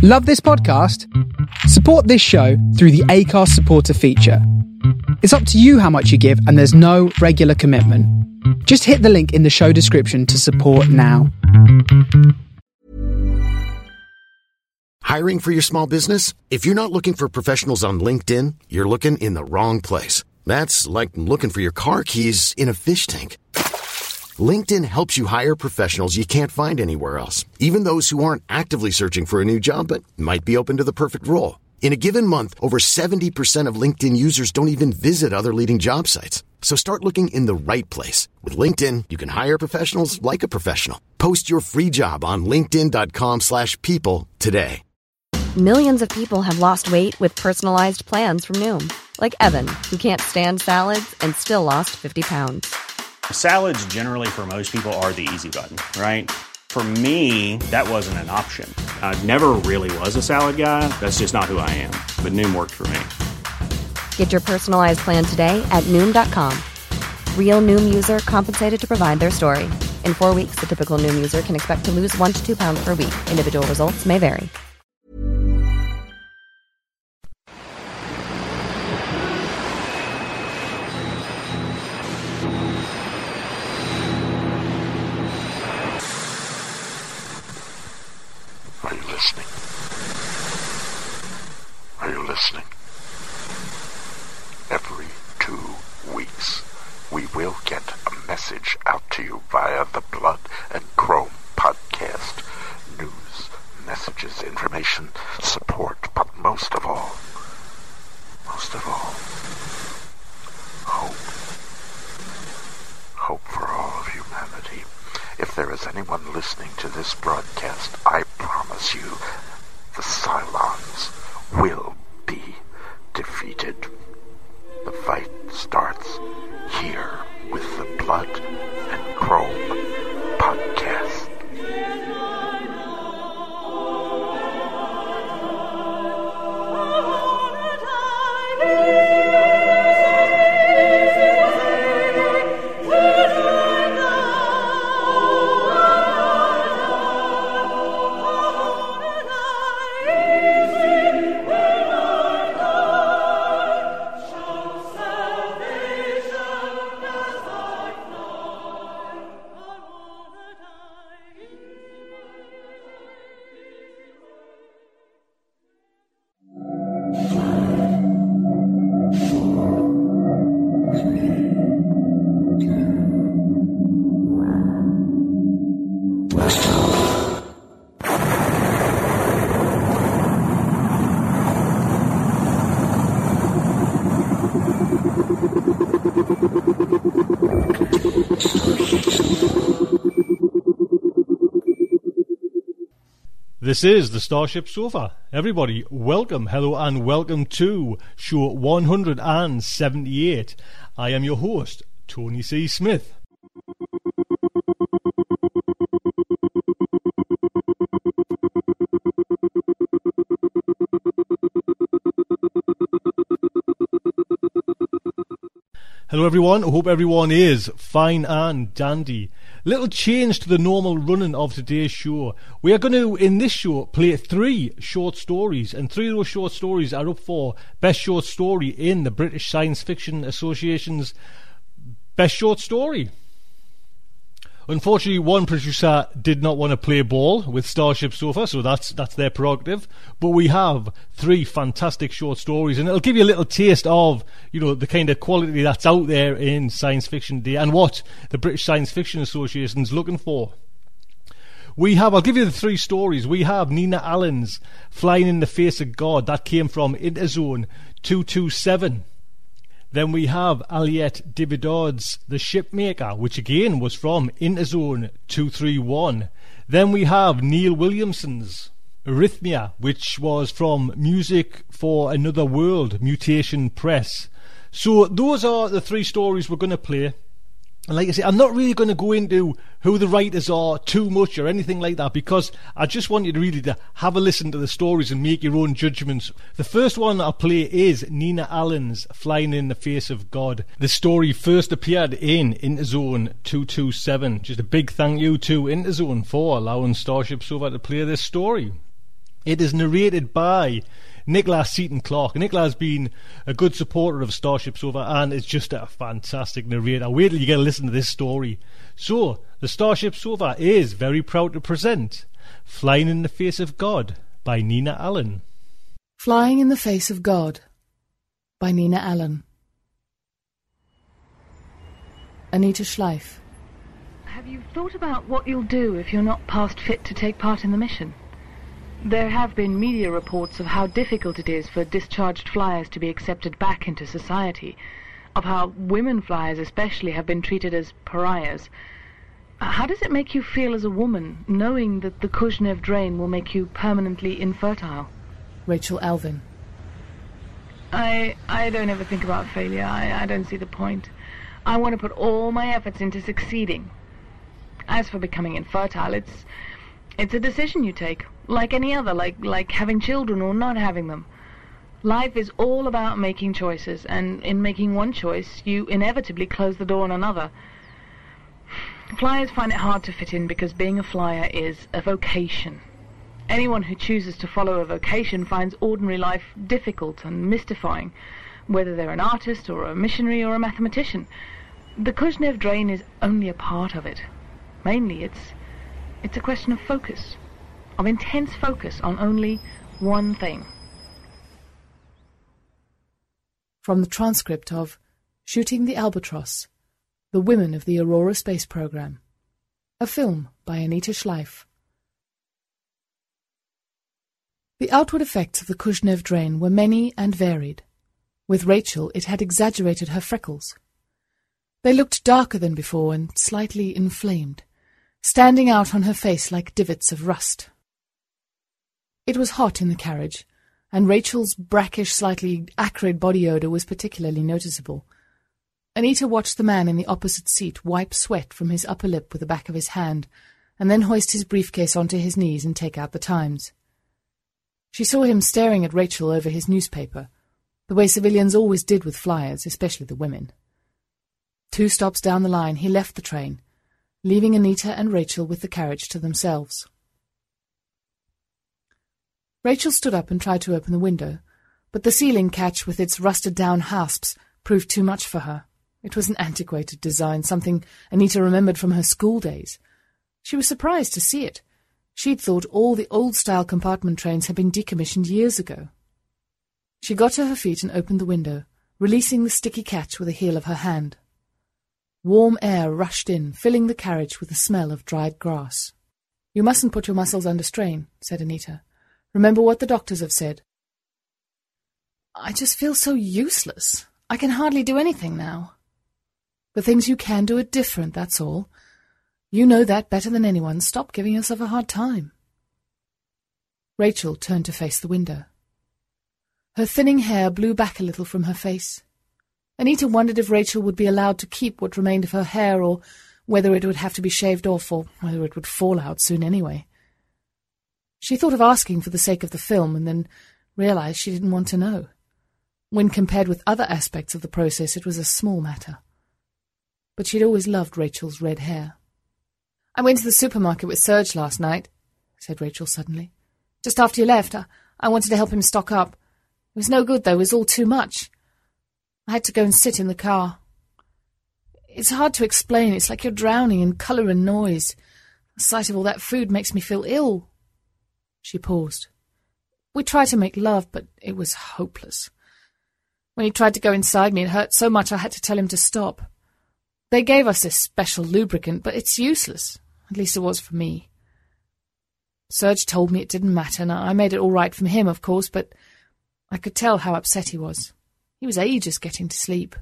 Love this podcast? Support this show through the Acast supporter feature. It's up to you how much you give, and there's no regular commitment. Just hit the link in the show description to support now. Hiring for your small business? If you're not looking for professionals on LinkedIn, you're looking in the wrong place. That's like looking for your car keys in a fish tank. LinkedIn helps you hire professionals you can't find anywhere else, even those who aren't actively searching for a new job but might be open to the perfect role. In a given month, over 70% of LinkedIn users don't even visit other leading job sites. So start looking in the right place. With LinkedIn, you can hire professionals like a professional. Post your free job on linkedin.com/people today. Millions of people have lost weight with personalized plans from Noom. Like Evan, who can't stand salads and still lost 50 pounds. Salads generally for most people are the easy button, right? For me, that wasn't an option. I never really was a salad guy. That's just not who I am. But Noom worked for me. Get your personalized plan today at Noom.com. Real Noom user compensated to provide their story. In 4 weeks, the typical Noom user can expect to lose 1 to 2 pounds per week. Individual results may vary. Are you listening? Are you listening? Every 2 weeks, we will get a message out to you via the Blood and Chrome podcast. News, messages, information, support, but most of all, hope. Hope for all of humanity. If there is anyone listening to this broadcast, I promise you, the Cylons will be defeated. The fight starts here with the Blood and Chrome podcast. This is the Starship Sofa. Everybody, welcome, hello, and welcome to show 178. I am your host, Tony C. Smith. Hello everyone, I hope everyone is fine and dandy. Little change to the normal running of today's show. We are going to, in this show, play 3 short stories, and 3 of those short stories are up for Best Short Story in the British Science Fiction Association's Best Short Story. Unfortunately, one producer did not want to play ball with Starship Sofa, so that's their prerogative. But we have 3 fantastic short stories, and it'll give you a little taste of, the kind of quality that's out there in science fiction today and what the British Science Fiction Association is looking for. I'll give you the 3 stories. We have Nina Allen's Flying in the Face of God. That came from Interzone 227. Then we have Aliette Dividard's The Shipmaker, which again was from Interzone 231. Then we have Neil Williamson's Arrhythmia, which was from Music for Another World, Mutation Press. So those are the 3 stories we're going to play. And like I say, I'm not really going to go into who the writers are too much or anything like that, because I just want you to really to have a listen to the stories and make your own judgments. The first one I'll play is Nina Allen's Flying in the Face of God. The story first appeared in Interzone 227. Just a big thank you to Interzone for allowing Starship Sofa to play this story. It is narrated by Nicholas Seaton Clark. Nicholas has been a good supporter of Starship Sofa and is just a fantastic narrator. Wait till you get to listen to this story. So, the Starship Sofa is very proud to present Flying in the Face of God by Nina Allen. Flying in the Face of God by Nina Allen. Anita Schleif. Have you thought about what you'll do if you're not past fit to take part in the mission? There have been media reports of how difficult it is for discharged flyers to be accepted back into society, of how women flyers especially have been treated as pariahs. How does it make you feel as a woman, knowing that the Kuzhnev drain will make you permanently infertile? Rachel Alvin. I don't ever think about failure. I don't see the point. I want to put all my efforts into succeeding. As for becoming infertile, it's a decision you take, like any other, like having children or not having them. Life is all about making choices, and in making one choice, you inevitably close the door on another. Flyers find it hard to fit in because being a flyer is a vocation. Anyone who chooses to follow a vocation finds ordinary life difficult and mystifying, whether they're an artist or a missionary or a mathematician. The Kuzhnev drain is only a part of it. Mainly, it's a question of focus, of intense focus on only one thing. From the transcript of Shooting the Albatross, The Women of the Aurora Space Program, a film by Anita Schleif. The outward effects of the Kuzhnev drain were many and varied. With Rachel, it had exaggerated her freckles. They looked darker than before and slightly inflamed, standing out on her face like divots of rust. It was hot in the carriage, and Rachel's brackish, slightly acrid body odour was particularly noticeable. Anita watched the man in the opposite seat wipe sweat from his upper lip with the back of his hand, and then hoist his briefcase onto his knees and take out the Times. She saw him staring at Rachel over his newspaper, the way civilians always did with flyers, especially the women. 2 stops down the line, he left the train, leaving Anita and Rachel with the carriage to themselves. Rachel stood up and tried to open the window, but the ceiling catch with its rusted-down hasps proved too much for her. It was an antiquated design, something Anita remembered from her school days. She was surprised to see it. She'd thought all the old-style compartment trains had been decommissioned years ago. She got to her feet and opened the window, releasing the sticky catch with the heel of her hand. Warm air rushed in, filling the carriage with the smell of dried grass. "You mustn't put your muscles under strain," said Anita. "Remember what the doctors have said." "I just feel so useless. I can hardly do anything now." "The things you can do are different, that's all. You know that better than anyone. Stop giving yourself a hard time." Rachel turned to face the window. Her thinning hair blew back a little from her face. Anita wondered if Rachel would be allowed to keep what remained of her hair, or whether it would have to be shaved off, or whether it would fall out soon anyway. She thought of asking for the sake of the film, and then realized she didn't want to know. When compared with other aspects of the process, it was a small matter. But she'd always loved Rachel's red hair. "I went to the supermarket with Serge last night," said Rachel suddenly. "Just after you left, I wanted to help him stock up. It was no good, though. It was all too much. I had to go and sit in the car. It's hard to explain. It's like you're drowning in colour and noise. The sight of all that food makes me feel ill." She paused. "We tried to make love, but it was hopeless. When he tried to go inside me, it hurt so much I had to tell him to stop. They gave us this special lubricant, but it's useless. At least it was for me. Serge told me it didn't matter, and I made it all right from him, of course, but I could tell how upset he was. He was ages getting to sleep."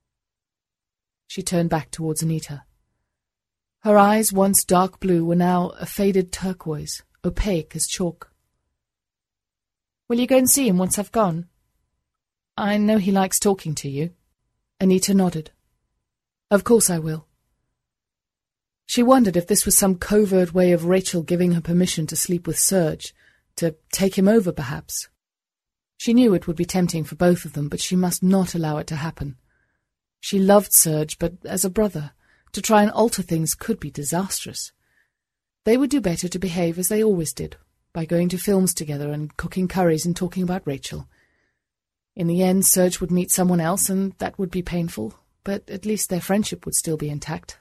She turned back towards Anita. Her eyes, once dark blue, were now a faded turquoise, opaque as chalk. "Will you go and see him once I've gone? I know he likes talking to you." Anita nodded. "Of course I will." She wondered if this was some covert way of Rachel giving her permission to sleep with Serge, to take him over perhaps. She knew it would be tempting for both of them, but she must not allow it to happen. She loved Serge, but as a brother, to try and alter things could be disastrous. They would do better to behave as they always did, by going to films together and cooking curries and talking about Rachel. In the end, Serge would meet someone else, and that would be painful, but at least their friendship would still be intact.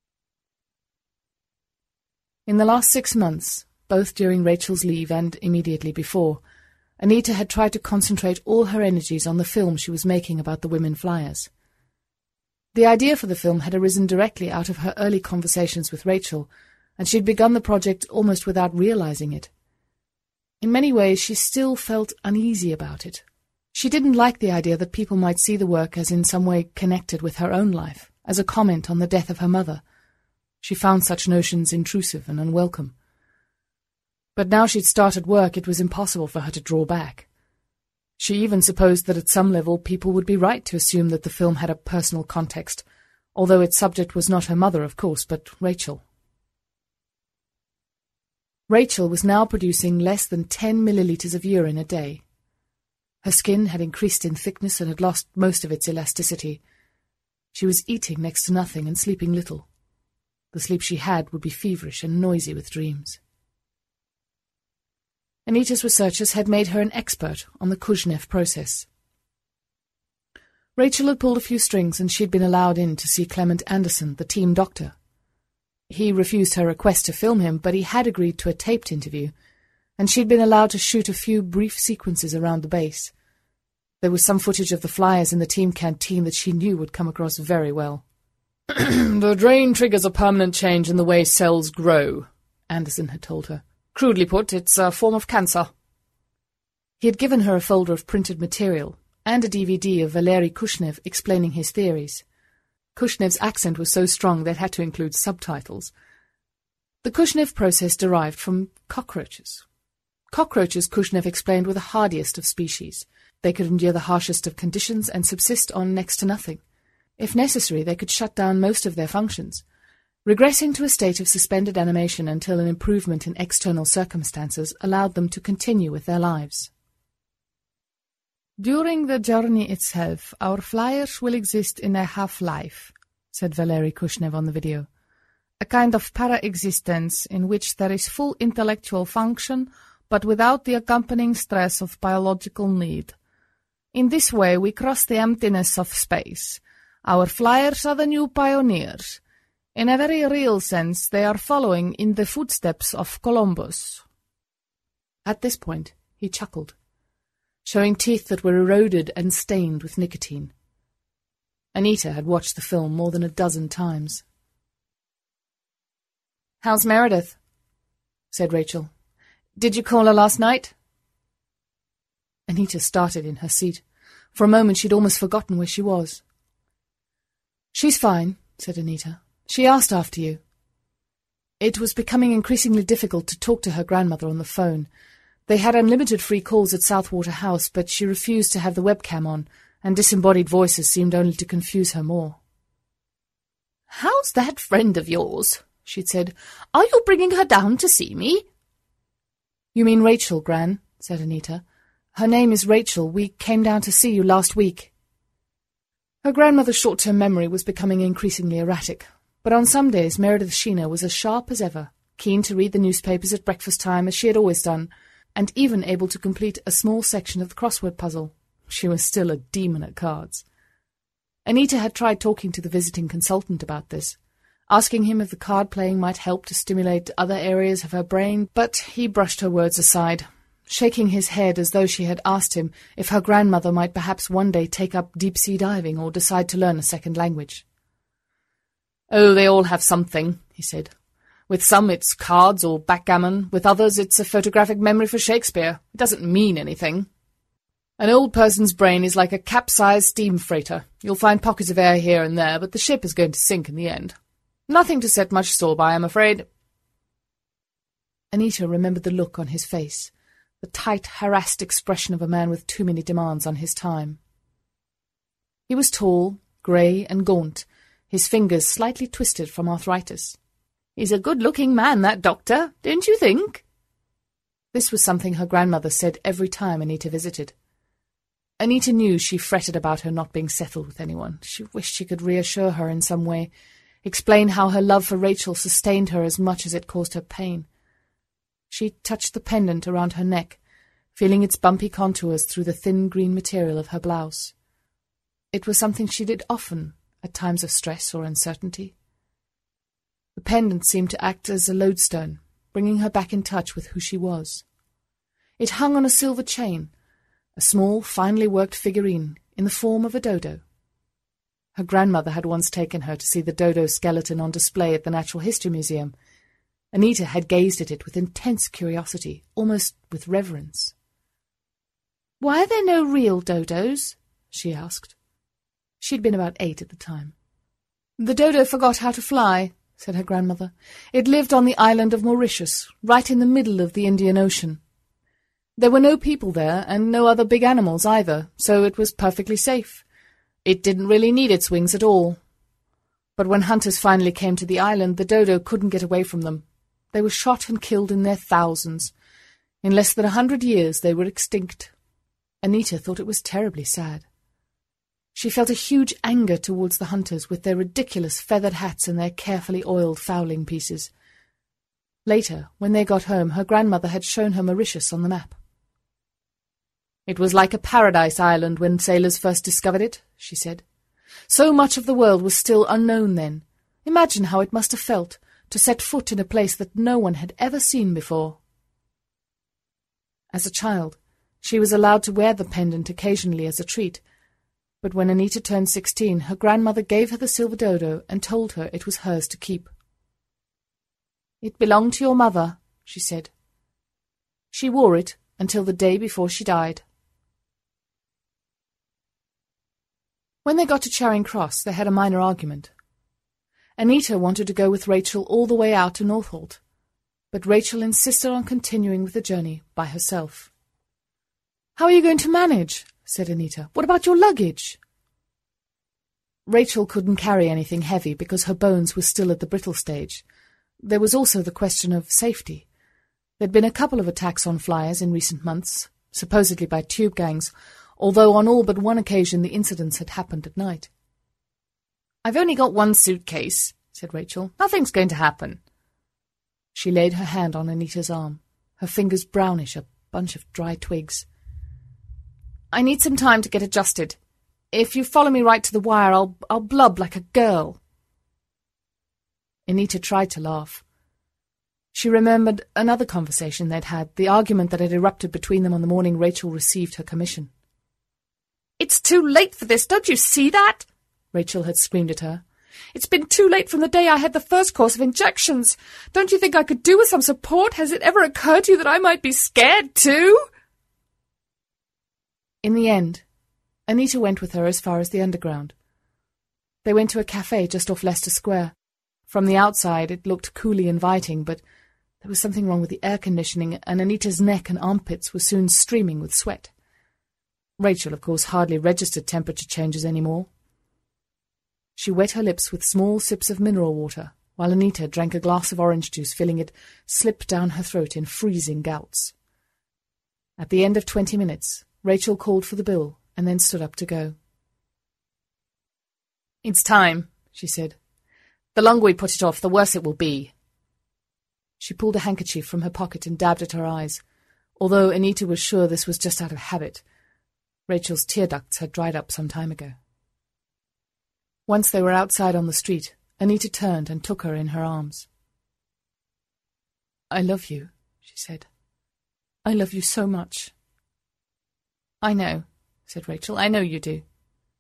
In the last 6 months, both during Rachel's leave and immediately before, Anita had tried to concentrate all her energies on the film she was making about the women flyers. The idea for the film had arisen directly out of her early conversations with Rachel, and she'd begun the project almost without realizing it. In many ways, she still felt uneasy about it. She didn't like the idea that people might see the work as in some way connected with her own life, as a comment on the death of her mother. She found such notions intrusive and unwelcome. But now she'd started work, it was impossible for her to draw back. She even supposed that at some level people would be right to assume that the film had a personal context, although its subject was not her mother, of course, but Rachel. Rachel was now producing less than 10 milliliters of urine a day. Her skin had increased in thickness and had lost most of its elasticity. She was eating next to nothing and sleeping little. The sleep she had would be feverish and noisy with dreams. Anita's researchers had made her an expert on the Kuzhnev process. Rachel had pulled a few strings and she'd been allowed in to see Clement Anderson, the team doctor. He refused her request to film him, but he had agreed to a taped interview, and she'd been allowed to shoot a few brief sequences around the base. There was some footage of the flyers in the team canteen that she knew would come across very well. "The drain triggers a permanent change in the way cells grow," Anderson had told her. "Crudely put, it's a form of cancer." He had given her a folder of printed material and a DVD of Valery Kuzhnev explaining his theories. Kuzhnev's accent was so strong they'd had to include subtitles. The Kuzhnev process derived from cockroaches. Cockroaches, Kuzhnev explained, were the hardiest of species. They could endure the harshest of conditions and subsist on next to nothing. If necessary, they could shut down most of their functions, regressing to a state of suspended animation until an improvement in external circumstances allowed them to continue with their lives. "During the journey itself, our flyers will exist in a half-life," said Valery Kuzhnev on the video. "A kind of para-existence in which there is full intellectual function, but without the accompanying stress of biological need. In this way, we cross the emptiness of space. Our flyers are the new pioneers. In a very real sense, they are following in the footsteps of Columbus." At this point, he chuckled, showing teeth that were eroded and stained with nicotine. Anita had watched the film more than a dozen times. "How's Meredith?" said Rachel. "Did you call her last night?" Anita started in her seat. For a moment she'd almost forgotten where she was. "She's fine," said Anita. "She asked after you." It was becoming increasingly difficult to talk to her grandmother on the phone. They had unlimited free calls at Southwater House, but she refused to have the webcam on, and disembodied voices seemed only to confuse her more. "How's that friend of yours?" she'd said. "Are you bringing her down to see me?" "You mean Rachel, Gran," said Anita. "Her name is Rachel. We came down to see you last week." Her grandmother's short-term memory was becoming increasingly erratic, but on some days Meredith Sheena was as sharp as ever, keen to read the newspapers at breakfast time as she had always done, and even able to complete a small section of the crossword puzzle. She was still a demon at cards. Anita had tried talking to the visiting consultant about this, asking him if the card-playing might help to stimulate other areas of her brain, but he brushed her words aside, shaking his head as though she had asked him if her grandmother might perhaps one day take up deep-sea diving or decide to learn a second language. "Oh, they all have something," he said. "With some it's cards or backgammon, with others it's a photographic memory for Shakespeare. It doesn't mean anything. An old person's brain is like a capsized steam freighter. You'll find pockets of air here and there, but the ship is going to sink in the end. Nothing to set much store by, I'm afraid." Anita remembered the look on his face, the tight, harassed expression of a man with too many demands on his time. He was tall, grey and gaunt, his fingers slightly twisted from arthritis. "He's a good-looking man, that doctor, don't you think?" This was something her grandmother said every time Anita visited. Anita knew she fretted about her not being settled with anyone. She wished she could reassure her in some way, explain how her love for Rachel sustained her as much as it caused her pain. She touched the pendant around her neck, feeling its bumpy contours through the thin green material of her blouse. It was something she did often at times of stress or uncertainty. The pendant seemed to act as a lodestone, bringing her back in touch with who she was. It hung on a silver chain, a small, finely worked figurine in the form of a dodo. Her grandmother had once taken her to see the dodo skeleton on display at the Natural History Museum. Anita had gazed at it with intense curiosity, almost with reverence. "Why are there no real dodos?" she asked. She'd been about 8 at the time. "The dodo forgot how to fly," said her grandmother. "It lived on the island of Mauritius, right in the middle of the Indian Ocean. There were no people there, and no other big animals either, so it was perfectly safe. It didn't really need its wings at all. But when hunters finally came to the island, the dodo couldn't get away from them. They were shot and killed in their thousands. In less than 100 years they were extinct." Anita thought it was terribly sad. She felt a huge anger towards the hunters with their ridiculous feathered hats and their carefully oiled fowling pieces. Later, when they got home, her grandmother had shown her Mauritius on the map. "It was like a paradise island when sailors first discovered it," she said. "So much of the world was still unknown then. Imagine how it must have felt to set foot in a place that no one had ever seen before." As a child, she was allowed to wear the pendant occasionally as a treat, but when Anita turned 16, her grandmother gave her the silver dodo and told her it was hers to keep. "It belonged to your mother," she said. She wore it until the day before she died. When they got to Charing Cross, they had a minor argument. Anita wanted to go with Rachel all the way out to Northolt, but Rachel insisted on continuing with the journey by herself. "How are you going to manage?" said Anita. "What about your luggage?" Rachel couldn't carry anything heavy because her bones were still at the brittle stage. There was also the question of safety. There'd been a couple of attacks on flyers in recent months, supposedly by tube gangs, although on all but one occasion the incidents had happened at night. "I've only got one suitcase," said Rachel. "Nothing's going to happen." She laid her hand on Anita's arm, her fingers brownish, a bunch of dry twigs. "I need some time to get adjusted. If you follow me right to the wire, I'll blub like a girl." Anita tried to laugh. She remembered another conversation they'd had, the argument that had erupted between them on the morning Rachel received her commission. "It's too late for this, don't you see that?" Rachel had screamed at her. "It's been too late from the day I had the first course of injections. Don't you think I could do with some support? Has it ever occurred to you that I might be scared too?" In the end, Anita went with her as far as the Underground. They went to a cafe just off Leicester Square. From the outside it looked coolly inviting, but there was something wrong with the air conditioning, and Anita's neck and armpits were soon streaming with sweat. Rachel, of course, hardly registered temperature changes anymore. She wet her lips with small sips of mineral water, while Anita drank a glass of orange juice, feeling it slip down her throat in freezing gouts. At the end of 20 minutes, Rachel called for the bill and then stood up to go. "It's time," she said. "The longer we put it off, the worse it will be." She pulled a handkerchief from her pocket and dabbed at her eyes, although Anita was sure this was just out of habit. Rachel's tear ducts had dried up some time ago. Once they were outside on the street, Anita turned and took her in her arms. "I love you," she said. "I love you so much." "I know," said Rachel. "I know you do."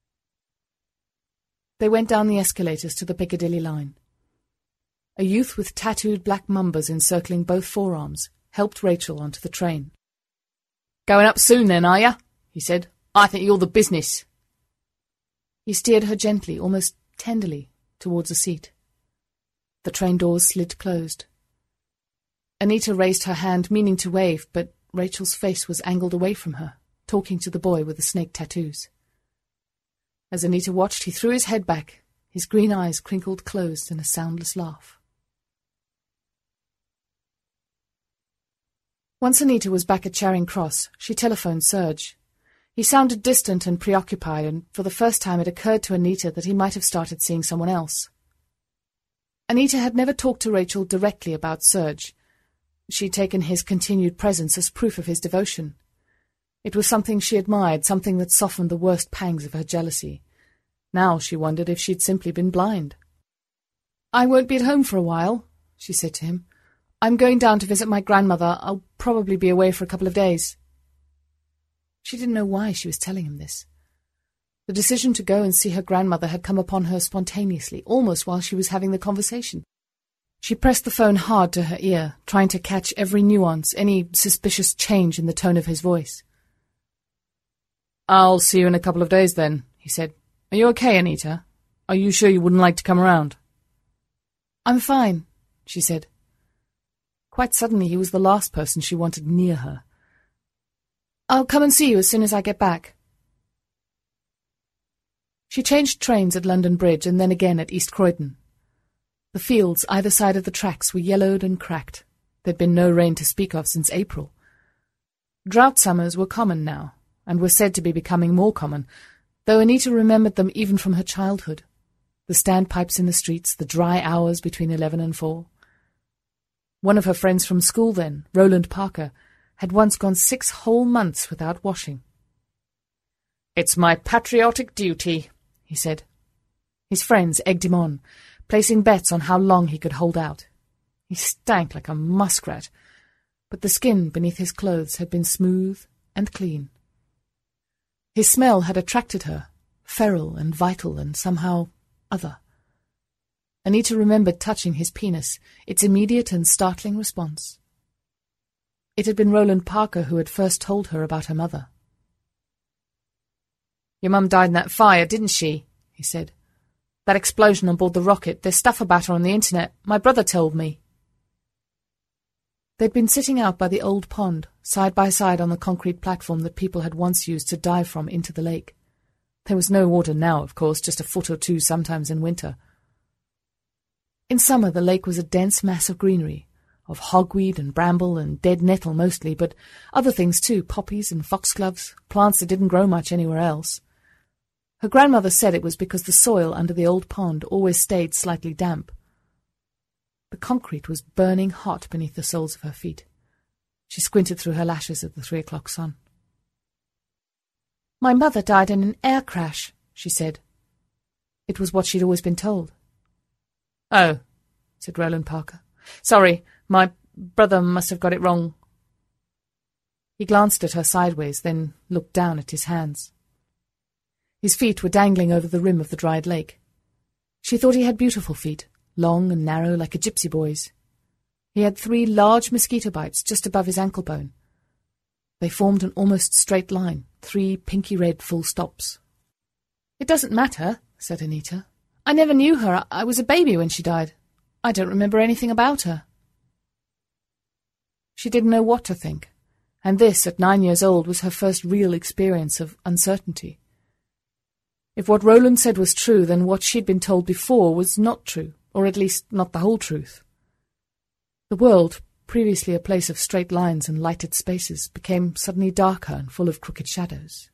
They went down the escalators to the Piccadilly line. A youth with tattooed black mambas encircling both forearms helped Rachel onto the train. "Going up soon then, are ya?" he said. "I think you're the business." He steered her gently, almost tenderly, towards a seat. The train doors slid closed. Anita raised her hand, meaning to wave, but Rachel's face was angled away from her, talking to the boy with the snake tattoos. As Anita watched, he threw his head back, his green eyes crinkled closed in a soundless laugh. Once Anita was back at Charing Cross, she telephoned Serge. He sounded distant and preoccupied, and for the first time it occurred to Anita that he might have started seeing someone else. Anita had never talked to Rachel directly about Serge. She'd taken his continued presence as proof of his devotion. It was something she admired, something that softened the worst pangs of her jealousy. Now she wondered if she'd simply been blind. "I won't be at home for a while," she said to him. "I'm going down to visit my grandmother. I'll probably be away for a couple of days." She didn't know why she was telling him this. The decision to go and see her grandmother had come upon her spontaneously, almost while she was having the conversation. She pressed the phone hard to her ear, trying to catch every nuance, any suspicious change in the tone of his voice. "I'll see you in a couple of days, then," he said. "Are you okay, Anita? Are you sure you wouldn't like to come around?" "I'm fine," she said. Quite suddenly he was the last person she wanted near her. "I'll come and see you as soon as I get back." She changed trains at London Bridge and then again at East Croydon. The fields either side of the tracks were yellowed and cracked. There'd been no rain to speak of since April. Drought summers were common now, and were said to be becoming more common, though Anita remembered them even from her childhood. The standpipes in the streets, the dry hours between 11 and 4. One of her friends from school then, Roland Parker, had once gone 6 whole months without washing. "It's my patriotic duty," he said. His friends egged him on, placing bets on how long he could hold out. He stank like a muskrat, but the skin beneath his clothes had been smooth and clean. His smell had attracted her, feral and vital and somehow other. Anita remembered touching his penis, its immediate and startling response. It had been Roland Parker who had first told her about her mother. "Your mum died in that fire, didn't she?" he said. "That explosion on board the rocket. There's stuff about her on the internet. My brother told me." They'd been sitting out by the old pond, side by side on the concrete platform that people had once used to dive from into the lake. There was no water now, of course, just a foot or two sometimes in winter. In summer the lake was a dense mass of greenery, of hogweed and bramble and dead nettle mostly, but other things too, poppies and foxgloves, plants that didn't grow much anywhere else. Her grandmother said it was because the soil under the old pond always stayed slightly damp. The concrete was burning hot beneath the soles of her feet. She squinted through her lashes at the 3 o'clock sun. "My mother died in an air crash," she said. It was what she'd always been told. "Oh," said Roland Parker. "Sorry, my brother must have got it wrong." He glanced at her sideways, then looked down at his hands. His feet were dangling over the rim of the dried lake. She thought he had beautiful feet, long and narrow like a gypsy boy's. He had 3 large mosquito bites just above his ankle bone. They formed an almost straight line, 3 pinky-red full stops. "It doesn't matter," said Anita. "I never knew her. I was a baby when she died. I don't remember anything about her." She didn't know what to think, and this, at 9 years old, was her first real experience of uncertainty. If what Roland said was true, then what she'd been told before was not true, or at least not the whole truth. The world, previously a place of straight lines and lighted spaces, became suddenly darker and full of crooked shadows.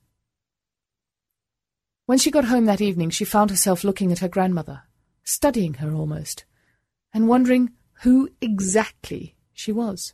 When she got home that evening, she found herself looking at her grandmother, studying her almost, and wondering who exactly she was.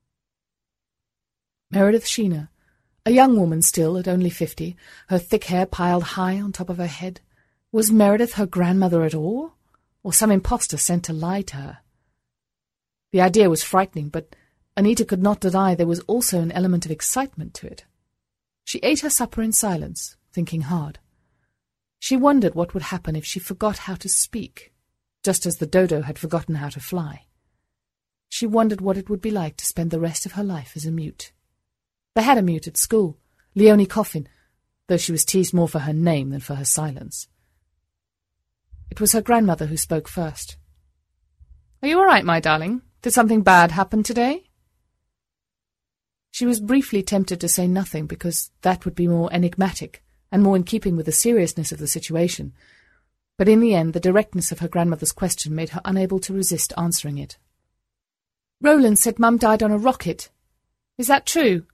Meredith Sheena, a young woman still at only 50, her thick hair piled high on top of her head. Was Meredith her grandmother at all, or some impostor sent to lie to her? The idea was frightening, but Anita could not deny there was also an element of excitement to it. She ate her supper in silence, thinking hard. She wondered what would happen if she forgot how to speak, just as the dodo had forgotten how to fly. She wondered what it would be like to spend the rest of her life as a mute. They had a mute at school, Leonie Coffin, though she was teased more for her name than for her silence. It was her grandmother who spoke first. "Are you all right, my darling? Did something bad happen today?" She was briefly tempted to say nothing, because that would be more enigmatic and more in keeping with the seriousness of the situation, but in the end the directness of her grandmother's question made her unable to resist answering it. "Roland said Mum died on a rocket. Is that true?"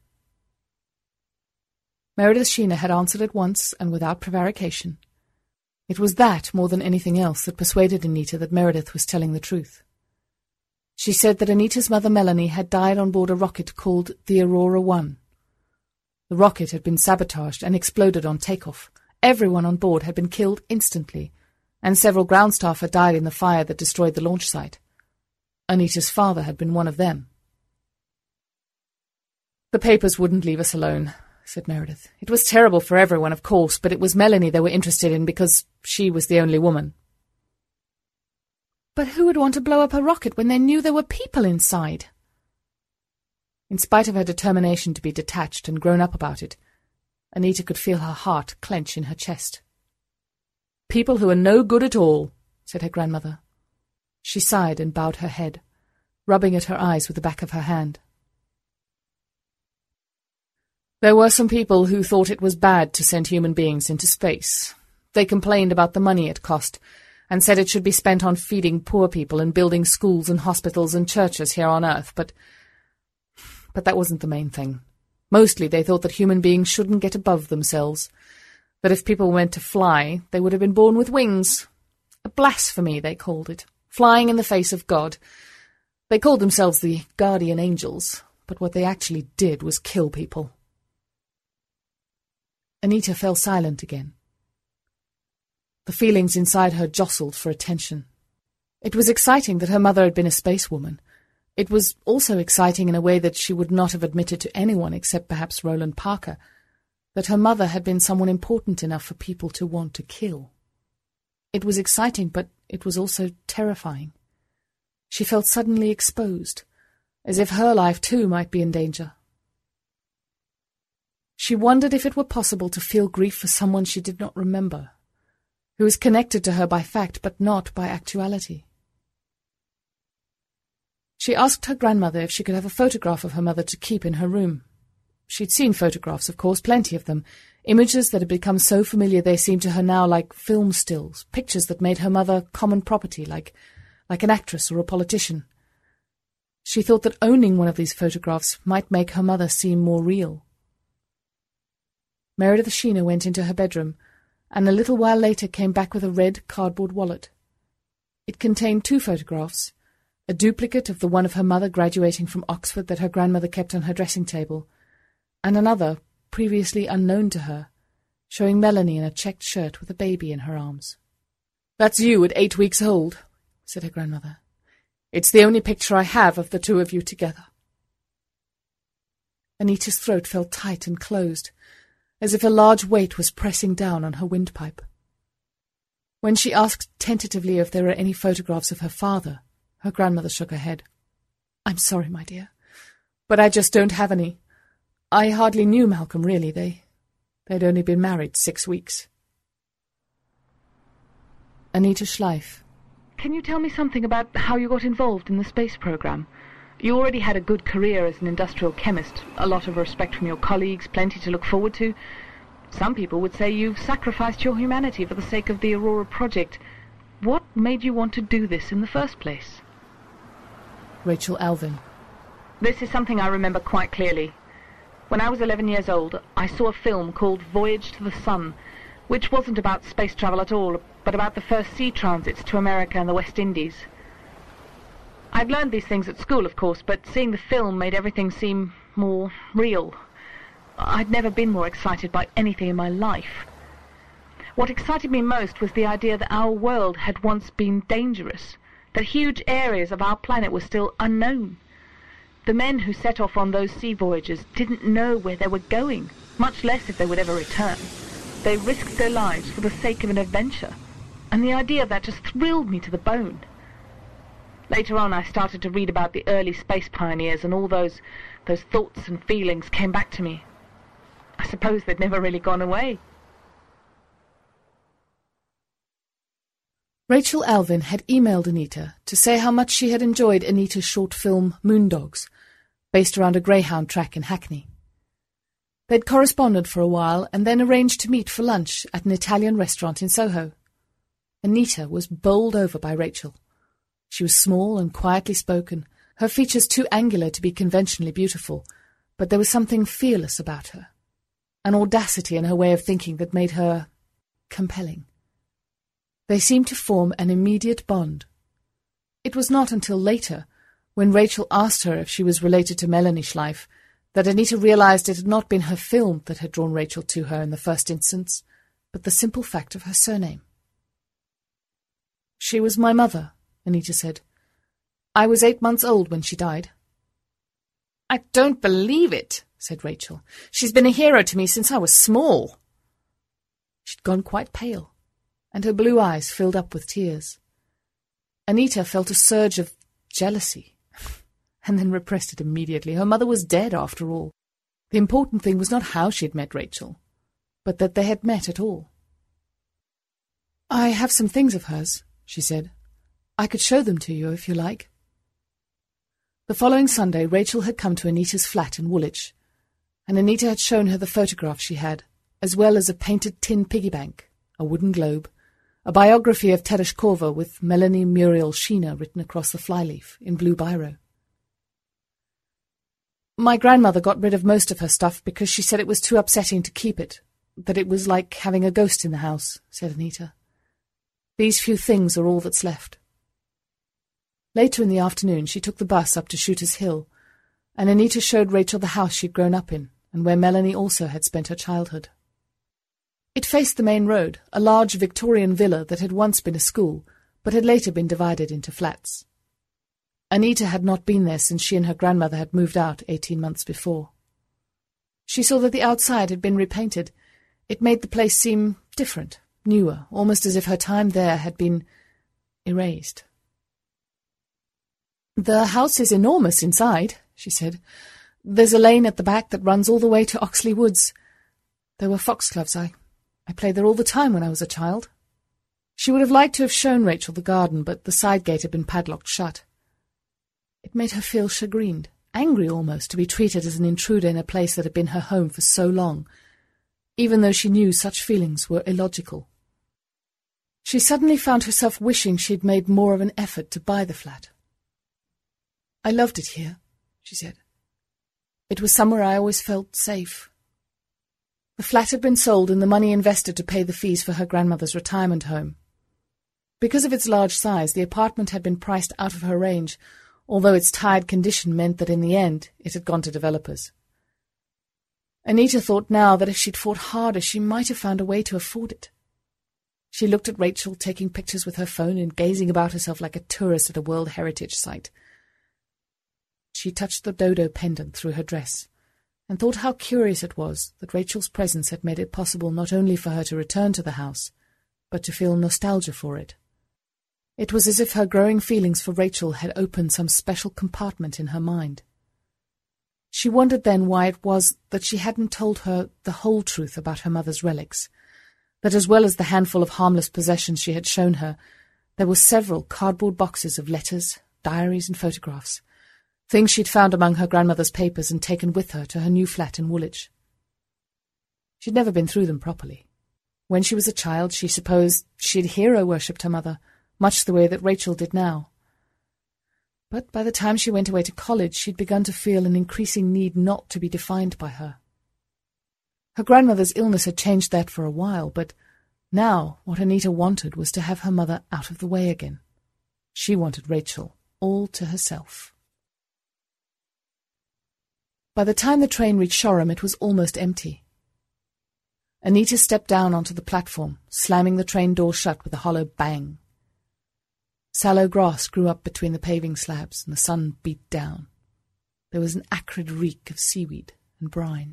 Meredith Sheena had answered at once and without prevarication. It was that, more than anything else, that persuaded Anita that Meredith was telling the truth. She said that Anita's mother Melanie had died on board a rocket called the Aurora 1. The rocket had been sabotaged and exploded on takeoff. Everyone on board had been killed instantly, and several ground staff had died in the fire that destroyed the launch site. Anita's father had been one of them. "The papers wouldn't leave us alone," said Meredith. "It was terrible for everyone, of course, but it was Melanie they were interested in because she was the only woman." "But who would want to blow up a rocket when they knew there were people inside?" In spite of her determination to be detached and grown up about it, Anita could feel her heart clench in her chest. "People who are no good at all," said her grandmother. She sighed and bowed her head, rubbing at her eyes with the back of her hand. "There were some people who thought it was bad to send human beings into space. They complained about the money it cost, and said it should be spent on feeding poor people and building schools and hospitals and churches here on Earth, but that wasn't the main thing. Mostly they thought that human beings shouldn't get above themselves, that if people were meant to fly, they would have been born with wings. A blasphemy, they called it, flying in the face of God. They called themselves the guardian angels, but what they actually did was kill people." Anita fell silent again. The feelings inside her jostled for attention. It was exciting that her mother had been a spacewoman. It was also exciting in a way that she would not have admitted to anyone except perhaps Roland Parker, that her mother had been someone important enough for people to want to kill. It was exciting, but it was also terrifying. She felt suddenly exposed, as if her life too might be in danger. She wondered if it were possible to feel grief for someone she did not remember, who was connected to her by fact but not by actuality. She asked her grandmother if she could have a photograph of her mother to keep in her room. She'd seen photographs, of course, plenty of them, images that had become so familiar they seemed to her now like film stills, pictures that made her mother common property, like an actress or a politician. She thought that owning one of these photographs might make her mother seem more real. Meredith Sheena went into her bedroom, and a little while later came back with a red cardboard wallet. It contained 2 photographs, a duplicate of the one of her mother graduating from Oxford that her grandmother kept on her dressing table, and another, previously unknown to her, showing Melanie in a checked shirt with a baby in her arms. "That's you at 8 weeks old," said her grandmother. "It's the only picture I have of the 2 of you together." Anita's throat felt tight and closed, as if a large weight was pressing down on her windpipe. When she asked tentatively if there were any photographs of her father, her grandmother shook her head. "I'm sorry, my dear, but I just don't have any. I hardly knew Malcolm, really. They'd only been married 6 weeks. Anita Schleif. Can you tell me something about how you got involved in the space program? You already had a good career as an industrial chemist, a lot of respect from your colleagues, plenty to look forward to. Some people would say you've sacrificed your humanity for the sake of the Aurora project. What made you want to do this in the first place? Rachel Alvin. This is something I remember quite clearly. When I was 11 years old, I saw a film called Voyage to the Sun, which wasn't about space travel at all, but about the first sea transits to America and the West Indies. I'd learned these things at school, of course, but seeing the film made everything seem more real. I'd never been more excited by anything in my life. What excited me most was the idea that our world had once been dangerous, that huge areas of our planet were still unknown. The men who set off on those sea voyages didn't know where they were going, much less if they would ever return. They risked their lives for the sake of an adventure, and the idea of that just thrilled me to the bone. Later on, I started to read about the early space pioneers, and all those thoughts and feelings came back to me. I suppose they'd never really gone away. Rachel Alvin had emailed Anita to say how much she had enjoyed Anita's short film Moondogs, based around a greyhound track in Hackney. They'd corresponded for a while and then arranged to meet for lunch at an Italian restaurant in Soho. Anita was bowled over by Rachel. She was small and quietly spoken, her features too angular to be conventionally beautiful, but there was something fearless about her, an audacity in her way of thinking that made her compelling. They seemed to form an immediate bond. It was not until later, When Rachel asked her if she was related to Melanie Schleif, that Anita realized it had not been her film that had drawn Rachel to her in the first instance, but the simple fact of her surname. "She was my mother," Anita said. "I was 8 months old when she died." "I don't believe it," said Rachel. "She's been a hero to me since I was small." She'd gone quite pale, and her blue eyes filled up with tears. Anita felt a surge of jealousy, and then repressed it immediately. Her mother was dead, after all. The important thing was not how she had met Rachel, but that they had met at all. "I have some things of hers," she said. "I could show them to you if you like." The following Sunday, Rachel had come to Anita's flat in Woolwich, and Anita had shown her the photograph she had, as well as a painted tin piggy bank, a wooden globe, a biography of Tereshkova with Melanie Muriel Sheena written across the flyleaf in blue biro. "My grandmother got rid of most of her stuff because she said it was too upsetting to keep it, that it was like having a ghost in the house," said Anita. "These few things are all that's left." Later in the afternoon she took the bus up to Shooter's Hill, and Anita showed Rachel the house she'd grown up in, and where Melanie also had spent her childhood. It faced the main road, a large Victorian villa that had once been a school, but had later been divided into flats. Anita had not been there since she and her grandmother had moved out 18 months before. She saw that the outside had been repainted. It made the place seem different, newer, almost as if her time there had been erased. "The house is enormous inside," she said. "There's a lane at the back that runs all the way to Oxley Woods. There were foxgloves. I played there all the time when I was a child." She would have liked to have shown Rachel the garden, but the side gate had been padlocked shut. It made her feel chagrined, angry almost, to be treated as an intruder in a place that had been her home for so long, even though she knew such feelings were illogical. She suddenly found herself wishing she'd made more of an effort to buy the flat. "I loved it here," she said. "It was somewhere I always felt safe." The flat had been sold and the money invested to pay the fees for her grandmother's retirement home. Because of its large size, the apartment had been priced out of her range, although its tired condition meant that in the end it had gone to developers. Anita thought now that if she'd fought harder, she might have found a way to afford it. She looked at Rachel, taking pictures with her phone and gazing about herself like a tourist at a World Heritage Site. She touched the dodo pendant through her dress, and thought how curious it was that Rachel's presence had made it possible not only for her to return to the house, but to feel nostalgia for it. It was as if her growing feelings for Rachel had opened some special compartment in her mind. She wondered then why it was that she hadn't told her the whole truth about her mother's relics, that as well as the handful of harmless possessions she had shown her, there were several cardboard boxes of letters, diaries and photographs, things she'd found among her grandmother's papers and taken with her to her new flat in Woolwich. She'd never been through them properly. When she was a child, she supposed she'd hero-worshipped her mother, much the way that Rachel did now. But by the time she went away to college, she'd begun to feel an increasing need not to be defined by her. Her grandmother's illness had changed that for a while, but now what Anita wanted was to have her mother out of the way again. She wanted Rachel all to herself. By the time the train reached Shoreham, it was almost empty. Anita stepped down onto the platform, slamming the train door shut with a hollow bang. Sallow grass grew up between the paving slabs, and the sun beat down. There was an acrid reek of seaweed and brine.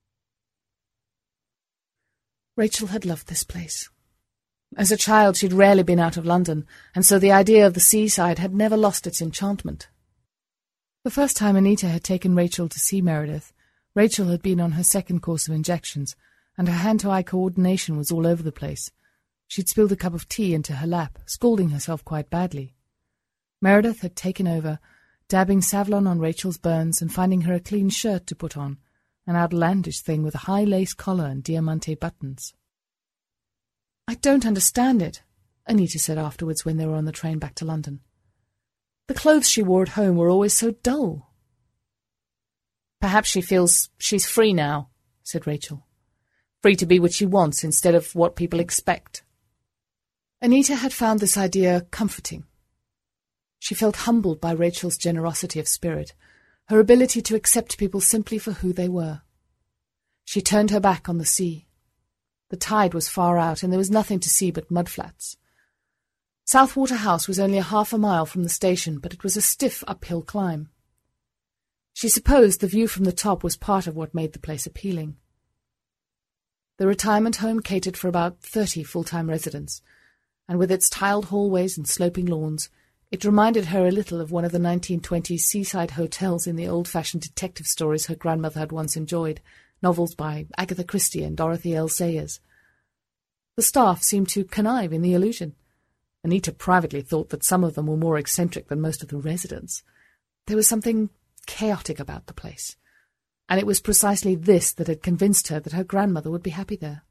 Rachel had loved this place. As a child, she'd rarely been out of London, and so the idea of the seaside had never lost its enchantment. The first time Anita had taken Rachel to see Meredith, Rachel had been on her second course of injections, and her hand-to-eye coordination was all over the place. She'd spilled a cup of tea into her lap, scalding herself quite badly. Meredith had taken over, dabbing Savlon on Rachel's burns and finding her a clean shirt to put on, an outlandish thing with a high lace collar and diamante buttons. "I don't understand it," Anita said afterwards when they were on the train back to London. "The clothes she wore at home were always so dull." "Perhaps she feels she's free now," said Rachel. "Free to be what she wants instead of what people expect." Anita had found this idea comforting. She felt humbled by Rachel's generosity of spirit, her ability to accept people simply for who they were. She turned her back on the sea. The tide was far out, and there was nothing to see but mudflats. Southwater House was only 1/2 mile from the station, but it was a stiff uphill climb. She supposed the view from the top was part of what made the place appealing. The retirement home catered for about 30 full-time residents, and with its tiled hallways and sloping lawns, it reminded her a little of one of the 1920s seaside hotels in the old-fashioned detective stories her grandmother had once enjoyed, novels by Agatha Christie and Dorothy L. Sayers. The staff seemed to connive in the illusion. Anita privately thought that some of them were more eccentric than most of the residents. There was something chaotic about the place, and it was precisely this that had convinced her that her grandmother would be happy there.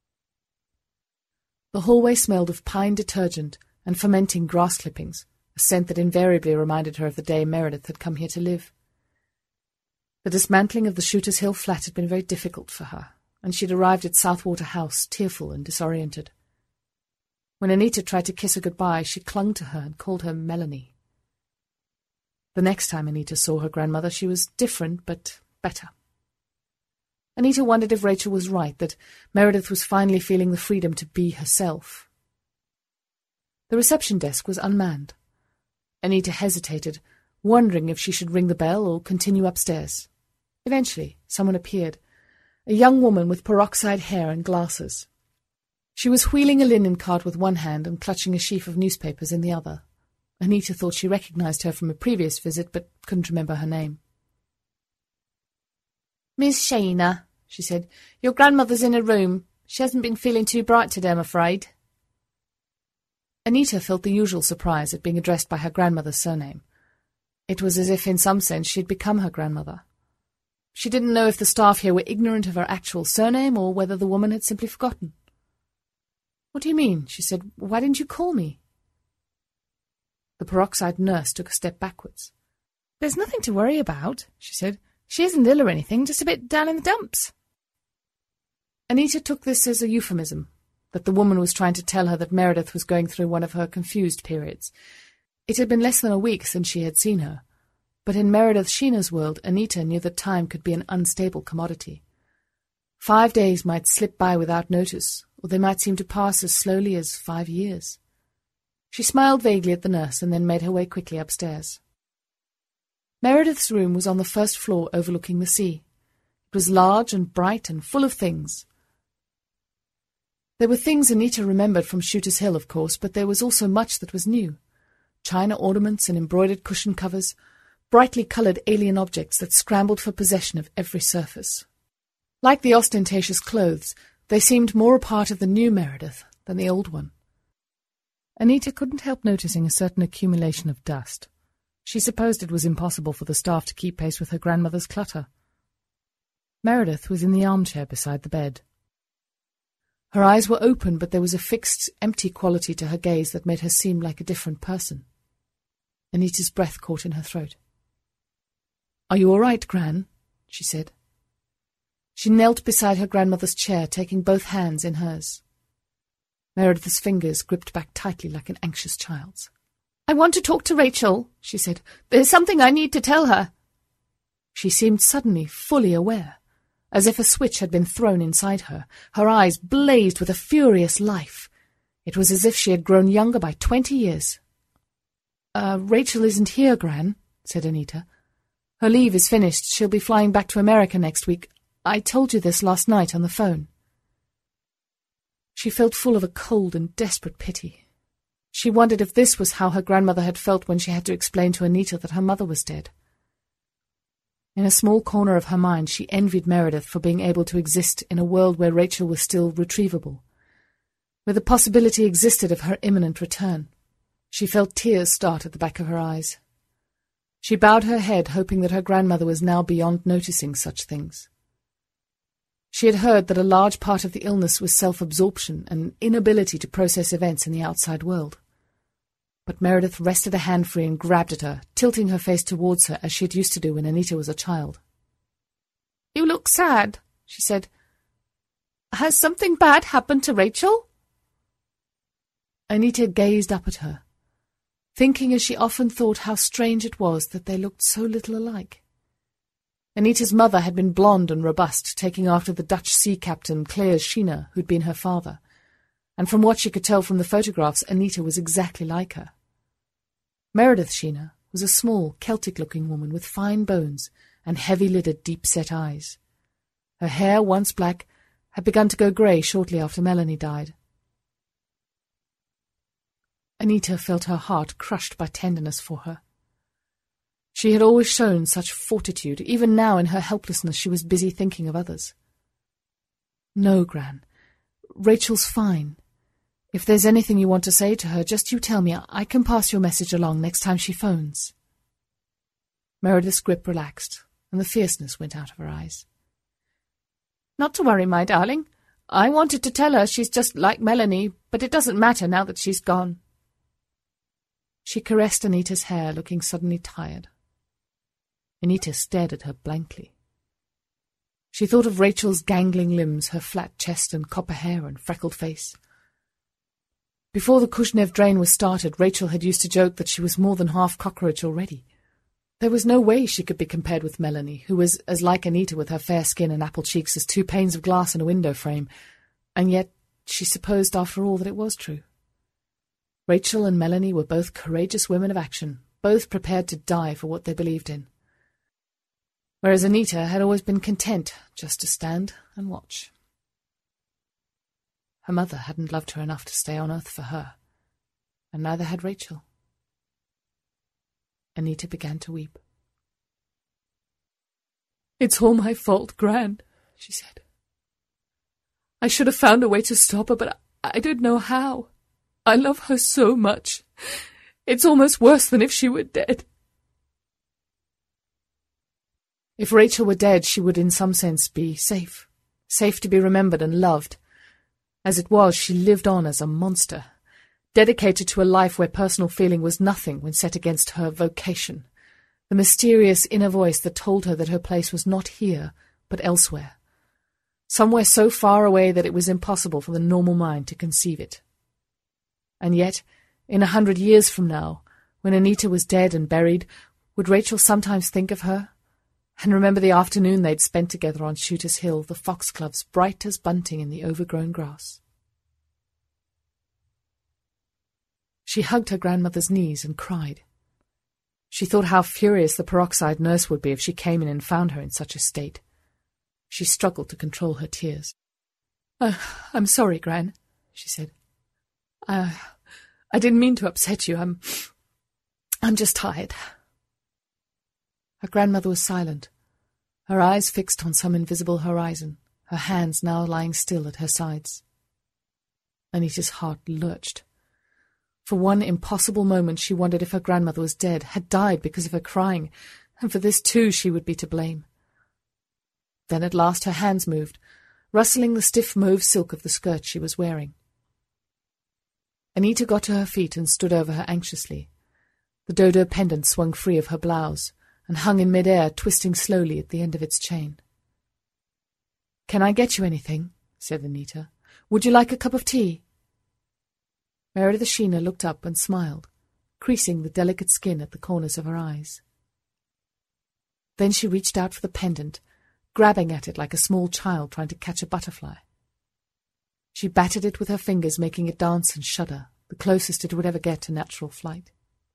The hallway smelled of pine detergent and fermenting grass clippings, a scent that invariably reminded her of the day Meredith had come here to live. The dismantling of the Shooters Hill flat had been very difficult for her, and she had arrived at Southwater House tearful and disoriented. When Anita tried to kiss her goodbye, she clung to her and called her Melanie. The next time Anita saw her grandmother, she was different, but better. Anita wondered if Rachel was right, that Meredith was finally feeling the freedom to be herself. The reception desk was unmanned. Anita hesitated, wondering if she should ring the bell or continue upstairs. Eventually, someone appeared, a young woman with peroxide hair and glasses. She was wheeling a linen cart with one hand and clutching a sheaf of newspapers in the other. Anita thought she recognized her from a previous visit, but couldn't remember her name. "Miss Shayna," she said, "your grandmother's in her room. She hasn't been feeling too bright today, I'm afraid." Anita felt the usual surprise at being addressed by her grandmother's surname. It was as if, in some sense, she had become her grandmother. She didn't know if the staff here were ignorant of her actual surname or whether the woman had simply forgotten. "What do you mean?" she said. "Why didn't you call me?" The peroxide nurse took a step backwards. "There's nothing to worry about," she said. "She isn't ill or anything, just a bit down in the dumps." Anita took this as a euphemism, that the woman was trying to tell her that Meredith was going through one of her confused periods. It had been less than a week since she had seen her, but in Meredith Sheena's world, Anita knew that time could be an unstable commodity. 5 days might slip by without notice, or they might seem to pass as slowly as 5 years. She smiled vaguely at the nurse and then made her way quickly upstairs. Meredith's room was on the first floor overlooking the sea. It was large and bright and full of things. There were things Anita remembered from Shooters Hill, of course, but there was also much that was new. China ornaments and embroidered cushion covers, brightly coloured alien objects that scrambled for possession of every surface. Like the ostentatious clothes, they seemed more a part of the new Meredith than the old one. Anita couldn't help noticing a certain accumulation of dust. She supposed it was impossible for the staff to keep pace with her grandmother's clutter. Meredith was in the armchair beside the bed. Her eyes were open, but there was a fixed, empty quality to her gaze that made her seem like a different person. Anita's breath caught in her throat. "Are you all right, Gran?" she said. She knelt beside her grandmother's chair, taking both hands in hers. Meredith's fingers gripped back tightly like an anxious child's. "I want to talk to Rachel," she said. "There's something I need to tell her." She seemed suddenly fully aware, as if a switch had been thrown inside her. Her eyes blazed with a furious life. It was as if she had grown younger by 20 years. Rachel isn't here, Gran," said Anita. "Her leave is finished. She'll be flying back to America next week. I told you this last night on the phone." She felt full of a cold and desperate pity. She wondered if this was how her grandmother had felt when she had to explain to Anita that her mother was dead. In a small corner of her mind, she envied Meredith for being able to exist in a world where Rachel was still retrievable, where the possibility existed of her imminent return. She felt tears start at the back of her eyes. She bowed her head, hoping that her grandmother was now beyond noticing such things. She had heard that a large part of the illness was self-absorption and inability to process events in the outside world. But Meredith wrested a hand free and grabbed at her, tilting her face towards her as she had used to do when Anita was a child. "You look sad," she said. "Has something bad happened to Rachel?" Anita gazed up at her. thinking as she often thought how strange it was that they looked so little alike. Anita's mother had been blonde and robust, taking after the Dutch sea captain Claes Schiener, who'd been her father, and from what she could tell from the photographs, Anita was exactly like her. Meredith Schiener was a small, Celtic-looking woman with fine bones and heavy-lidded, deep-set eyes. Her hair, once black, had begun to go grey shortly after Melanie died. Anita felt her heart crushed by tenderness for her. She had always shown such fortitude. Even now, in her helplessness, she was busy thinking of others. "No, Gran. Rachel's fine. If there's anything you want to say to her, just you tell me. I can pass your message along next time she phones." Meredith's grip relaxed, and the fierceness went out of her eyes. "Not to worry, my darling. I wanted to tell her she's just like Melanie, but it doesn't matter now that she's gone." She caressed Anita's hair, looking suddenly tired. Anita stared at her blankly. She thought of Rachel's gangling limbs, her flat chest and copper hair and freckled face. Before the Kushnev drain was started, Rachel had used to joke that she was more than half cockroach already. There was no way she could be compared with Melanie, who was as like Anita with her fair skin and apple cheeks as 2 panes of glass in a window frame, and yet she supposed after all that it was true. Rachel and Melanie were both courageous women of action, both prepared to die for what they believed in, whereas Anita had always been content just to stand and watch. Her mother hadn't loved her enough to stay on earth for her, and neither had Rachel. Anita began to weep. "It's all my fault, Gran," she said. "I should have found a way to stop her, but I didn't know how. I love her so much. It's almost worse than if she were dead." If Rachel were dead, she would in some sense be safe to be remembered and loved. As it was, she lived on as a monster, dedicated to a life where personal feeling was nothing when set against her vocation, the mysterious inner voice that told her that her place was not here, but elsewhere, somewhere so far away that it was impossible for the normal mind to conceive it. And yet, in 100 years from now, when Anita was dead and buried, would Rachel sometimes think of her, and remember the afternoon they'd spent together on Shooter's Hill, the foxgloves bright as bunting in the overgrown grass? She hugged her grandmother's knees and cried. She thought how furious the peroxide nurse would be if she came in and found her in such a state. She struggled to control her tears. "I'm sorry, Gran," she said. I didn't mean to upset you. I'm just tired." Her grandmother was silent, her eyes fixed on some invisible horizon, her hands now lying still at her sides. Anita's heart lurched. For one impossible moment she wondered if her grandmother was dead, had died because of her crying, and for this too she would be to blame. Then at last her hands moved, rustling the stiff mauve silk of the skirt she was wearing. Anita got to her feet and stood over her anxiously. The dodo pendant swung free of her blouse and hung in mid-air, twisting slowly at the end of its chain. "Can I get you anything?" said Anita. "Would you like a cup of tea?" Meredith Schiener looked up and smiled, creasing the delicate skin at the corners of her eyes. Then she reached out for the pendant, grabbing at it like a small child trying to catch a butterfly. She battered it with her fingers, making it dance and shudder, the closest it would ever get to natural flight.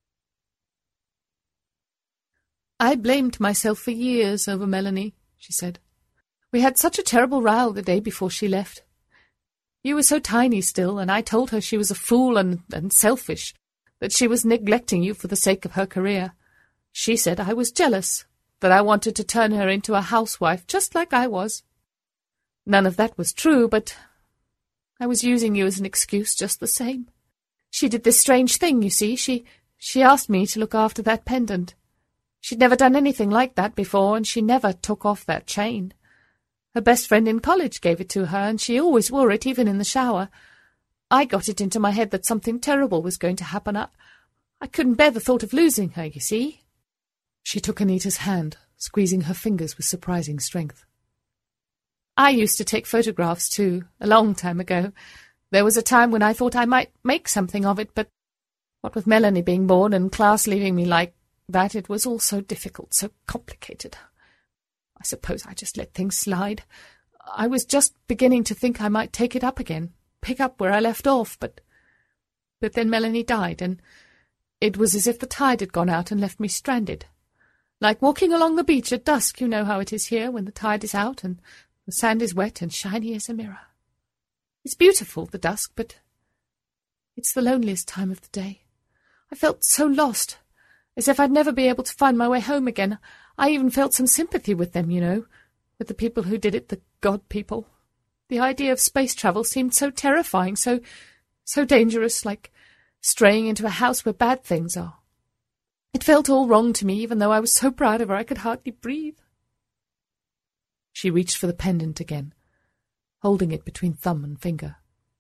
"I blamed myself for years over Melanie," she said. "We had such a terrible row the day before she left. You were so tiny still, and I told her she was a fool and selfish, that she was neglecting you for the sake of her career. She said I was jealous, that I wanted to turn her into a housewife just like I was. None of that was true, but I was using you as an excuse just the same. She did this strange thing, you see. She asked me to look after that pendant. She'd never done anything like that before, and she never took off that chain. Her best friend in college gave it to her, and she always wore it, even in the shower. I got it into my head that something terrible was going to happen. I couldn't bear the thought of losing her, you see." She took Anita's hand, squeezing her fingers with surprising strength. "I used to take photographs, too, a long time ago. There was a time when I thought I might make something of it, but What with Melanie being born and Klaus leaving me like that, it was all so difficult, so complicated. I suppose I just let things slide. I was just beginning to think I might take it up again, pick up where I left off, but then Melanie died, and it was as if the tide had gone out and left me stranded. Like walking along the beach at dusk, you know how it is here when the tide is out and the sand is wet and shiny as a mirror. It's beautiful, the dusk, but it's the loneliest time of the day. I felt so lost, as if I'd never be able to find my way home again. I even felt some sympathy with them, you know, with the people who did it, the God people. The idea of space travel seemed so terrifying, so dangerous, like straying into a house where bad things are. It felt all wrong to me, even though I was so proud of her I could hardly breathe. She reached for the pendant again, holding it between thumb and finger.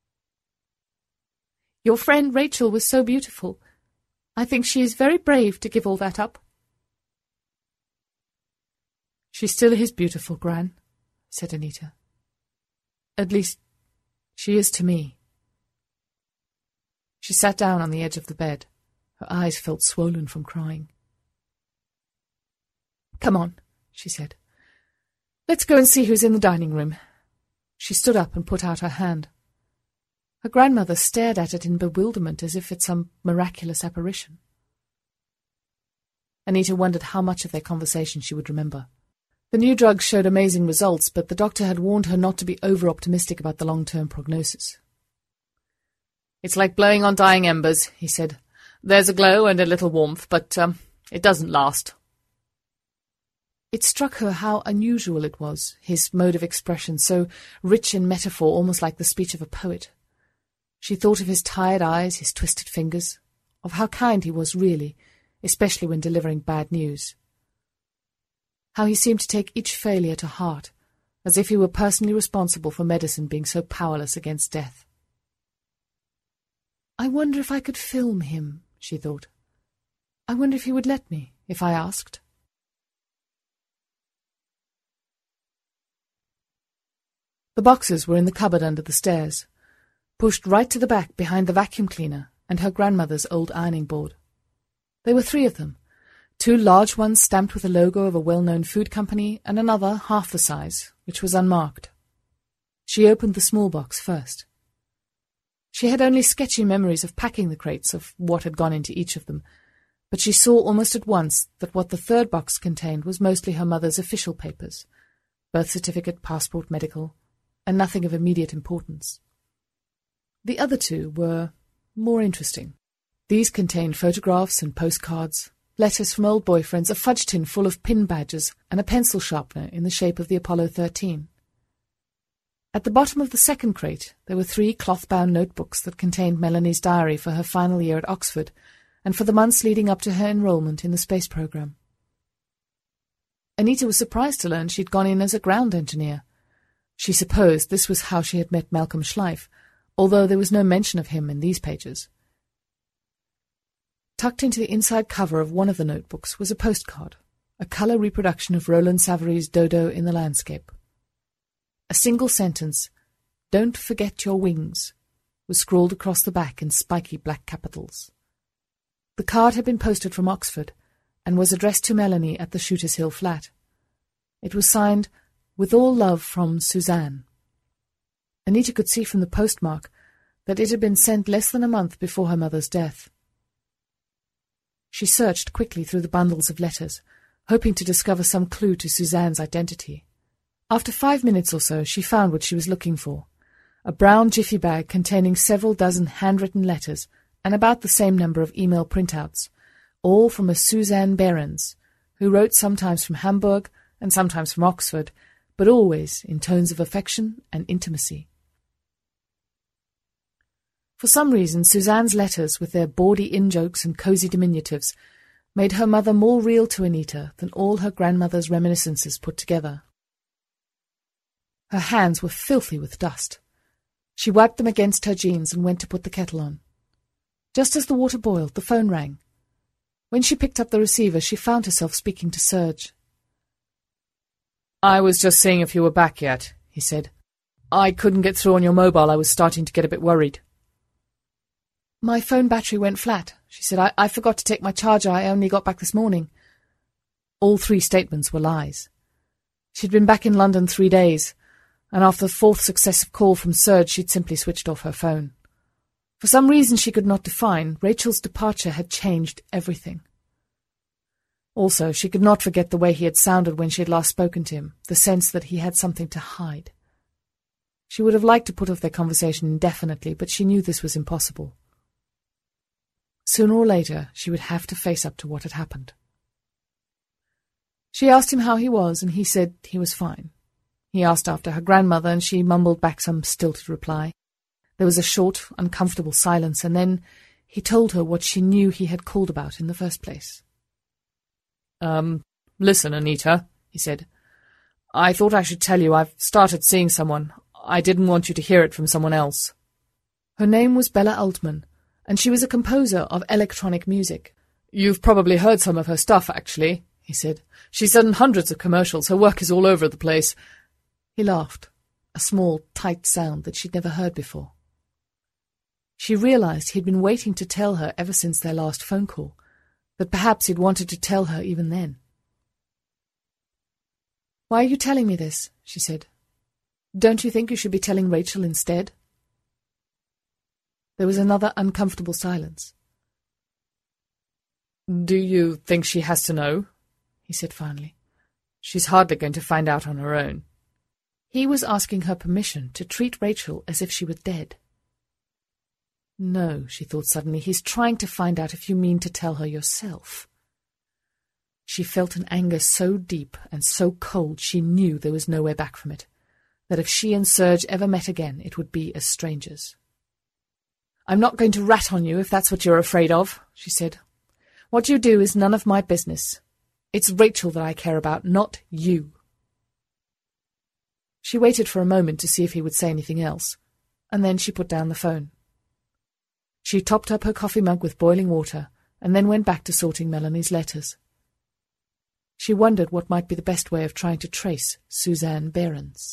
Your friend Rachel was so beautiful. I think she is very brave to give all that up. She still is beautiful, Gran, said Anita. At least, she is to me. She sat down on the edge of the bed. Her eyes felt swollen from crying. Come on, she said. Let's go and see who's in the dining room. She stood up and put out her hand. Her grandmother stared at it in bewilderment as if it's some miraculous apparition. Anita wondered how much of their conversation she would remember. The new drugs showed amazing results, but the doctor had warned her not to be over-optimistic about the long-term prognosis. It's like blowing on dying embers, he said. There's a glow and a little warmth, but it doesn't last. It struck her how unusual it was, his mode of expression, so rich in metaphor, almost like the speech of a poet. She thought of his tired eyes, his twisted fingers, of how kind he was really, especially when delivering bad news. How he seemed to take each failure to heart, as if he were personally responsible for medicine being so powerless against death. I wonder if I could film him, she thought. I wonder if he would let me, if I asked. The boxes were in the cupboard under the stairs, pushed right to the back behind the vacuum cleaner and her grandmother's old ironing board. There were 3 of them, 2 large ones stamped with the logo of a well-known food company and another half the size, which was unmarked. She opened the small box first. She had only sketchy memories of packing the crates, of what had gone into each of them, but she saw almost at once that what the 3rd box contained was mostly her mother's official papers, birth certificate, passport, medical, and nothing of immediate importance. The other 2 were more interesting. These contained photographs and postcards, letters from old boyfriends, a fudge tin full of pin badges, and a pencil sharpener in the shape of the Apollo 13. At the bottom of the 2nd crate there were 3 cloth-bound notebooks that contained Melanie's diary for her final year at Oxford and for the months leading up to her enrollment in the space program. Anita was surprised to learn she'd gone in as a ground engineer. She supposed this was how she had met Malcolm Schleif, although there was no mention of him in these pages. Tucked into the inside cover of one of the notebooks was a postcard, a colour reproduction of Roland Savary's Dodo in the Landscape. A single sentence, "Don't forget your wings," was scrawled across the back in spiky black capitals. The card had been posted from Oxford and was addressed to Melanie at the Shooters Hill flat. It was signed, "With all love from Suzanne." Anita could see from the postmark that it had been sent less than a month before her mother's death. She searched quickly through the bundles of letters, hoping to discover some clue to Suzanne's identity. After 5 minutes or so, she found what she was looking for, a brown jiffy bag containing several dozen handwritten letters and about the same number of email printouts, all from a Suzanne Behrens, who wrote sometimes from Hamburg and sometimes from Oxford, but always in tones of affection and intimacy. For some reason, Suzanne's letters, with their bawdy in-jokes and cosy diminutives, made her mother more real to Anita than all her grandmother's reminiscences put together. Her hands were filthy with dust. She wiped them against her jeans and went to put the kettle on. Just as the water boiled, the phone rang. When she picked up the receiver, she found herself speaking to Serge. "I was just seeing if you were back yet," he said. "I couldn't get through on your mobile. I was starting to get a bit worried." My phone battery went flat, she said. I forgot to take my charger. I only got back this morning. All 3 statements were lies. She'd been back in London 3 days, and after the 4th successive call from Serge, she'd simply switched off her phone. For some reason she could not define, Rachel's departure had changed everything. Also, she could not forget the way he had sounded when she had last spoken to him, the sense that he had something to hide. She would have liked to put off their conversation indefinitely, but she knew this was impossible. Sooner or later, she would have to face up to what had happened. She asked him how he was, and he said he was fine. He asked after her grandmother, and she mumbled back some stilted reply. There was a short, uncomfortable silence, and then he told her what she knew he had called about in the first place. Listen, Anita, he said. I thought I should tell you I've started seeing someone. I didn't want you to hear it from someone else. Her name was Bella Altman, and she was a composer of electronic music. You've probably heard some of her stuff, actually, he said. She's done hundreds of commercials. Her work is all over the place. He laughed, a small, tight sound that she'd never heard before. She realized he'd been waiting to tell her ever since their last phone call, that perhaps he'd wanted to tell her even then. Why are you telling me this? She said. Don't you think you should be telling Rachel instead? There was another uncomfortable silence. Do you think she has to know? He said finally. She's hardly going to find out on her own. He was asking her permission to treat Rachel as if she were dead. No, she thought suddenly, he's trying to find out if you mean to tell her yourself. She felt an anger so deep and so cold she knew there was no way back from it, that if she and Serge ever met again it would be as strangers. I'm not going to rat on you if that's what you're afraid of, she said. What you do is none of my business. It's Rachel that I care about, not you. She waited for a moment to see if he would say anything else, and then she put down the phone. She topped up her coffee mug with boiling water and then went back to sorting Melanie's letters. She wondered what might be the best way of trying to trace Suzanne Behrens.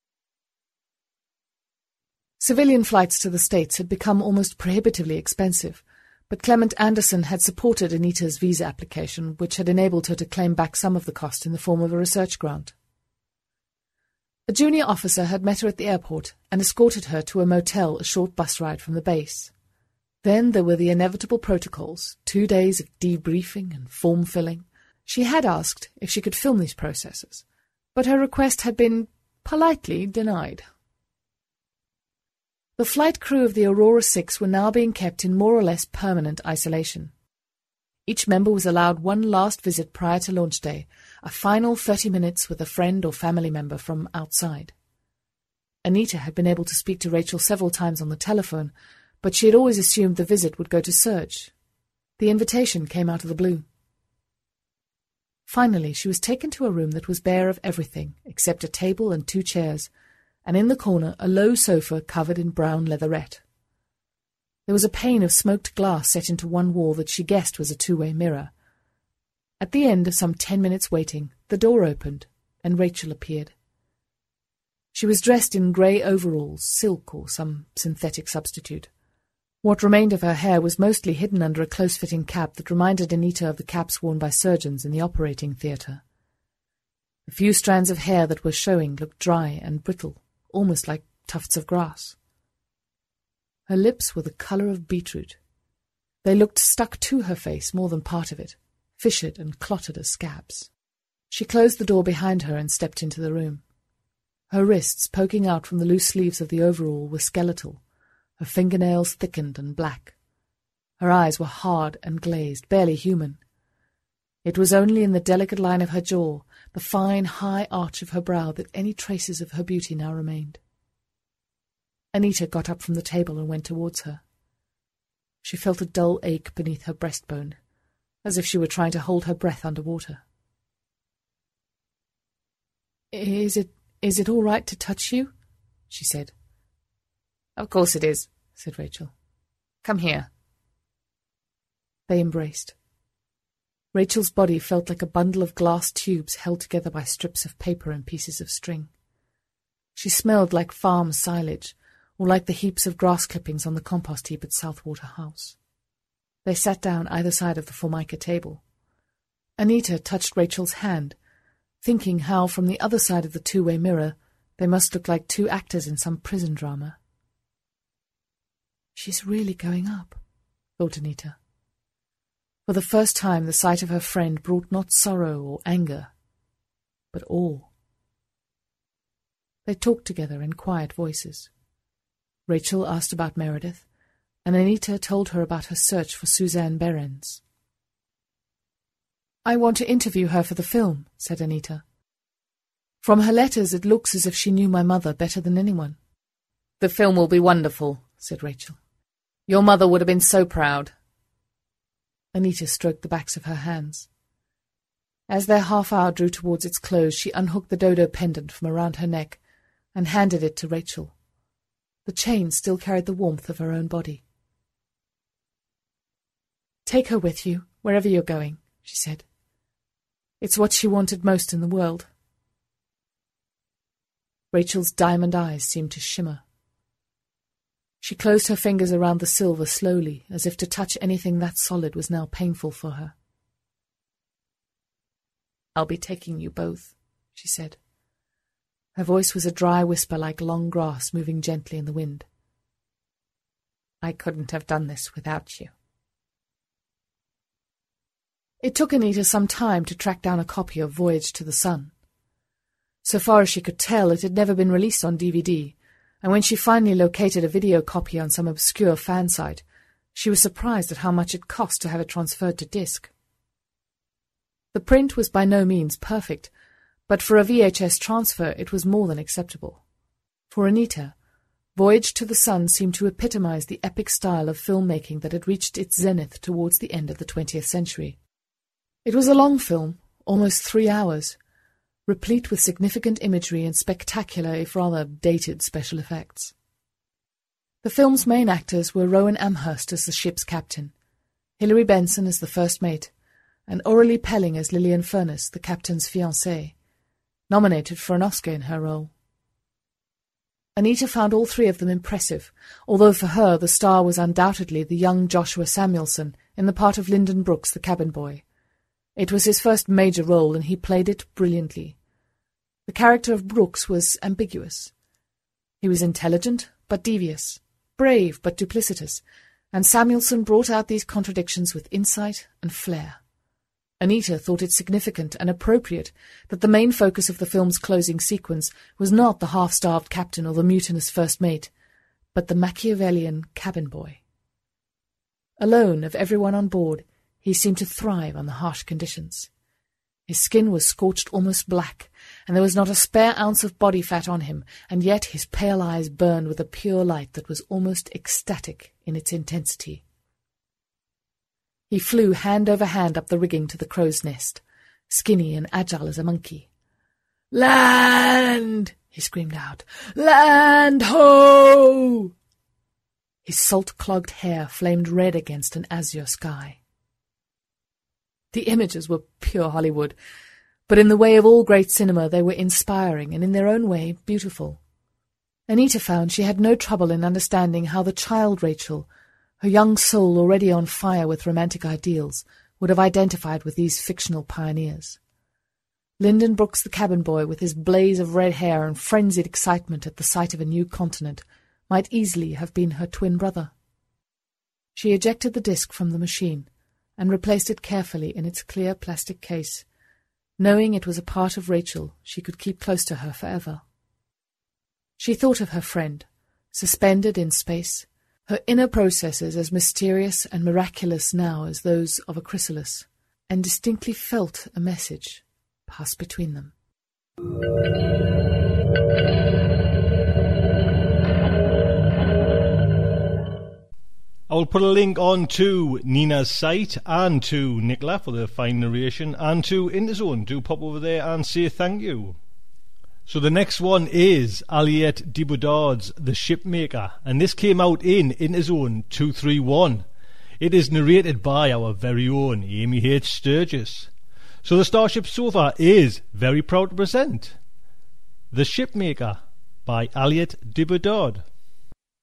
Civilian flights to the States had become almost prohibitively expensive, but Clement Anderson had supported Anita's visa application, which had enabled her to claim back some of the cost in the form of a research grant. A junior officer had met her at the airport and escorted her to a motel a short bus ride from the base. Then there were the inevitable protocols, 2 days of debriefing and form-filling. She had asked if she could film these processes, but her request had been politely denied. The flight crew of the Aurora 6 were now being kept in more or less permanent isolation. Each member was allowed one last visit prior to launch day, a final 30 minutes with a friend or family member from outside. Anita had been able to speak to Rachel several times on the telephone, but she had always assumed the visit would go to Serge. The invitation came out of the blue. Finally, she was taken to a room that was bare of everything except a table and 2 chairs, and in the corner a low sofa covered in brown leatherette. There was a pane of smoked glass set into one wall that she guessed was a 2-way mirror. At the end of some 10 minutes waiting, the door opened, and Rachel appeared. She was dressed in grey overalls, silk or some synthetic substitute. What remained of her hair was mostly hidden under a close-fitting cap that reminded Anita of the caps worn by surgeons in the operating theatre. The few strands of hair that were showing looked dry and brittle, almost like tufts of grass. Her lips were the colour of beetroot. They looked stuck to her face more than part of it, fissured and clotted as scabs. She closed the door behind her and stepped into the room. Her wrists, poking out from the loose sleeves of the overall, were skeletal, her fingernails thickened and black. Her eyes were hard and glazed, barely human. It was only in the delicate line of her jaw, the fine, high arch of her brow, that any traces of her beauty now remained. Anita got up from the table and went towards her. She felt a dull ache beneath her breastbone, as if she were trying to hold her breath under water. Is it all right to touch you? She said. Of course it is, said Rachel. Come here. They embraced. Rachel's body felt like a bundle of glass tubes held together by strips of paper and pieces of string. She smelled like farm silage, or like the heaps of grass clippings on the compost heap at Southwater House. They sat down either side of the Formica table. Anita touched Rachel's hand, thinking how from the other side of the two-way mirror they must look like two actors in some prison drama. She's really going up, thought Anita. For the first time the sight of her friend brought not sorrow or anger, but awe. They talked together in quiet voices. Rachel asked about Meredith, and Anita told her about her search for Suzanne Behrens. "I want to interview her for the film," said Anita. "From her letters it looks as if she knew my mother better than anyone." "The film will be wonderful," said Rachel. "Your mother would have been so proud." Anita stroked the backs of her hands. As their half-hour drew towards its close, she unhooked the dodo pendant from around her neck and handed it to Rachel. The chain still carried the warmth of her own body. "Take her with you, wherever you're going," she said. "It's what she wanted most in the world." Rachel's diamond eyes seemed to shimmer. She closed her fingers around the silver slowly, as if to touch anything that solid was now painful for her. "I'll be taking you both," she said. Her voice was a dry whisper like long grass moving gently in the wind. "I couldn't have done this without you." It took Anita some time to track down a copy of Voyage to the Sun. So far as she could tell, it had never been released on DVD, and when she finally located a video copy on some obscure fan site, she was surprised at how much it cost to have it transferred to disc. The print was by no means perfect, but for a VHS transfer it was more than acceptable. For Anita, Voyage to the Sun seemed to epitomize the epic style of filmmaking that had reached its zenith towards the end of the 20th century. It was a long film, almost 3 hours, replete with significant imagery and spectacular, if rather dated, special effects. The film's main actors were Rowan Amherst as the ship's captain, Hilary Benson as the first mate, and Aurelie Pelling as Lillian Furness, the captain's fiancée, nominated for an Oscar in her role. Anita found all three of them impressive, although for her the star was undoubtedly the young Joshua Samuelson in the part of Lyndon Brooks, the cabin boy. It was his first major role, and he played it brilliantly. The character of Brooks was ambiguous. He was intelligent, but devious, brave, but duplicitous, and Samuelson brought out these contradictions with insight and flair. Anita thought it significant and appropriate that the main focus of the film's closing sequence was not the half-starved captain or the mutinous first mate, but the Machiavellian cabin boy. Alone of everyone on board, he seemed to thrive on the harsh conditions. His skin was scorched almost black, and there was not a spare ounce of body fat on him, and yet his pale eyes burned with a pure light that was almost ecstatic in its intensity. He flew hand over hand up the rigging to the crow's nest, skinny and agile as a monkey. "Land!" he screamed out. "Land ho!" His salt-clogged hair flamed red against an azure sky. The images were pure Hollywood, but in the way of all great cinema they were inspiring and in their own way beautiful. Anita found she had no trouble in understanding how the child Rachel, her young soul already on fire with romantic ideals, would have identified with these fictional pioneers. Lyndon Brooks, the cabin boy, with his blaze of red hair and frenzied excitement at the sight of a new continent, might easily have been her twin brother. She ejected the disc from the machine and replaced it carefully in its clear plastic case, knowing it was a part of Rachel she could keep close to her forever. She thought of her friend, suspended in space, her inner processes as mysterious and miraculous now as those of a chrysalis, and distinctly felt a message pass between them. I will put a link on to Nina's site and to Nicola for the fine narration and to Interzone. Do pop over there and say thank you. So the next one is Aliette de Bodard's The Shipmaker, and this came out in Interzone 231. It is narrated by our very own Amy H. Sturgis. So the Starship Sofa is very proud to present The Shipmaker by Aliette de Bodard.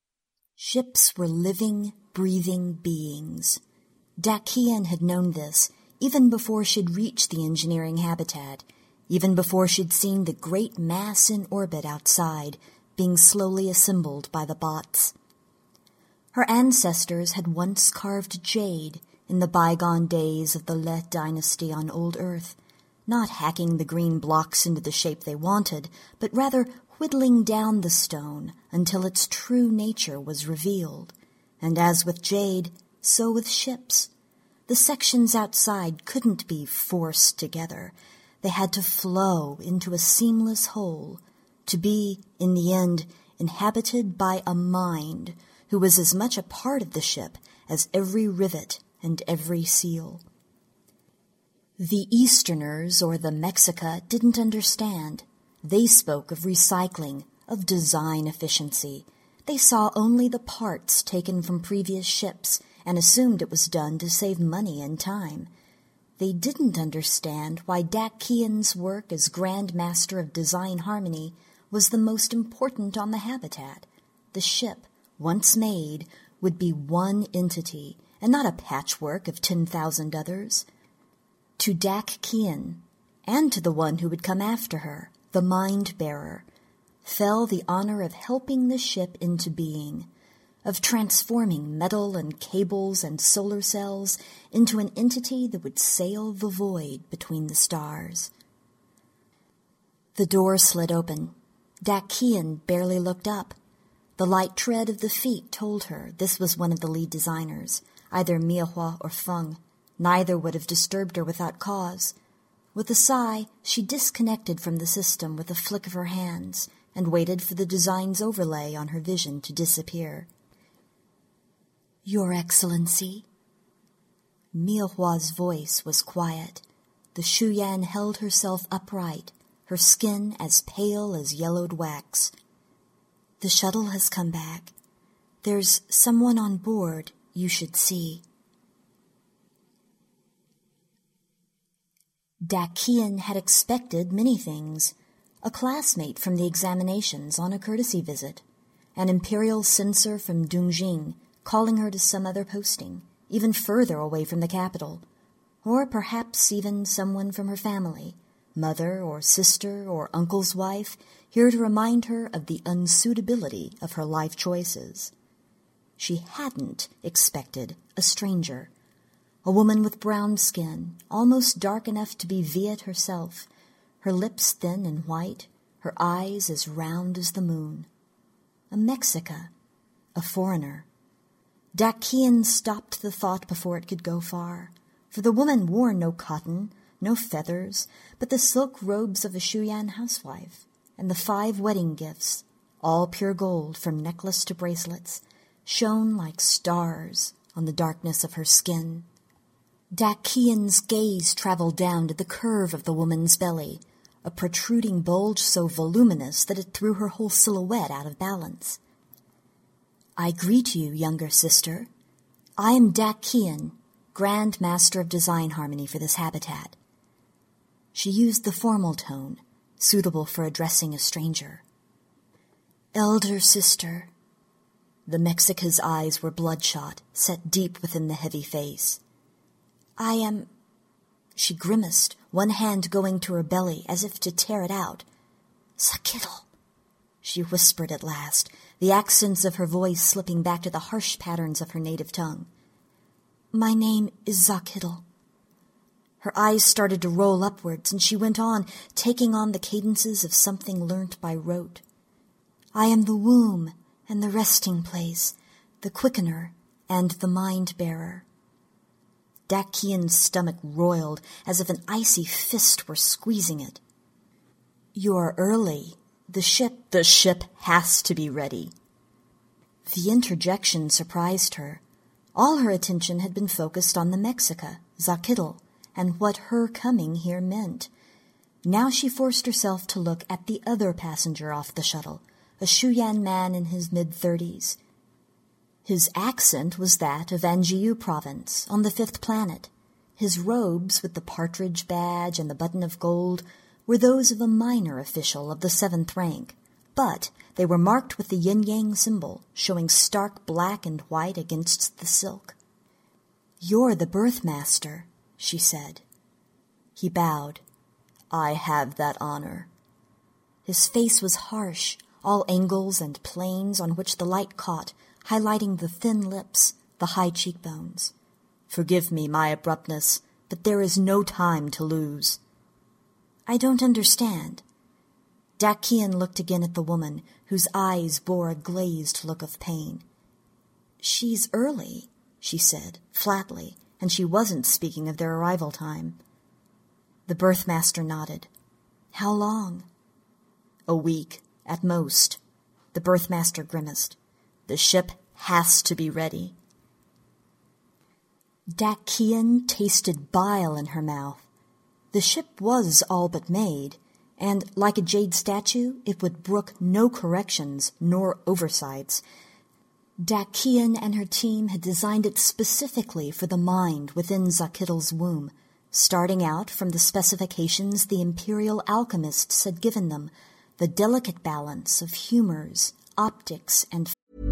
Ships were living, breathing beings. Dakian had known this even before she'd reached the engineering habitat, even before she'd seen the great mass in orbit outside being slowly assembled by the bots. Her ancestors had once carved jade in the bygone days of the Le dynasty on Old Earth, not hacking the green blocks into the shape they wanted, but rather whittling down the stone until its true nature was revealed. And as with jade, so with ships. The sections outside couldn't be forced together. They had to flow into a seamless whole, to be, in the end, inhabited by a mind who was as much a part of the ship as every rivet and every seal. The Easterners, or the Mexica, didn't understand. They spoke of recycling, of design efficiency. They saw only the parts taken from previous ships and assumed it was done to save money and time. They didn't understand why Dakian's work as Grand Master of Design Harmony was the most important on the habitat. The ship, once made, would be one entity, and not a patchwork of 10,000 others. To Dakian, and to the one who would come after her, the Mind-Bearer, fell the honor of helping the ship into being, of transforming metal and cables and solar cells into an entity that would sail the void between the stars. The door slid open. Dakian barely looked up. The light tread of the feet told her this was one of the lead designers, either Miehua or Feng. Neither would have disturbed her without cause. With a sigh, she disconnected from the system with a flick of her hands and waited for the design's overlay on her vision to disappear. "Your Excellency." Miehua's voice was quiet. The Shuyan held herself upright, her skin as pale as yellowed wax. "The shuttle has come back. There's someone on board you should see." Dakian had expected many things. A classmate from the examinations on a courtesy visit, an imperial censor from Dungjing calling her to some other posting, even further away from the capital, or perhaps even someone from her family, mother or sister or uncle's wife, here to remind her of the unsuitability of her life choices. She hadn't expected a stranger, a woman with brown skin, almost dark enough to be Viet herself, her lips thin and white, her eyes as round as the moon. A Mexica, a foreigner. Dakian stopped the thought before it could go far, for the woman wore no cotton, no feathers, but the silk robes of a Shuyan housewife, and the 5 wedding gifts, all pure gold from necklace to bracelets, shone like stars on the darkness of her skin. Dakian's gaze traveled down to the curve of the woman's belly, a protruding bulge so voluminous that it threw her whole silhouette out of balance. "I greet you, younger sister. I am Dakian, Grand Master of Design Harmony for this habitat." She used the formal tone, suitable for addressing a stranger. "Elder sister." The Mexica's eyes were bloodshot, set deep within the heavy face. "I am—" She grimaced, one hand going to her belly as if to tear it out. "Zakitl," she whispered at last, the accents of her voice slipping back to the harsh patterns of her native tongue. "My name is Zakitl." Her eyes started to roll upwards, and she went on, taking on the cadences of something learnt by rote. "I am the womb and the resting place, the quickener and the mind-bearer." Dakian's stomach roiled as if an icy fist were squeezing it. "You're early. The ship has to be ready." The interjection surprised her. All her attention had been focused on the Mexica, Zakitl, and what her coming here meant. Now she forced herself to look at the other passenger off the shuttle, a Shuyan man in his mid-30s. His accent was that of Anjiu province, on the 5th planet. His robes, with the partridge badge and the button of gold, were those of a minor official of the 7th rank, but they were marked with the yin-yang symbol, showing stark black and white against the silk. "You're the Birthmaster," she said. He bowed. "I have that honor." His face was harsh, all angles and planes on which the light caught, highlighting the thin lips, the high cheekbones. "Forgive me my abruptness, but there is no time to lose." "I don't understand." Dakian looked again at the woman, whose eyes bore a glazed look of pain. "She's early," she said, flatly, and she wasn't speaking of their arrival time. The Birthmaster nodded. "How long?" "A week, at most." The Birthmaster grimaced. "The ship has to be ready." Dakian tasted bile in her mouth. The ship was all but made, and, like a jade statue, it would brook no corrections nor oversights. Dakian and her team had designed it specifically for the mind within Zakidl's womb, starting out from the specifications the Imperial alchemists had given them, the delicate balance of humors, optics, and...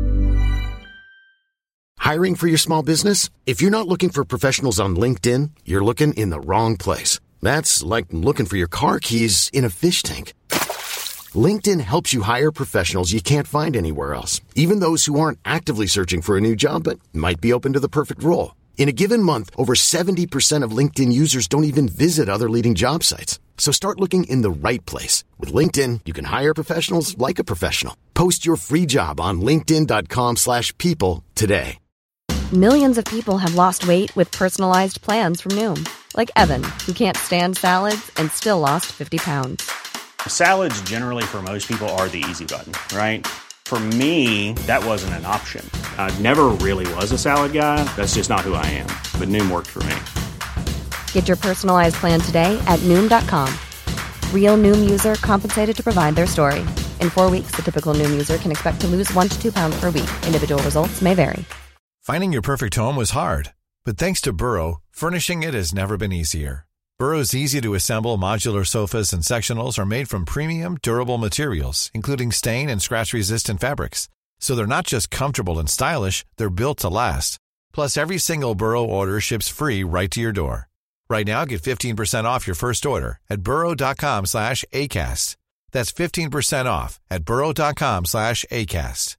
Hiring for your small business? If you're not looking for professionals on LinkedIn, you're looking in the wrong place. That's like looking for your car keys in a fish tank. LinkedIn helps you hire professionals you can't find anywhere else, even those who aren't actively searching for a new job but might be open to the perfect role. In a given month, over 70% of LinkedIn users don't even visit other leading job sites. So start looking in the right place. With LinkedIn, you can hire professionals like a professional. Post your free job on linkedin.com/people today. Millions of people have lost weight with personalized plans from Noom. Like Evan, who can't stand salads and still lost 50 pounds. Salads generally for most people are the easy button, right? For me, that wasn't an option. I never really was a salad guy. That's just not who I am. But Noom worked for me. Get your personalized plan today at Noom.com. Real Noom user compensated to provide their story. In 4 weeks, the typical Noom user can expect to lose 1 to 2 pounds per week. Individual results may vary. Finding your perfect home was hard, but thanks to Burrow, furnishing it has never been easier. Burrow's easy-to-assemble modular sofas and sectionals are made from premium, durable materials, including stain and scratch-resistant fabrics. So they're not just comfortable and stylish, they're built to last. Plus, every single Burrow order ships free right to your door. Right now, get 15% off your first order at burrow.com/ACAST. That's 15% off at burrow.com/ACAST.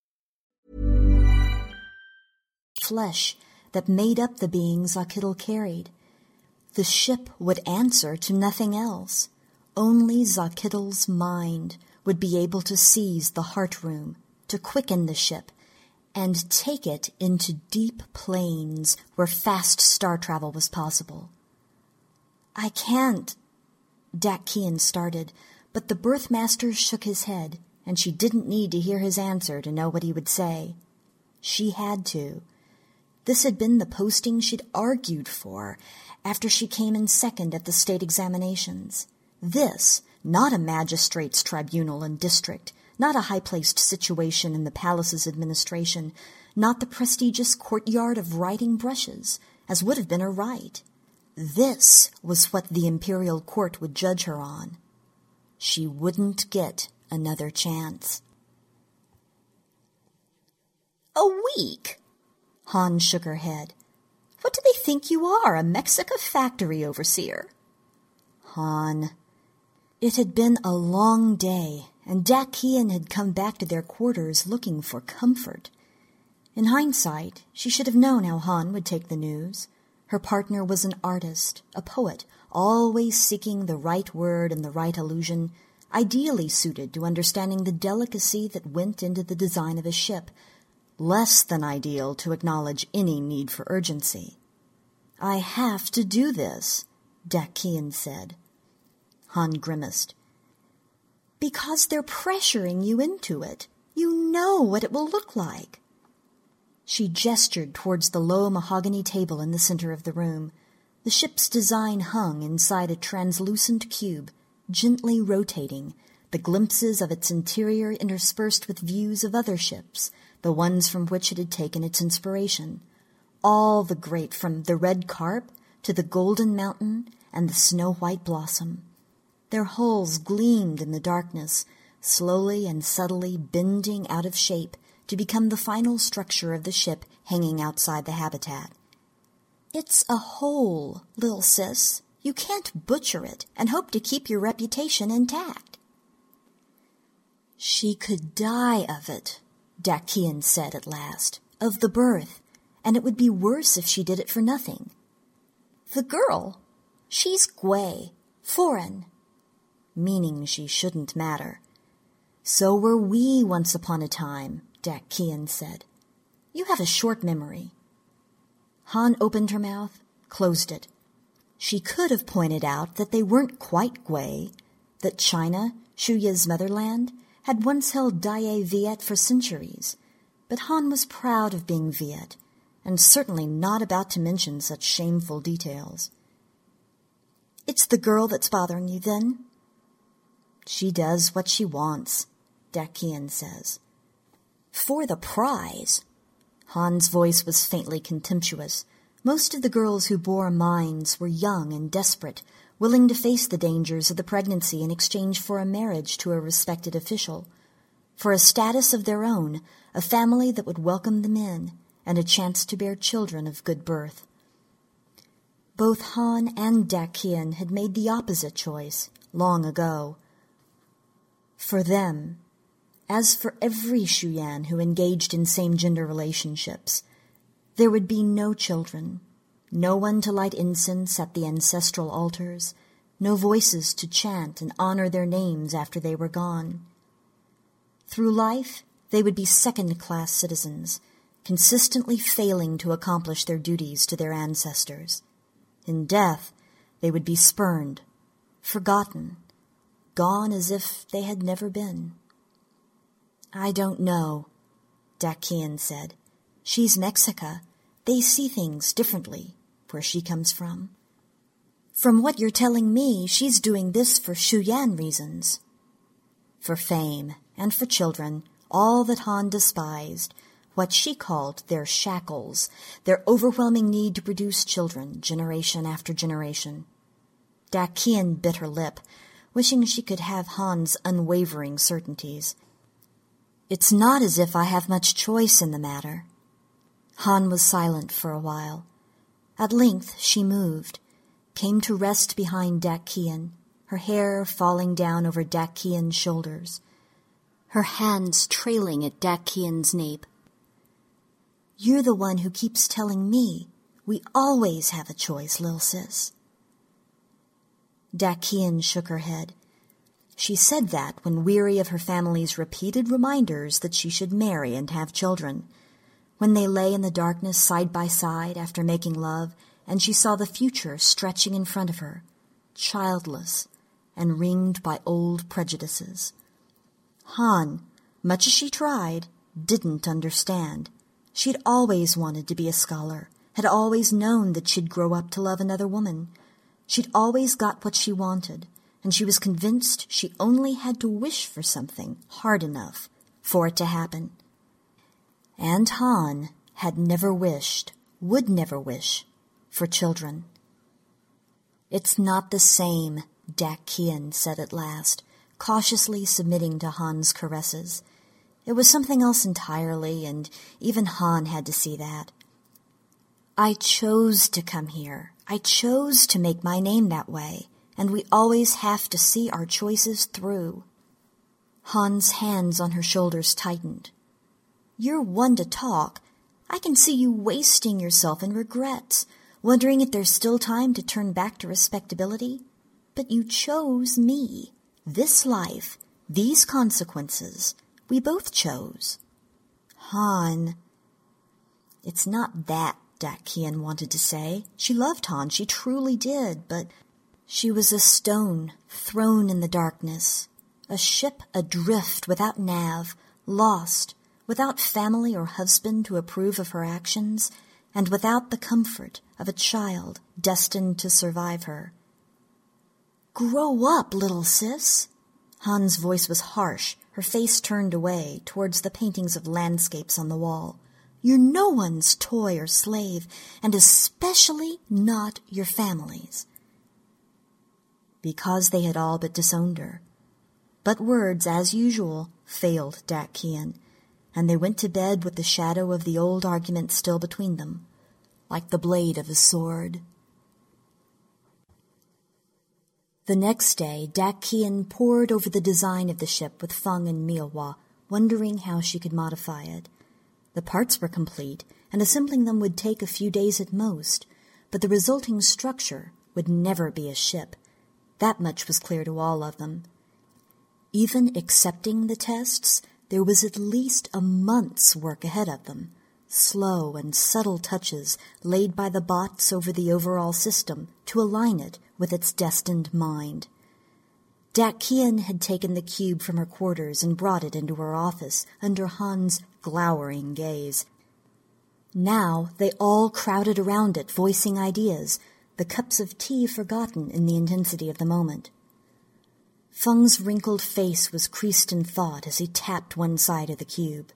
Flesh that made up the being Zakidl carried. The ship would answer to nothing else. Only Zakidl's mind would be able to seize the heart room, to quicken the ship, and take it into deep planes where fast star travel was possible. "I can't," Dakian started, but the Birthmaster shook his head, and she didn't need to hear his answer to know what he would say. She had to. This had been the posting she'd argued for after she came in second at the state examinations. This, not a magistrate's tribunal and district, not a high-placed situation in the palace's administration, not the prestigious courtyard of writing brushes, as would have been her right. This was what the imperial court would judge her on. She wouldn't get another chance. "A week?" Han shook her head. "What do they think you are, a Mexica factory overseer?" Han. It had been a long day, and Dakian had come back to their quarters looking for comfort. In hindsight, she should have known how Han would take the news. Her partner was an artist, a poet, always seeking the right word and the right allusion, ideally suited to understanding the delicacy that went into the design of a ship, less than ideal to acknowledge any need for urgency. "I have to do this," Dakian said. Han grimaced. "Because they're pressuring you into it. You know what it will look like." She gestured towards the low mahogany table in the center of the room. The ship's design hung inside a translucent cube, gently rotating, the glimpses of its interior interspersed with views of other ships, the ones from which it had taken its inspiration. All the great, from the Red Carp to the Golden Mountain and the Snow-White Blossom. Their hulls gleamed in the darkness, slowly and subtly bending out of shape to become the final structure of the ship hanging outside the habitat. It's a hole, Lil Sis. You can't butcher it and hope to keep your reputation intact. She could die of it, Dakian said at last, of the birth, and it would be worse if she did it for nothing. The girl, she's Gwei, foreign, meaning she shouldn't matter. So were we once upon a time, Dakian said. You have a short memory. Han opened her mouth, closed it. She could have pointed out that they weren't quite Gwei, that China, Shuya's motherland, had once held Dai Viet for centuries, but Han was proud of being Viet, and certainly not about to mention such shameful details. It's the girl that's bothering you, then? She does what she wants, Dakian says. For the prize. Han's voice was faintly contemptuous. Most of the girls who bore minds were young and desperate, willing to face the dangers of the pregnancy in exchange for a marriage to a respected official, for a status of their own, a family that would welcome them in, and a chance to bear children of good birth. Both Han and Dakian had made the opposite choice long ago. For them, as for every Shuyan who engaged in same-gender relationships, there would be no children, no one to light incense at the ancestral altars, no voices to chant and honor their names after they were gone. Through life, they would be second-class citizens, consistently failing to accomplish their duties to their ancestors. In death, they would be spurned, forgotten, gone as if they had never been. I don't know, Dakian said. She's Mexica. They see things differently where she comes from. From what you're telling me, she's doing this for Shuyan reasons. For fame and for children, all that Han despised, what she called their shackles, their overwhelming need to produce children, generation after generation. Dakian bit her lip, wishing she could have Han's unwavering certainties. It's not as if I have much choice in the matter. Han was silent for a while. At length she moved, came to rest behind Dakian, her hair falling down over Dakian's shoulders, her hands trailing at Dakian's nape. You're the one who keeps telling me we always have a choice, Lil Sis. Dakian shook her head. She said that when weary of her family's repeated reminders that she should marry and have children, when they lay in the darkness side by side after making love, and she saw the future stretching in front of her, childless and ringed by old prejudices. Han, much as she tried, didn't understand. She'd always wanted to be a scholar, had always known that she'd grow up to love another woman. She'd always got what she wanted, and she was convinced she only had to wish for something hard enough for it to happen. And Han had never wished, would never wish, for children. It's not the same, Dakian said at last, cautiously submitting to Han's caresses. It was something else entirely, and even Han had to see that. I chose to come here. I chose to make my name that way, and we always have to see our choices through. Han's hands on her shoulders tightened. You're one to talk. I can see you wasting yourself in regrets, wondering if there's still time to turn back to respectability. But you chose me. This life, these consequences, we both chose. Han. It's not that, Dakian wanted to say. She loved Han, she truly did, but she was a stone thrown in the darkness, a ship adrift without nav, lost, without family or husband to approve of her actions, and without the comfort of a child destined to survive her. Grow up, little sis. Han's voice was harsh, her face turned away towards the paintings of landscapes on the wall. You're no one's toy or slave, and especially not your family's. Because they had all but disowned her. But words, as usual, failed Dak Kian, and they went to bed with the shadow of the old argument still between them, like the blade of a sword. The next day, Dak Kian pored over the design of the ship with Feng and Miahua, wondering how she could modify it. The parts were complete, and assembling them would take a few days at most, but the resulting structure would never be a ship. That much was clear to all of them. Even accepting the tests, there was at least a month's work ahead of them. Slow and subtle touches laid by the bots over the overall system to align it with its destined mind. Dak Kian had taken the cube from her quarters and brought it into her office under Han's glowering gaze. Now they all crowded around it, voicing ideas, the cups of tea forgotten in the intensity of the moment. Feng's wrinkled face was creased in thought as he tapped one side of the cube.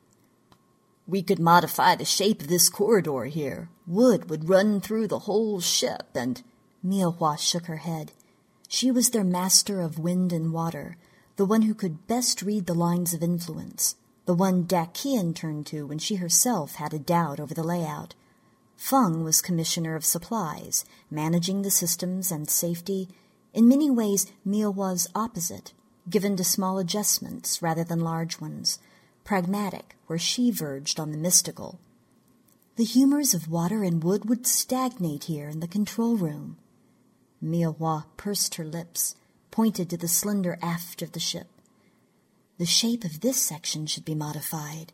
"We could modify the shape of this corridor here. Wood would run through the whole ship, and—" Miahua shook her head. She was their master of wind and water, the one who could best read the lines of influence, the one Dak Kian turned to when she herself had a doubt over the layout. Feng was commissioner of supplies, managing the systems and safety. In many ways, Miahua's opposite, given to small adjustments rather than large ones, pragmatic where she verged on the mystical. The humors of water and wood would stagnate here in the control room. Miahua pursed her lips, pointed to the slender aft of the ship. The shape of this section should be modified.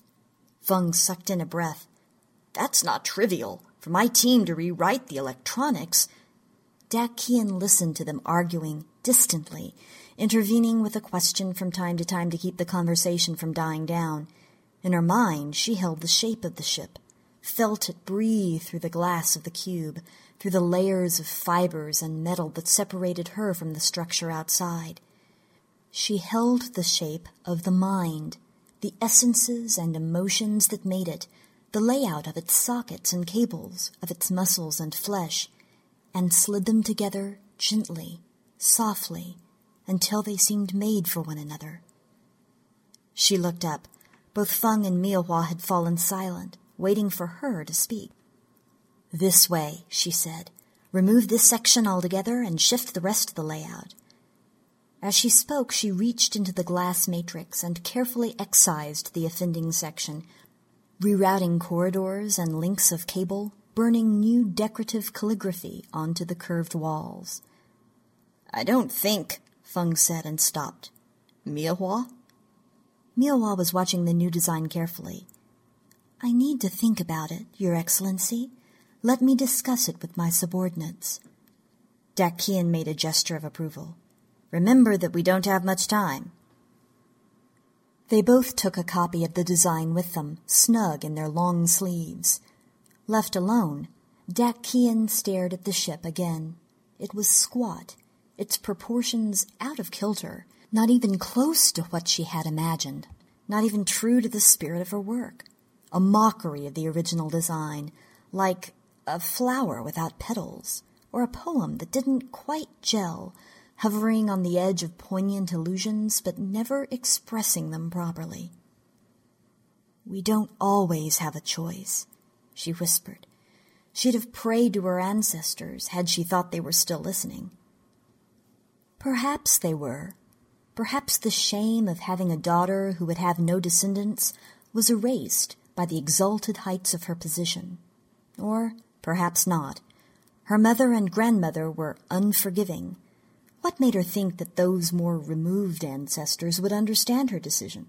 Feng sucked in a breath. "That's not trivial. For my team to rewrite the electronics—" Dak Kian listened to them arguing distantly, intervening with a question from time to keep the conversation from dying down. In her mind, she held the shape of the ship, felt it breathe through the glass of the cube, through the layers of fibers and metal that separated her from the structure outside. She held the shape of the mind, the essences and emotions that made it, the layout of its sockets and cables, of its muscles and flesh, and slid them together gently, softly, until they seemed made for one another. She looked up. Both Feng and Miahua had fallen silent, waiting for her to speak. "This way," she said. "Remove this section altogether and shift the rest of the layout." As she spoke, she reached into the glass matrix and carefully excised the offending section, rerouting corridors and links of cable, burning new decorative calligraphy onto the curved walls. "I don't think," Feng said and stopped. "Miahua?" Miahua was watching the new design carefully. "I need to think about it, Your Excellency. Let me discuss it with my subordinates." Dak Kian made a gesture of approval. "Remember that we don't have much time." They both took a copy of the design with them, snug in their long sleeves. Left alone, Dak Kian stared at the ship again. It was squat, its proportions out of kilter, not even close to what she had imagined, not even true to the spirit of her work. A mockery of the original design, like a flower without petals, or a poem that didn't quite gel, hovering on the edge of poignant illusions but never expressing them properly. "We don't always have a choice," she whispered. She'd have prayed to her ancestors had she thought they were still listening. Perhaps they were. Perhaps the shame of having a daughter who would have no descendants was erased by the exalted heights of her position. Or perhaps not. Her mother and grandmother were unforgiving. What made her think that those more removed ancestors would understand her decision?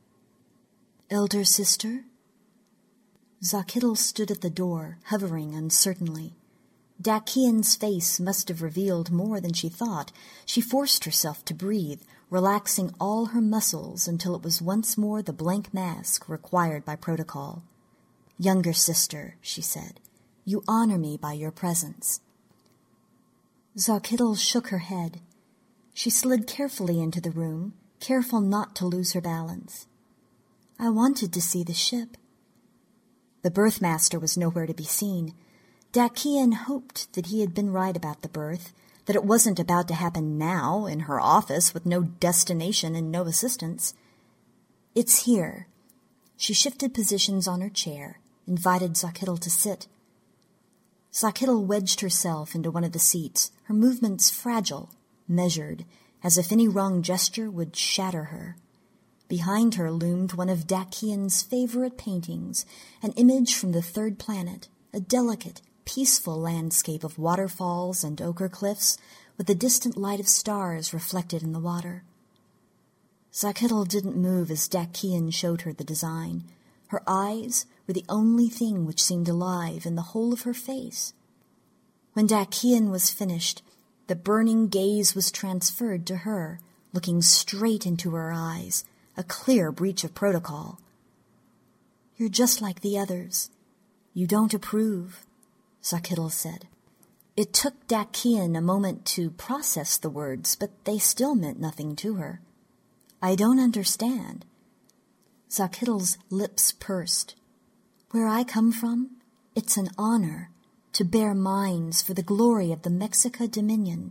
"Elder sister?" Zakhiddle stood at the door, hovering uncertainly. Dak Kian's face must have revealed more than she thought. She forced herself to breathe, relaxing all her muscles until it was once more the blank mask required by protocol. "Younger sister," she said, "you honor me by your presence." Zakhiddle shook her head. She slid carefully into the room, careful not to lose her balance. "I wanted to see the ship." The berthmaster was nowhere to be seen. Dak Kian hoped that he had been right about the berth, that it wasn't about to happen now in her office with no destination and no assistance. "It's here." She shifted positions on her chair, invited Zakhiddle to sit. Zakhiddle wedged herself into one of the seats, her movements fragile, measured, as if any wrong gesture would shatter her. Behind her loomed one of Dakian's favorite paintings, an image from the third planet, a delicate, peaceful landscape of waterfalls and ochre cliffs, with the distant light of stars reflected in the water. Zakhiddle didn't move as Dakian showed her the design. Her eyes were the only thing which seemed alive in the whole of her face. When Dakian was finished, the burning gaze was transferred to her, looking straight into her eyes, a clear breach of protocol. "You're just like the others. You don't approve," Zakhiddle said. It took Dakian a moment to process the words, but they still meant nothing to her. "I don't understand." Zakhiddle's lips pursed. "Where I come from, it's an honor to bear mines for the glory of the Mexica Dominion."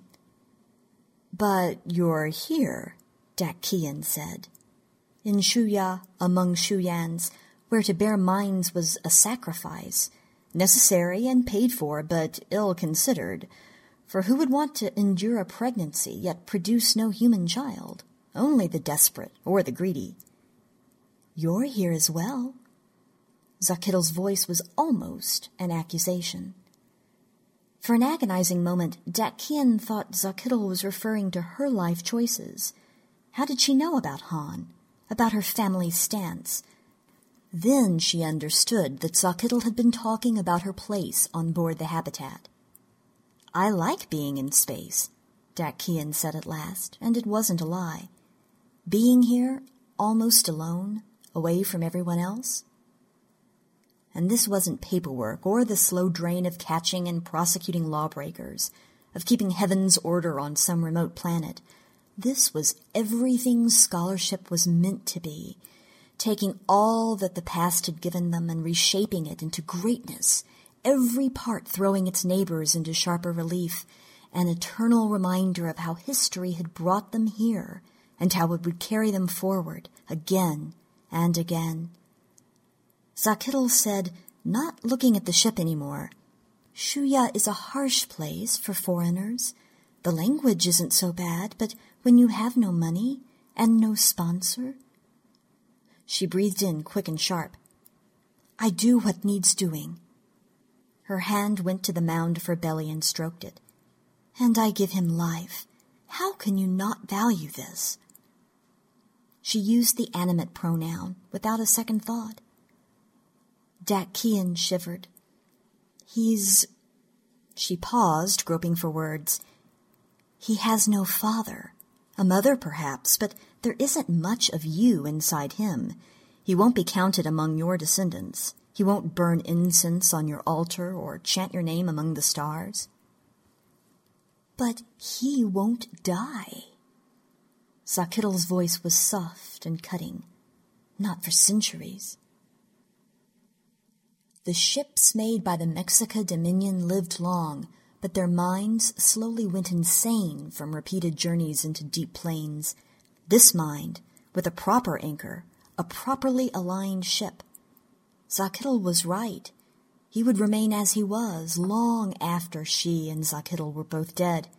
"But you're here," Dakian said. "In Shuya, among Shuyans, where to bear mines was a sacrifice, necessary and paid for, but ill-considered. For who would want to endure a pregnancy, yet produce no human child? Only the desperate or the greedy." "You're here as well." Zakhiddle's voice was almost an accusation. For an agonizing moment, Dakian thought Zakhiddle was referring to her life choices. How did she know about Han? About her family's stance? Then she understood that Zakhiddle had been talking about her place on board the Habitat. "I like being in space," Dakian said at last, and it wasn't a lie. "Being here, almost alone, away from everyone else." And this wasn't paperwork or the slow drain of catching and prosecuting lawbreakers, of keeping heaven's order on some remote planet. This was everything scholarship was meant to be, taking all that the past had given them and reshaping it into greatness, every part throwing its neighbors into sharper relief, an eternal reminder of how history had brought them here and how it would carry them forward again and again. Zakhiddle said, not looking at the ship anymore, "Shuya is a harsh place for foreigners. The language isn't so bad, but when you have no money and no sponsor—" She breathed in quick and sharp. "I do what needs doing." Her hand went to the mound of her belly and stroked it. "And I give him life. How can you not value this?" She used the animate pronoun without a second thought. Dakian shivered. She paused, groping for words. "He has no father. A mother, perhaps, but there isn't much of you inside him. He won't be counted among your descendants. He won't burn incense on your altar or chant your name among the stars." "But he won't die." Zakhiddle's voice was soft and cutting. "Not for centuries." The ships made by the Mexica Dominion lived long, but their minds slowly went insane from repeated journeys into deep plains. This mind, with a proper anchor, a properly aligned ship. Zakhiddle was right. He would remain as he was long after she and Zakhiddle were both dead.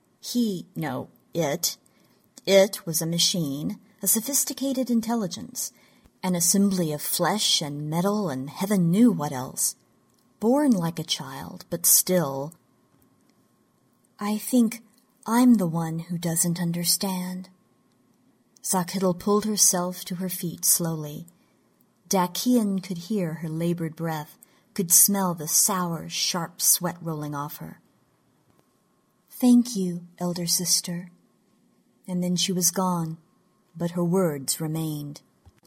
It was a machine, a sophisticated intelligence, an assembly of flesh and metal and heaven knew what else. Born like a child, but still. "I think I'm the one who doesn't understand." Zakhiddle pulled herself to her feet slowly. Dakian could hear her labored breath, could smell the sour, sharp sweat rolling off her. "Thank you, elder sister." And then she was gone, but her words remained.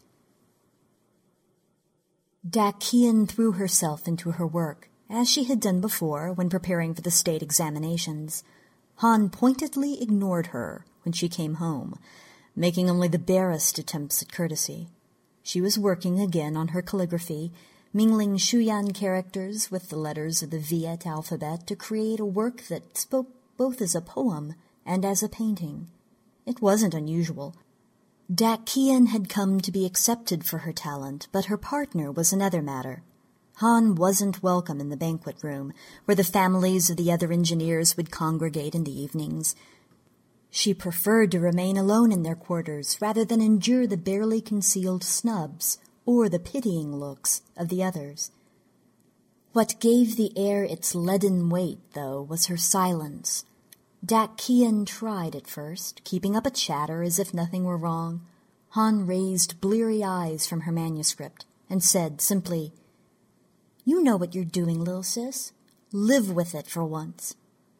Dakian threw herself into her work, as she had done before when preparing for the state examinations. Han pointedly ignored her when she came home, making only the barest attempts at courtesy. She was working again on her calligraphy, mingling Shuyan characters with the letters of the Viet alphabet to create a work that spoke both as a poem and as a painting. It wasn't unusual. Dakian had come to be accepted for her talent, but her partner was another matter. Han wasn't welcome in the banquet room, where the families of the other engineers would congregate in the evenings. She preferred to remain alone in their quarters rather than endure the barely concealed snubs or the pitying looks of the others. What gave the air its leaden weight, though, was her silence. Dakian tried at first, keeping up a chatter as if nothing were wrong. Han raised bleary eyes from her manuscript and said simply, "You know what you're doing, little sis. Live with it for once."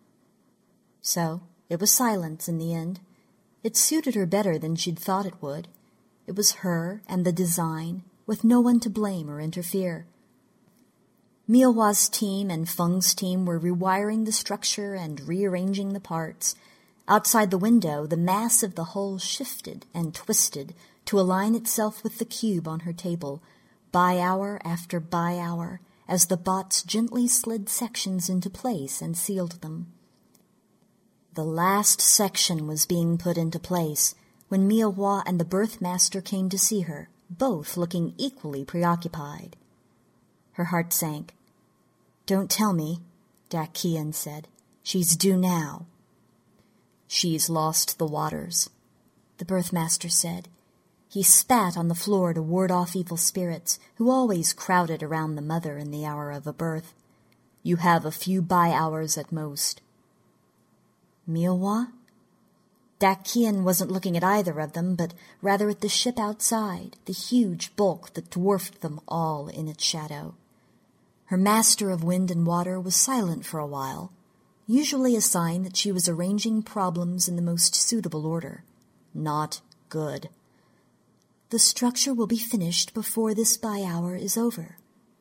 So it was silence in the end. It suited her better than she'd thought it would. It was her and the design, with no one to blame or interfere. Miawa's team and Feng's team were rewiring the structure and rearranging the parts. Outside the window, the mass of the hull shifted and twisted to align itself with the cube on her table, by hour after by hour, as the bots gently slid sections into place and sealed them. The last section was being put into place when Miawa and the birthmaster came to see her, both looking equally preoccupied. Her heart sank. "Don't tell me," Dakian said. "She's due now." "She's lost the waters," the birthmaster said. He spat on the floor to ward off evil spirits, who always crowded around the mother in the hour of a birth. "You have a few by-hours at most." "Miawa?" Dakian wasn't looking at either of them, but rather at the ship outside, the huge bulk that dwarfed them all in its shadow. Her master of wind and water was silent for a while, usually a sign that she was arranging problems in the most suitable order. Not good. "The structure will be finished before this by-hour is over."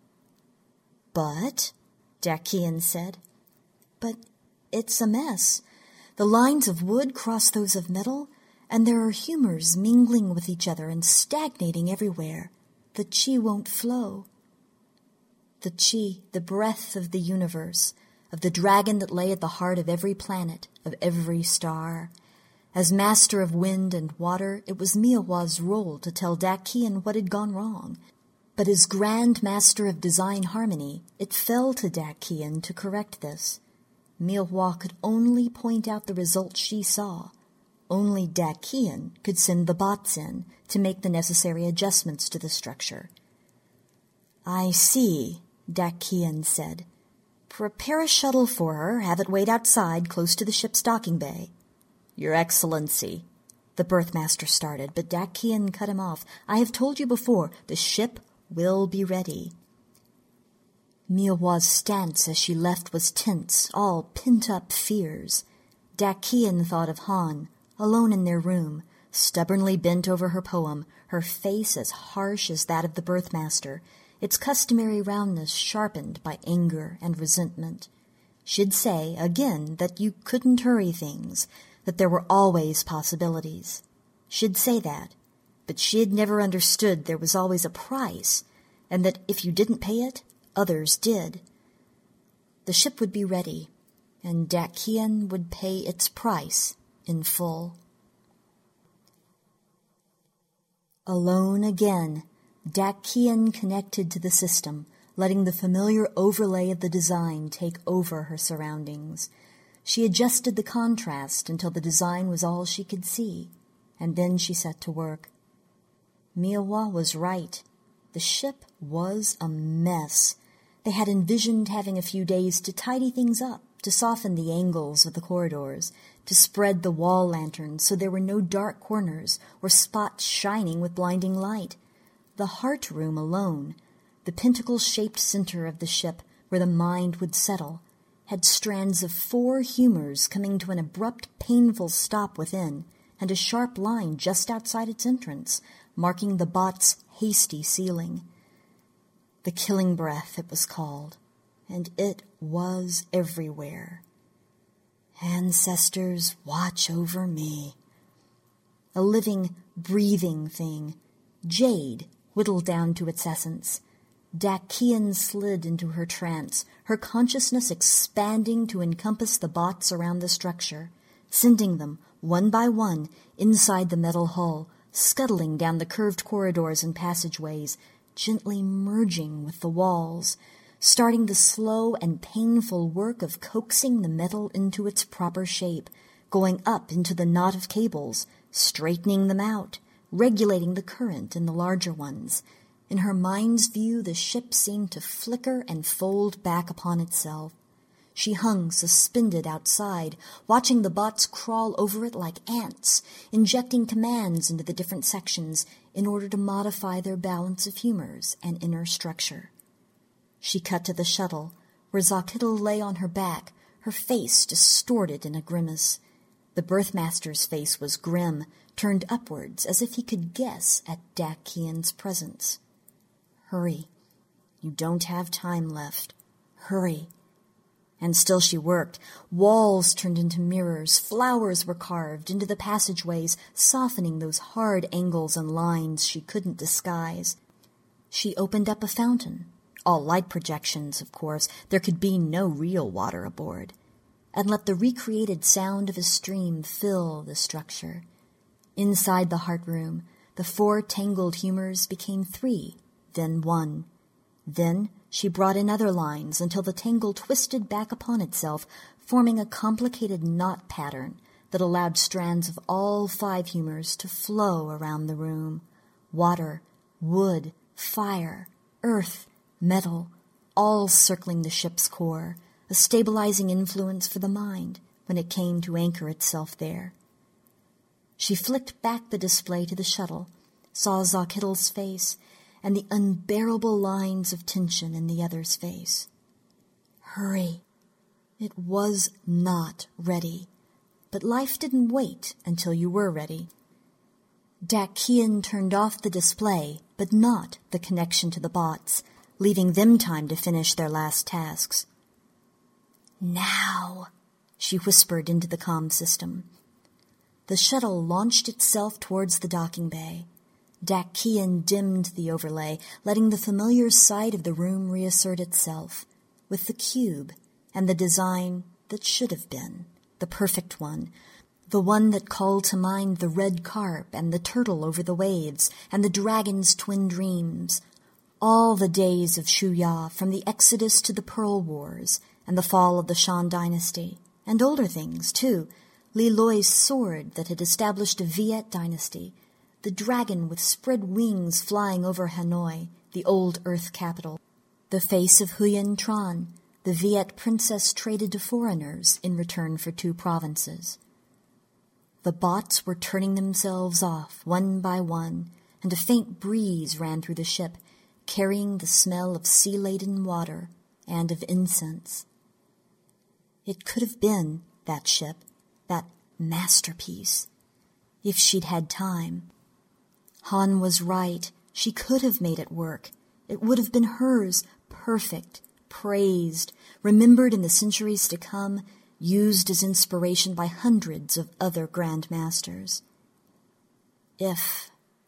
"But," Dakian said, "but it's a mess. The lines of wood cross those of metal, and there are humors mingling with each other and stagnating everywhere. The chi won't flow." The chi, the breath of the universe, of the dragon that lay at the heart of every planet, of every star. As master of wind and water, it was Miawa's role to tell Dakian what had gone wrong. But as Grand Master of Design Harmony, it fell to Dakian to correct this. Miawa could only point out the results she saw. Only Dakian could send the bots in to make the necessary adjustments to the structure. "I see," Dakian said. "Prepare a shuttle for her, have it wait outside close to the ship's docking bay." "Your Excellency," the birthmaster started, but Dakian cut him off. "I have told you before, the ship will be ready." Miawa's stance as she left was tense, all pent-up fears. Dakian thought of Han, alone in their room, stubbornly bent over her poem, her face as harsh as that of the birthmaster, its customary roundness sharpened by anger and resentment. She'd say, again, that you couldn't hurry things, that there were always possibilities. She'd say that, but she had never understood there was always a price, and that if you didn't pay it, others did. The ship would be ready, and Dakian would pay its price in full. Alone again, Dakian connected to the system, letting the familiar overlay of the design take over her surroundings. She adjusted the contrast until the design was all she could see, and then she set to work. Miawa was right. The ship was a mess. They had envisioned having a few days to tidy things up, to soften the angles of the corridors, to spread the wall lanterns so there were no dark corners or spots shining with blinding light. The heart room alone, the pentacle-shaped center of the ship where the mind would settle, had strands of 4 humors coming to an abrupt, painful stop within, and a sharp line just outside its entrance, marking the bot's hasty sealing. The killing breath, it was called, and it was everywhere. Ancestors, watch over me. A living, breathing thing, jade, whittled down to its essence. Dakian slid into her trance, her consciousness expanding to encompass the bots around the structure, sending them, one by one, inside the metal hull, scuttling down the curved corridors and passageways, gently merging with the walls, starting the slow and painful work of coaxing the metal into its proper shape, going up into the knot of cables, straightening them out, regulating the current in the larger ones. In her mind's view, the ship seemed to flicker and fold back upon itself. She hung suspended outside, watching the bots crawl over it like ants, injecting commands into the different sections in order to modify their balance of humors and inner structure. She cut to the shuttle, where Zakhiddle lay on her back, her face distorted in a grimace. The Birthmaster's face was grim, turned upwards as if he could guess at Dakian's presence. Hurry. You don't have time left. Hurry. And still she worked. Walls turned into mirrors. Flowers were carved into the passageways, softening those hard angles and lines she couldn't disguise. She opened up a fountain. All light projections, of course. There could be no real water aboard. And let the recreated sound of a stream fill the structure. Inside the heart room, the 4 tangled humors became 3, then 1. Then she brought in other lines until the tangle twisted back upon itself, forming a complicated knot pattern that allowed strands of all 5 humors to flow around the room. Water, wood, fire, earth, metal, all circling the ship's core, a stabilizing influence for the mind when it came to anchor itself there. She flicked back the display to the shuttle, saw Zakhiddle's face, and the unbearable lines of tension in the other's face. Hurry. It was not ready, but life didn't wait until you were ready. Dakian turned off the display, but not the connection to the bots, leaving them time to finish their last tasks. Now, she whispered into the comm system. The shuttle launched itself towards the docking bay. Dakian dimmed the overlay, letting the familiar sight of the room reassert itself, with the cube and the design that should have been, the perfect one, the one that called to mind the red carp and the turtle over the waves and the dragon's twin dreams, all the days of Shuya, from the Exodus to the Pearl Wars and the fall of the Shan dynasty, and older things, too, Li Loi's sword that had established a Viet dynasty, the dragon with spread wings flying over Hanoi, the old Earth capital, the face of Huyen Tran, the Viet princess traded to foreigners in return for 2 provinces. The bots were turning themselves off one by one, and a faint breeze ran through the ship, carrying the smell of sea-laden water and of incense. It could have been that ship, that masterpiece, if she'd had time. Han was right. She could have made it work. It would have been hers, perfect, praised, remembered in the centuries to come, used as inspiration by hundreds of other Grand Masters. If...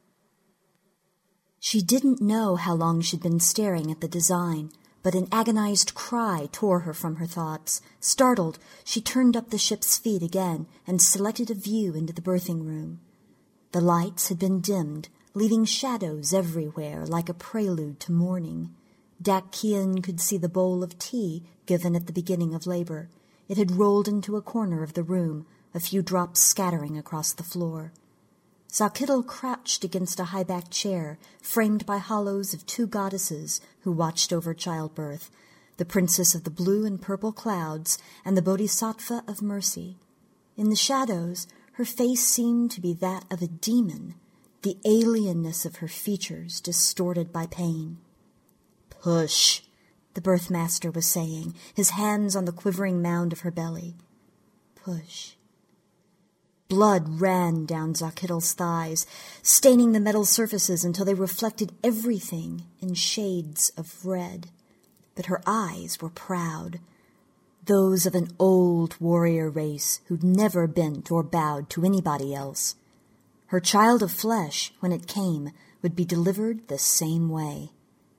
She didn't know how long she'd been staring at the design, but an agonized cry tore her from her thoughts. Startled, she turned up the ship's feet again and selected a view into the berthing room. The lights had been dimmed, leaving shadows everywhere like a prelude to morning. Dakian could see the bowl of tea given at the beginning of labor. It had rolled into a corner of the room, a few drops scattering across the floor. Zakhiddle crouched against a high-backed chair, framed by hollows of 2 goddesses who watched over childbirth, the princess of the blue and purple clouds and the bodhisattva of mercy. In the shadows, her face seemed to be that of a demon, the alienness of her features distorted by pain. "Push," the Birthmaster was saying, his hands on the quivering mound of her belly. Push. Blood ran down Zakhiddle's thighs, staining the metal surfaces until they reflected everything in shades of red. But her eyes were proud, those of an old warrior race who'd never bent or bowed to anybody else. Her child of flesh, when it came, would be delivered the same way.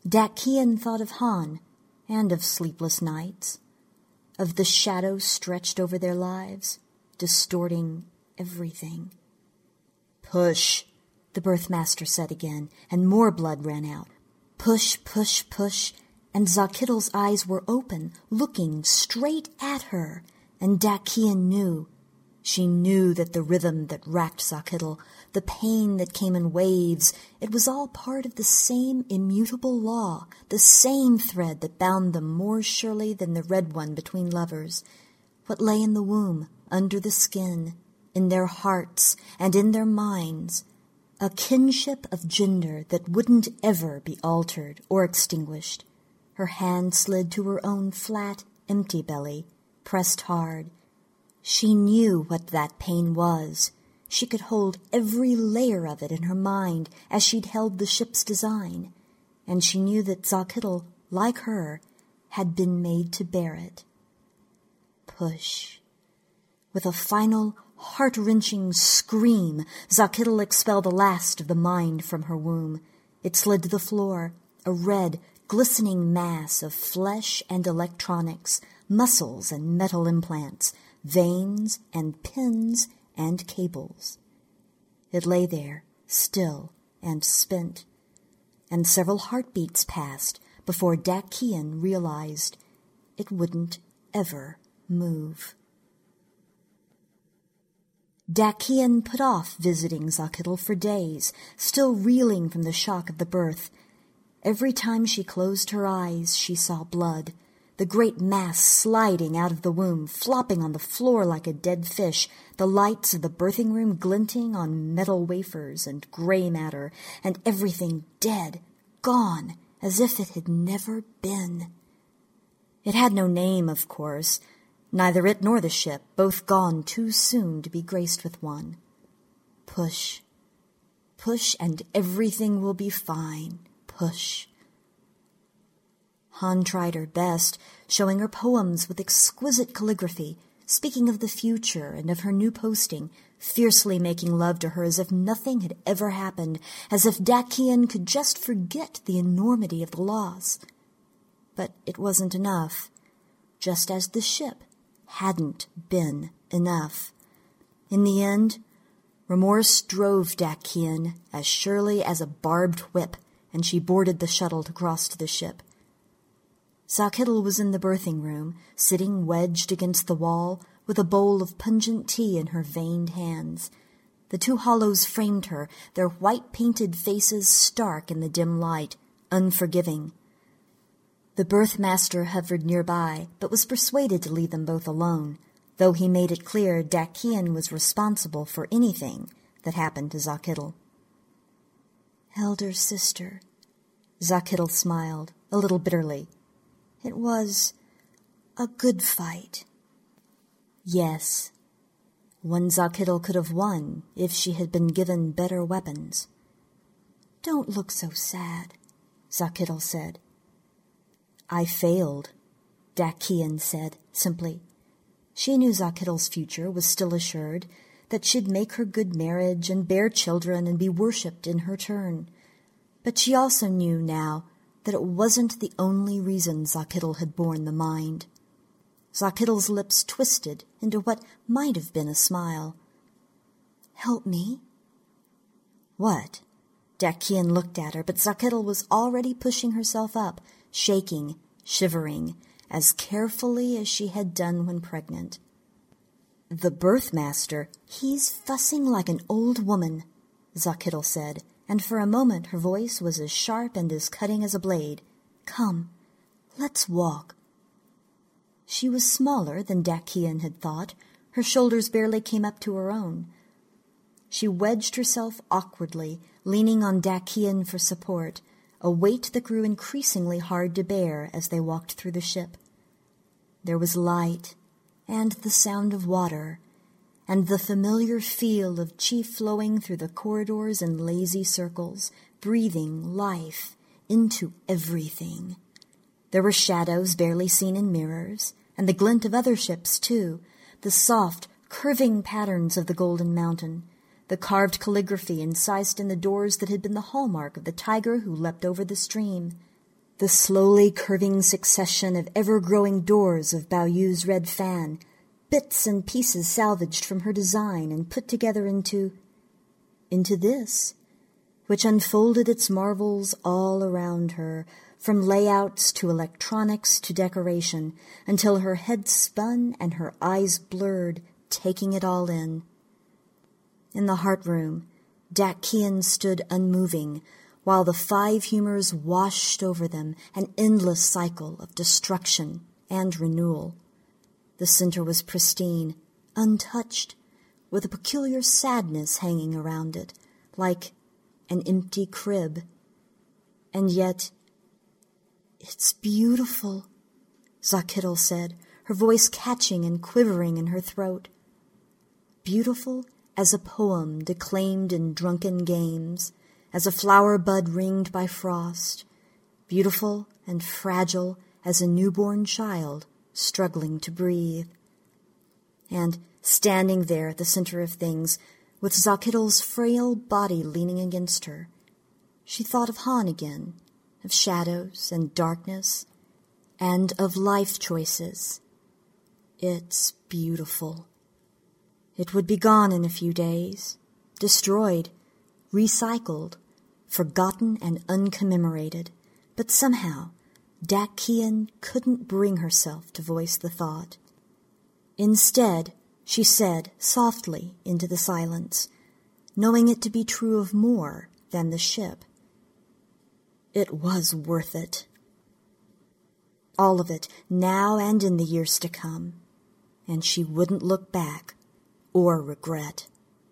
Dakian thought of Han, and of sleepless nights, of the shadow stretched over their lives, distorting everything. "Push," the birthmaster said again, and more blood ran out. Push, push, push, and Zakittl's eyes were open, looking straight at her, and Dakian knew. She knew that the rhythm that racked Zakittl, the pain that came in waves, it was all part of the same immutable law, the same thread that bound them more surely than the red one between lovers. What lay in the womb, under the skin, in their hearts and in their minds, a kinship of gender that wouldn't ever be altered or extinguished. Her hand slid to her own flat, empty belly, pressed hard. She knew what that pain was. She could hold every layer of it in her mind as she'd held the ship's design, and she knew that Zakittl, like her, had been made to bear it. Push. With a final, heart-wrenching scream, Zakittl expelled the last of the mind from her womb. It slid to the floor, a red, glistening mass of flesh and electronics, muscles and metal implants, veins and pins and cables. It lay there, still and spent, and several heartbeats passed before Dakian realized it wouldn't ever move. Dakian put off visiting Zakittl for days, still reeling from the shock of the birth. Every time she closed her eyes, she saw blood, the great mass sliding out of the womb, flopping on the floor like a dead fish, the lights of the birthing room glinting on metal wafers and gray matter, and everything dead, gone, as if it had never been. It had no name, of course, neither it nor the ship, both gone too soon to be graced with one. Push. Push, and everything will be fine. Push. Han tried her best, showing her poems with exquisite calligraphy, speaking of the future and of her new posting, fiercely making love to her as if nothing had ever happened, as if Dakian could just forget the enormity of the loss. But it wasn't enough, just as the ship hadn't been enough. In the end, remorse drove Dakian as surely as a barbed whip, and she boarded the shuttle to cross to the ship. Zakittl was in the birthing room, sitting wedged against the wall, with a bowl of pungent tea in her veined hands. The two hollows framed her, their white-painted faces stark in the dim light, unforgiving. The birthmaster hovered nearby, but was persuaded to leave them both alone, though he made it clear Dakian was responsible for anything that happened to Zakittl. "Elder sister," Zakittl smiled, a little bitterly. "It was a good fight." Yes, one Zakittl could have won if she had been given better weapons. "Don't look so sad," Zakittl said. "I failed," Dakian said, simply. She knew Zakittl's future was still assured, that she'd make her good marriage and bear children and be worshipped in her turn. But she also knew now that it wasn't the only reason Zakittl had borne the mind. Zakittl's lips twisted into what might have been a smile. "Help me?" "What?" Dakian looked at her, but Zakittl was already pushing herself up, shaking, shivering, as carefully as she had done when pregnant. "The birthmaster, he's fussing like an old woman," Zakittl said, and for a moment her voice was as sharp and as cutting as a blade. "Come, let's walk." She was smaller than Dakian had thought. Her shoulders barely came up to her own. She wedged herself awkwardly, leaning on Dakian for support, a weight that grew increasingly hard to bear as they walked through the ship. There was light, and the sound of water, and the familiar feel of chi flowing through the corridors in lazy circles, breathing life into everything. There were shadows barely seen in mirrors, and the glint of other ships, too, the soft, curving patterns of the Golden Mountain, the carved calligraphy incised in the doors that had been the hallmark of the tiger who leapt over the stream. the slowly curving succession of ever-growing doors of Baoyu's red fan, bits and pieces salvaged from her design and put together into this, which unfolded its marvels all around her, from layouts to electronics to decoration, until her head spun and her eyes blurred, taking it all in. In the heart room, Dak Kian stood unmoving, while the 5 humors washed over them, an endless cycle of destruction and renewal. The center was pristine, untouched, with a peculiar sadness hanging around it, like an empty crib. And yet, "It's beautiful," Zakhitil said, her voice catching and quivering in her throat. Beautiful as a poem declaimed in drunken games, as a flower bud ringed by frost, beautiful and fragile as a newborn child struggling to breathe. And standing there at the center of things, with Zakhitil's frail body leaning against her, she thought of Han again, of shadows and darkness, and of life choices. It's beautiful. It would be gone in a few days, destroyed, recycled, forgotten and uncommemorated, but somehow Dak Kian couldn't bring herself to voice the thought. Instead, she said softly into the silence, knowing it to be true of more than the ship, "It was worth it. All of it, now and in the years to come. And she wouldn't look back or regret."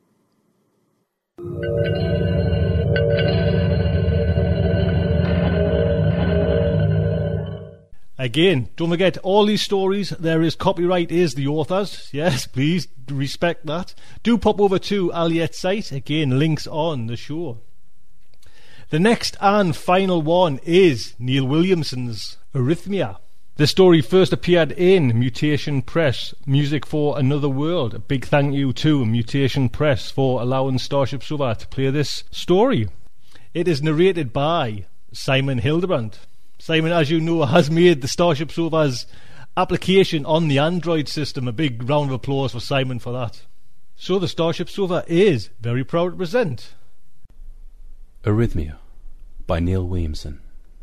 Again, don't forget, all these stories, there is copyright is the author's. Yes, please respect that. Do pop over to Aliet's site. Again, links on the show. The next and final one is Neil Williamson's Arrhythmia. The story first appeared in Mutation Press, Music for Another World. A big thank you to Mutation Press for allowing Starship Sofa to play this story. It is narrated by Simon Hildebrand. Simon, as you know, has made the Starship Sofa's application on the Android system. A big round of applause for Simon for that. So the Starship Sofa is very proud to present Arrhythmia by Neil Williamson.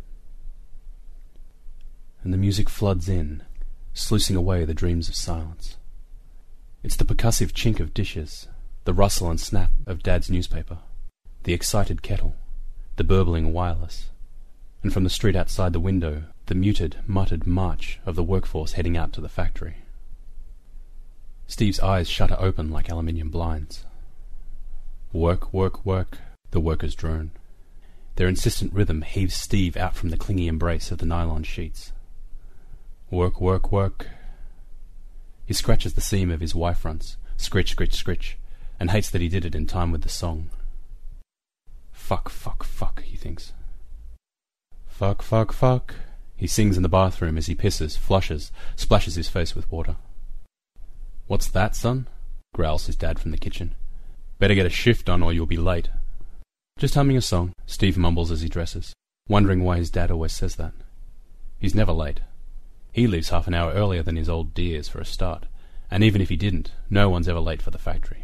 And the music floods in, sluicing away the dreams of silence. It's the percussive chink of dishes, the rustle and snap of Dad's newspaper, the excited kettle, the burbling wireless, and from the street outside the window, the muted, muttered march of the workforce heading out to the factory. Steve's eyes shutter open like aluminium blinds. Work, work, work, the workers drone. Their insistent rhythm heaves Steve out from the clingy embrace of the nylon sheets. Work, work, work. He scratches the seam of his Y-fronts, scritch, scritch, scritch, and hates that he did it in time with the song. Fuck, fuck, fuck, he thinks. Fuck, fuck, fuck, he sings in the bathroom as he pisses, flushes, splashes his face with water. What's that, son? Growls his dad from the kitchen. Better get a shift on or you'll be late. Just humming a song, Steve mumbles as he dresses, wondering why his dad always says that. He's never late. He leaves half an hour earlier than his old dears for a start, and even if he didn't, no one's ever late for the factory.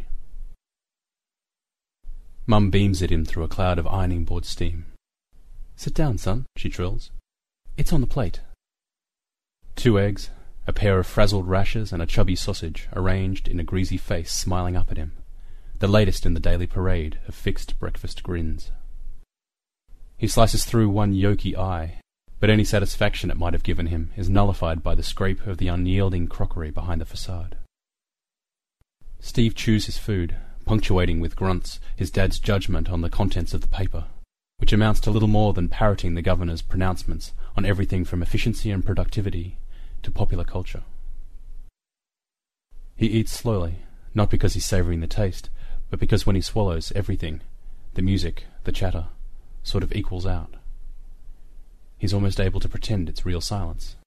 Mum beams at him through a cloud of ironing board steam. Sit down, son, she trills. It's on the plate. 2 eggs, a pair of frazzled rashers, and a chubby sausage arranged in a greasy face smiling up at him, the latest in the daily parade of fixed breakfast grins. He slices through one yolky eye, but any satisfaction it might have given him is nullified by the scrape of the unyielding crockery behind the facade. Steve chews his food, punctuating with grunts his dad's judgment on the contents of the paper, which amounts to little more than parroting the governor's pronouncements on everything from efficiency and productivity to popular culture. He eats slowly, not because he's savouring the taste, but because when he swallows, everything, the music, the chatter, sort of equals out. He's almost able to pretend it's real silence.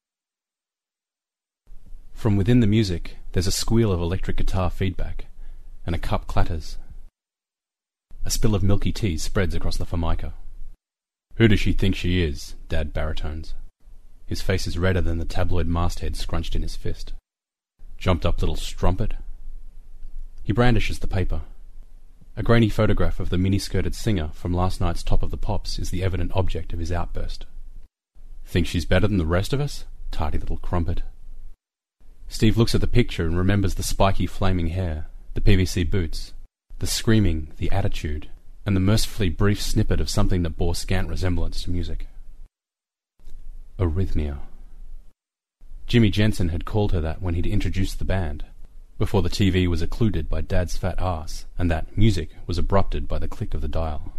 From within the music, there's a squeal of electric guitar feedback, and a cup clatters. A spill of milky tea spreads across the formica. "Who does she think she is?" Dad baritones. His face is redder than the tabloid masthead scrunched in his fist. "Jumped up little strumpet." He brandishes the paper. A grainy photograph of the mini-skirted singer from last night's Top of the Pops is the evident object of his outburst. "Think she's better than the rest of us? Tardy little crumpet." Steve looks at the picture and remembers the spiky flaming hair, the PVC boots, the screaming, the attitude, and the mercifully brief snippet of something that bore scant resemblance to music. Arrhythmia. Jimmy Jensen had called her that when he'd introduced the band, before the TV was occluded by Dad's fat ass, and that music was abrupted by the click of the dial.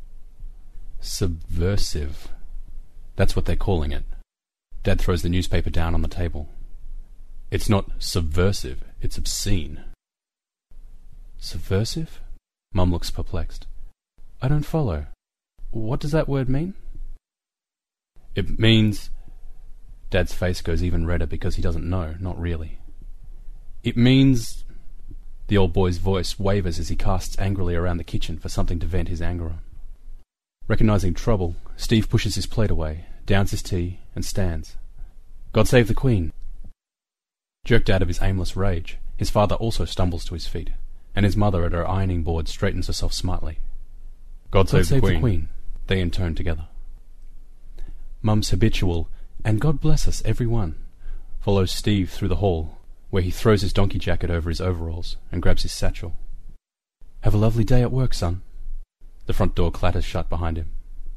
Subversive. That's what they're calling it. Dad throws the newspaper down on the table. It's not subversive, it's obscene. Subversive? Mum looks perplexed. I don't follow. What does that word mean? It means... Dad's face goes even redder because he doesn't know, not really. It means... The old boy's voice wavers as he casts angrily around the kitchen for something to vent his anger on. Recognizing trouble, Steve pushes his plate away, downs his tea, and stands. God save the Queen! Jerked out of his aimless rage, his father also stumbles to his feet, and his mother at her ironing board straightens herself smartly. God save the Queen, they intone together. Mum's habitual, and God bless us, every one, follows Steve through the hall, where he throws his donkey jacket over his overalls and grabs his satchel. Have a lovely day at work, son. The front door clatters shut behind him.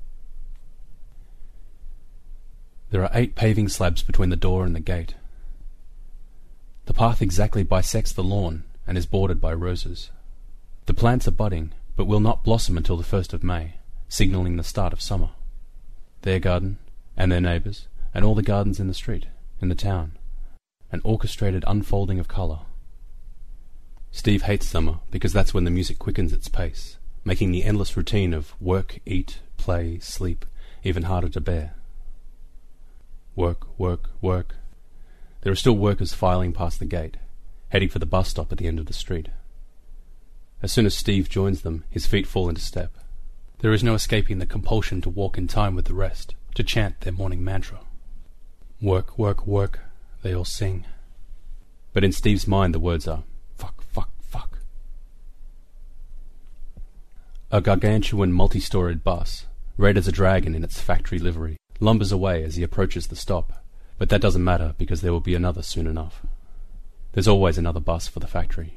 There are 8 paving slabs between the door and the gate. The path exactly bisects the lawn and is bordered by roses. The plants are budding, but will not blossom until the 1st of May, signalling the start of summer. Their garden, and their neighbours', and all the gardens in the street, in the town, an orchestrated unfolding of colour. Steve hates summer because that's when the music quickens its pace, making the endless routine of work, eat, play, sleep even harder to bear. Work, work, work. There are still workers filing past the gate, heading for the bus stop at the end of the street. As soon as Steve joins them, his feet fall into step. There is no escaping the compulsion to walk in time with the rest, to chant their morning mantra. Work, work, work, they all sing. But in Steve's mind the words are, fuck, fuck, fuck. A gargantuan multi-storied bus, red as a dragon in its factory livery, lumbers away as he approaches the stop. But that doesn't matter because there will be another soon enough. There's always another bus for the factory.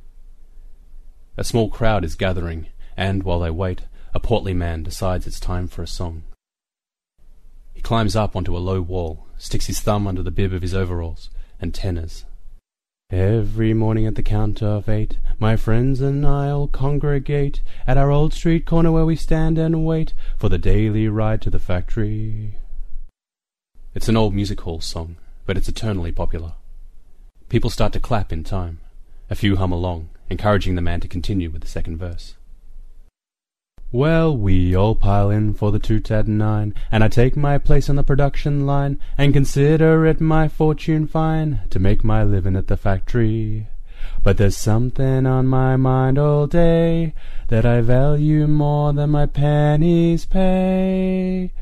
A small crowd is gathering, and while they wait, a portly man decides it's time for a song. He climbs up onto a low wall, sticks his thumb under the bib of his overalls, and tenors. Every morning at the count of 8, my friends and I'll congregate at our old street corner where we stand and wait for the daily ride to the factory. It's an old music hall song, but it's eternally popular. People start to clap in time. A few hum along, encouraging the man to continue with the second verse. Well, we all pile in for the 2-9, and I take my place on the production line, and consider it my fortune fine to make my living at the factory. But there's something on my mind all day that I value more than my pennies pay.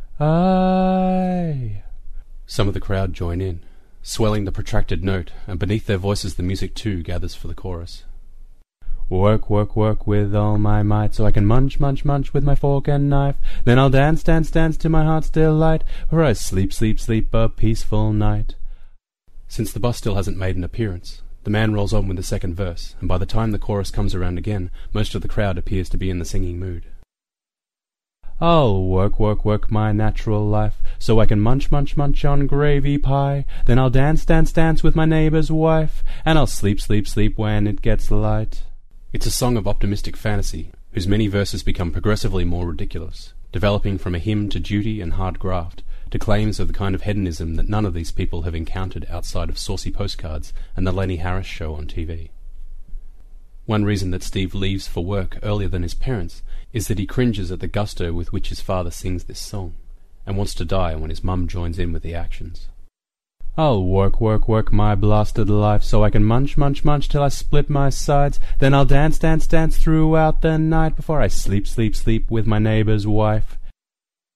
Some of the crowd join in, swelling the protracted note, and beneath their voices the music too gathers for the chorus. Work, work, work with all my might, so I can munch, munch, munch with my fork and knife. Then I'll dance, dance, dance to my heart's delight, for I sleep, sleep, sleep a peaceful night. Since the bus still hasn't made an appearance, the man rolls on with the second verse, and by the time the chorus comes around again, most of the crowd appears to be in the singing mood. I'll work, work, work my natural life, so I can munch, munch, munch on gravy pie. Then I'll dance, dance, dance with my neighbour's wife, and I'll sleep, sleep, sleep when it gets light. It's a song of optimistic fantasy, whose many verses become progressively more ridiculous, developing from a hymn to duty and hard graft, to claims of the kind of hedonism that none of these people have encountered outside of saucy postcards and the Lenny Harris show on TV. One reason that Steve leaves for work earlier than his parents is that he cringes at the gusto with which his father sings this song, and wants to die when his mum joins in with the actions. I'll work, work, work my blasted life, so I can munch, munch, munch till I split my sides. Then I'll dance, dance, dance throughout the night before I sleep, sleep, sleep with my neighbour's wife.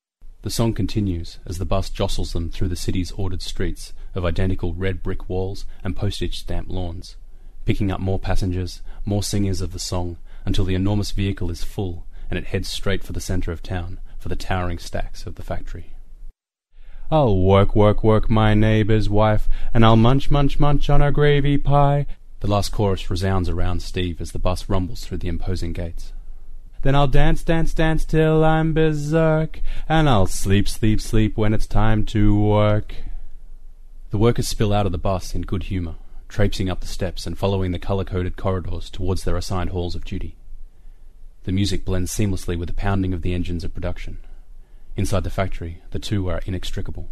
The song continues as the bus jostles them through the city's ordered streets of identical red brick walls and postage-stamp lawns, picking up more passengers, more singers of the song, until the enormous vehicle is full and it heads straight for the centre of town, for the towering stacks of the factory. I'll work, work, work my neighbour's wife, and I'll munch, munch, munch on her gravy pie. The last chorus resounds around Steve as the bus rumbles through the imposing gates. Then I'll dance, dance, dance till I'm berserk, and I'll sleep, sleep, sleep when it's time to work. The workers spill out of the bus in good humour, traipsing up the steps and following the colour-coded corridors towards their assigned halls of duty. The music blends seamlessly with the pounding of the engines of production. Inside the factory, the two are inextricable.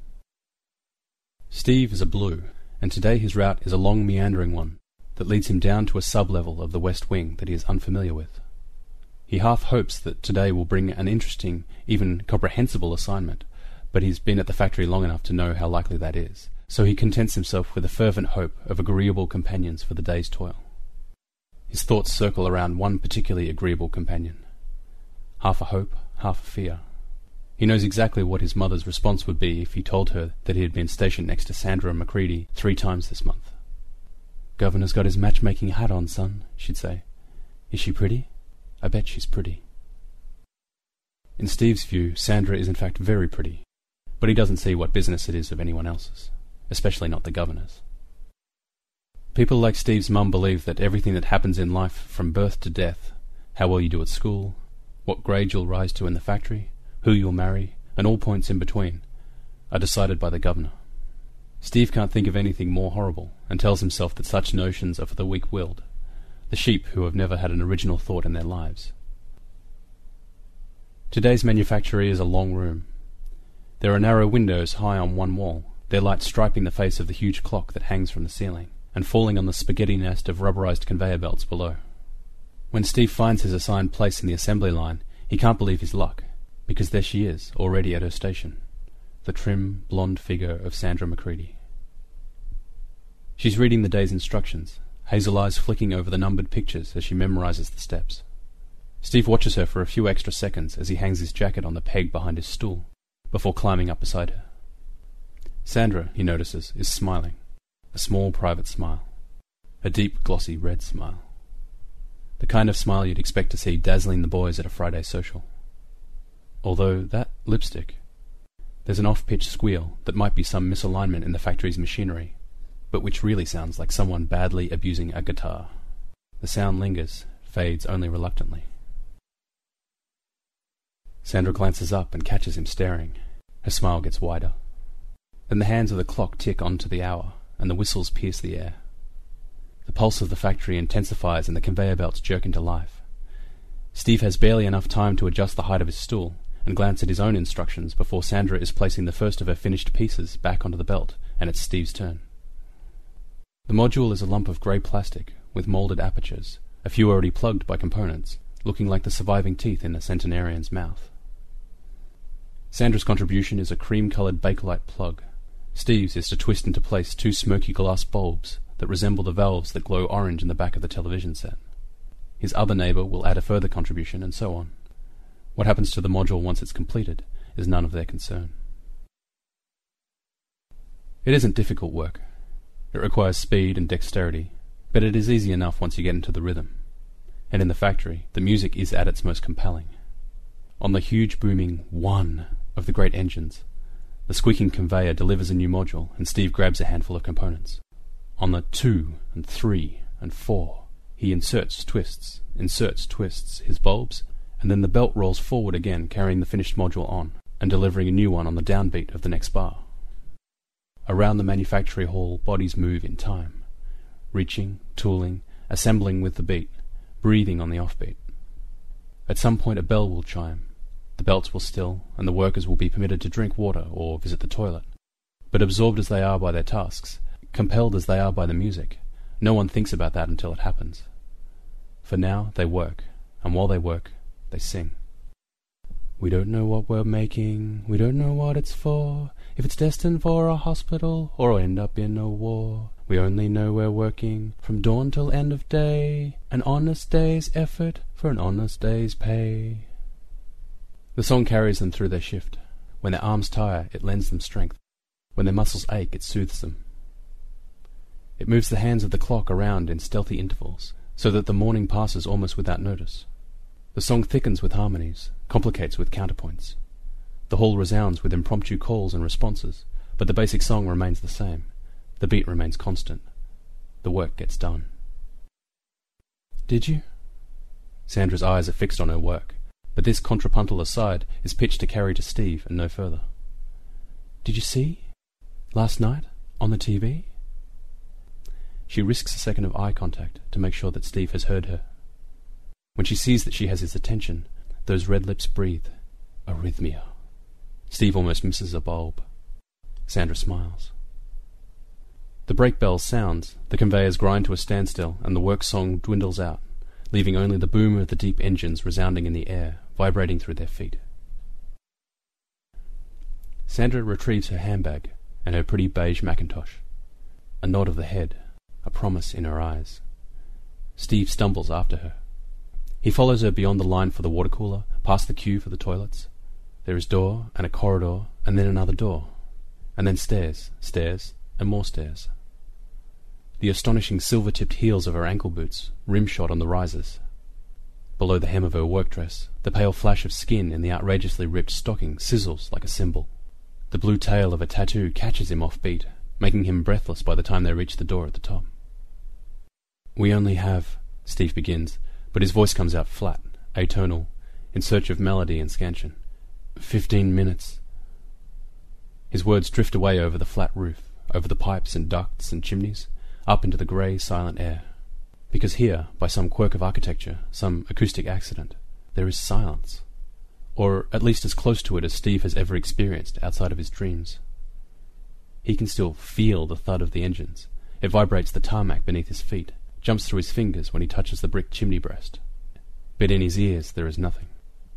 Steve is a blue, and today his route is a long meandering one that leads him down to a sub-level of the West Wing that he is unfamiliar with. He half hopes that today will bring an interesting, even comprehensible assignment, but he's been at the factory long enough to know how likely that is, so he contents himself with a fervent hope of agreeable companions for the day's toil. His thoughts circle around one particularly agreeable companion. Half a hope, half a fear. He knows exactly what his mother's response would be if he told her that he had been stationed next to Sandra Macready 3 times this month. "Governor's got his matchmaking hat on, son," she'd say. "Is she pretty? I bet she's pretty." In Steve's view, Sandra is in fact very pretty, but he doesn't see what business it is of anyone else's, especially not the governor's. People like Steve's mum believe that everything that happens in life, from birth to death, how well you do at school, what grade you'll rise to in the factory, who you'll marry, and all points in between, are decided by the governor. Steve can't think of anything more horrible, and tells himself that such notions are for the weak-willed, the sheep who have never had an original thought in their lives. Today's manufactory is a long room. There are narrow windows high on one wall, their light striping the face of the huge clock that hangs from the ceiling, and falling on the spaghetti nest of rubberized conveyor belts below. When Steve finds his assigned place in the assembly line, he can't believe his luck, because there she is, already at her station, the trim, blonde figure of Sandra Macready. She's reading the day's instructions, hazel eyes flicking over the numbered pictures as she memorizes the steps. Steve watches her for a few extra seconds as he hangs his jacket on the peg behind his stool, before climbing up beside her. Sandra, he notices, is smiling, a small private smile, a deep, glossy red smile, the kind of smile you'd expect to see dazzling the boys at a Friday social. Although that lipstick, there's an off-pitch squeal that might be some misalignment in the factory's machinery, but which really sounds like someone badly abusing a guitar. The sound lingers, fades only reluctantly. Sandra glances up and catches him staring. Her smile gets wider. Then the hands of the clock tick onto the hour, and the whistles pierce the air. The pulse of the factory intensifies and the conveyor belts jerk into life. Steve has barely enough time to adjust the height of his stool and glance at his own instructions before Sandra is placing the first of her finished pieces back onto the belt, and it's Steve's turn. The module is a lump of grey plastic with moulded apertures, a few already plugged by components, looking like the surviving teeth in a centenarian's mouth. Sandra's contribution is a cream-coloured Bakelite plug. Steve's is to twist into place 2 smoky glass bulbs that resemble the valves that glow orange in the back of the television set. His other neighbour will add a further contribution, and so on. What happens to the module once it's completed is none of their concern. It isn't difficult work. It requires speed and dexterity, but it is easy enough once you get into the rhythm. And in the factory, the music is at its most compelling. On the huge booming one of the great engines, the squeaking conveyor delivers a new module, and Steve grabs a handful of components. On the 2 and 3 and 4, he inserts, twists his bulbs, and then the belt rolls forward again, carrying the finished module on, and delivering a new one on the downbeat of the next bar. Around the manufactory hall, bodies move in time, reaching, tooling, assembling with the beat, breathing on the offbeat. At some point a bell will chime, the belts will still, and the workers will be permitted to drink water or visit the toilet. But absorbed as they are by their tasks, compelled as they are by the music, no one thinks about that until it happens. For now they work, and while they work, they sing. We don't know what we're making, we don't know what it's for, if it's destined for a hospital or end up in a war. We only know we're working from dawn till end of day, an honest day's effort for an honest day's pay. The song carries them through their shift. When their arms tire, it lends them strength. When their muscles ache, it soothes them. It moves the hands of the clock around in stealthy intervals, so that the morning passes almost without notice. The song thickens with harmonies, complicates with counterpoints. The hall resounds with impromptu calls and responses, but the basic song remains the same. The beat remains constant. The work gets done. "Did you?" Sandra's eyes are fixed on her work, but this contrapuntal aside is pitched to carry to Steve and no further. "Did you see? Last night? On the TV?" She risks a second of eye contact to make sure that Steve has heard her. When she sees that she has his attention, those red lips breathe. Arrhythmia. Steve almost misses a bulb. Sandra smiles. The brake bell sounds, the conveyors grind to a standstill, and the work song dwindles out, leaving only the boom of the deep engines resounding in the air, vibrating through their feet. Sandra retrieves her handbag and her pretty beige Macintosh. A nod of the head, a promise in her eyes. Steve stumbles after her. He follows her beyond the line for the water cooler, past the queue for the toilets. There is door, and a corridor, and then another door. And then stairs, and more stairs. The astonishing silver-tipped heels of her ankle boots, rim-shot on the risers. Below the hem of her work dress, the pale flash of skin in the outrageously ripped stocking sizzles like a cymbal. The blue tail of a tattoo catches him off-beat, making him breathless by the time they reach the door at the top. "We only have," Steve begins, but his voice comes out flat, atonal, in search of melody and scansion. 15 minutes. His words drift away over the flat roof, over the pipes and ducts and chimneys, up into the grey, silent air. Because here, by some quirk of architecture, some acoustic accident, there is silence. Or at least as close to it as Steve has ever experienced outside of his dreams. He can still feel the thud of the engines. It vibrates the tarmac beneath his feet, jumps through his fingers when he touches the brick chimney breast. But in his ears there is nothing.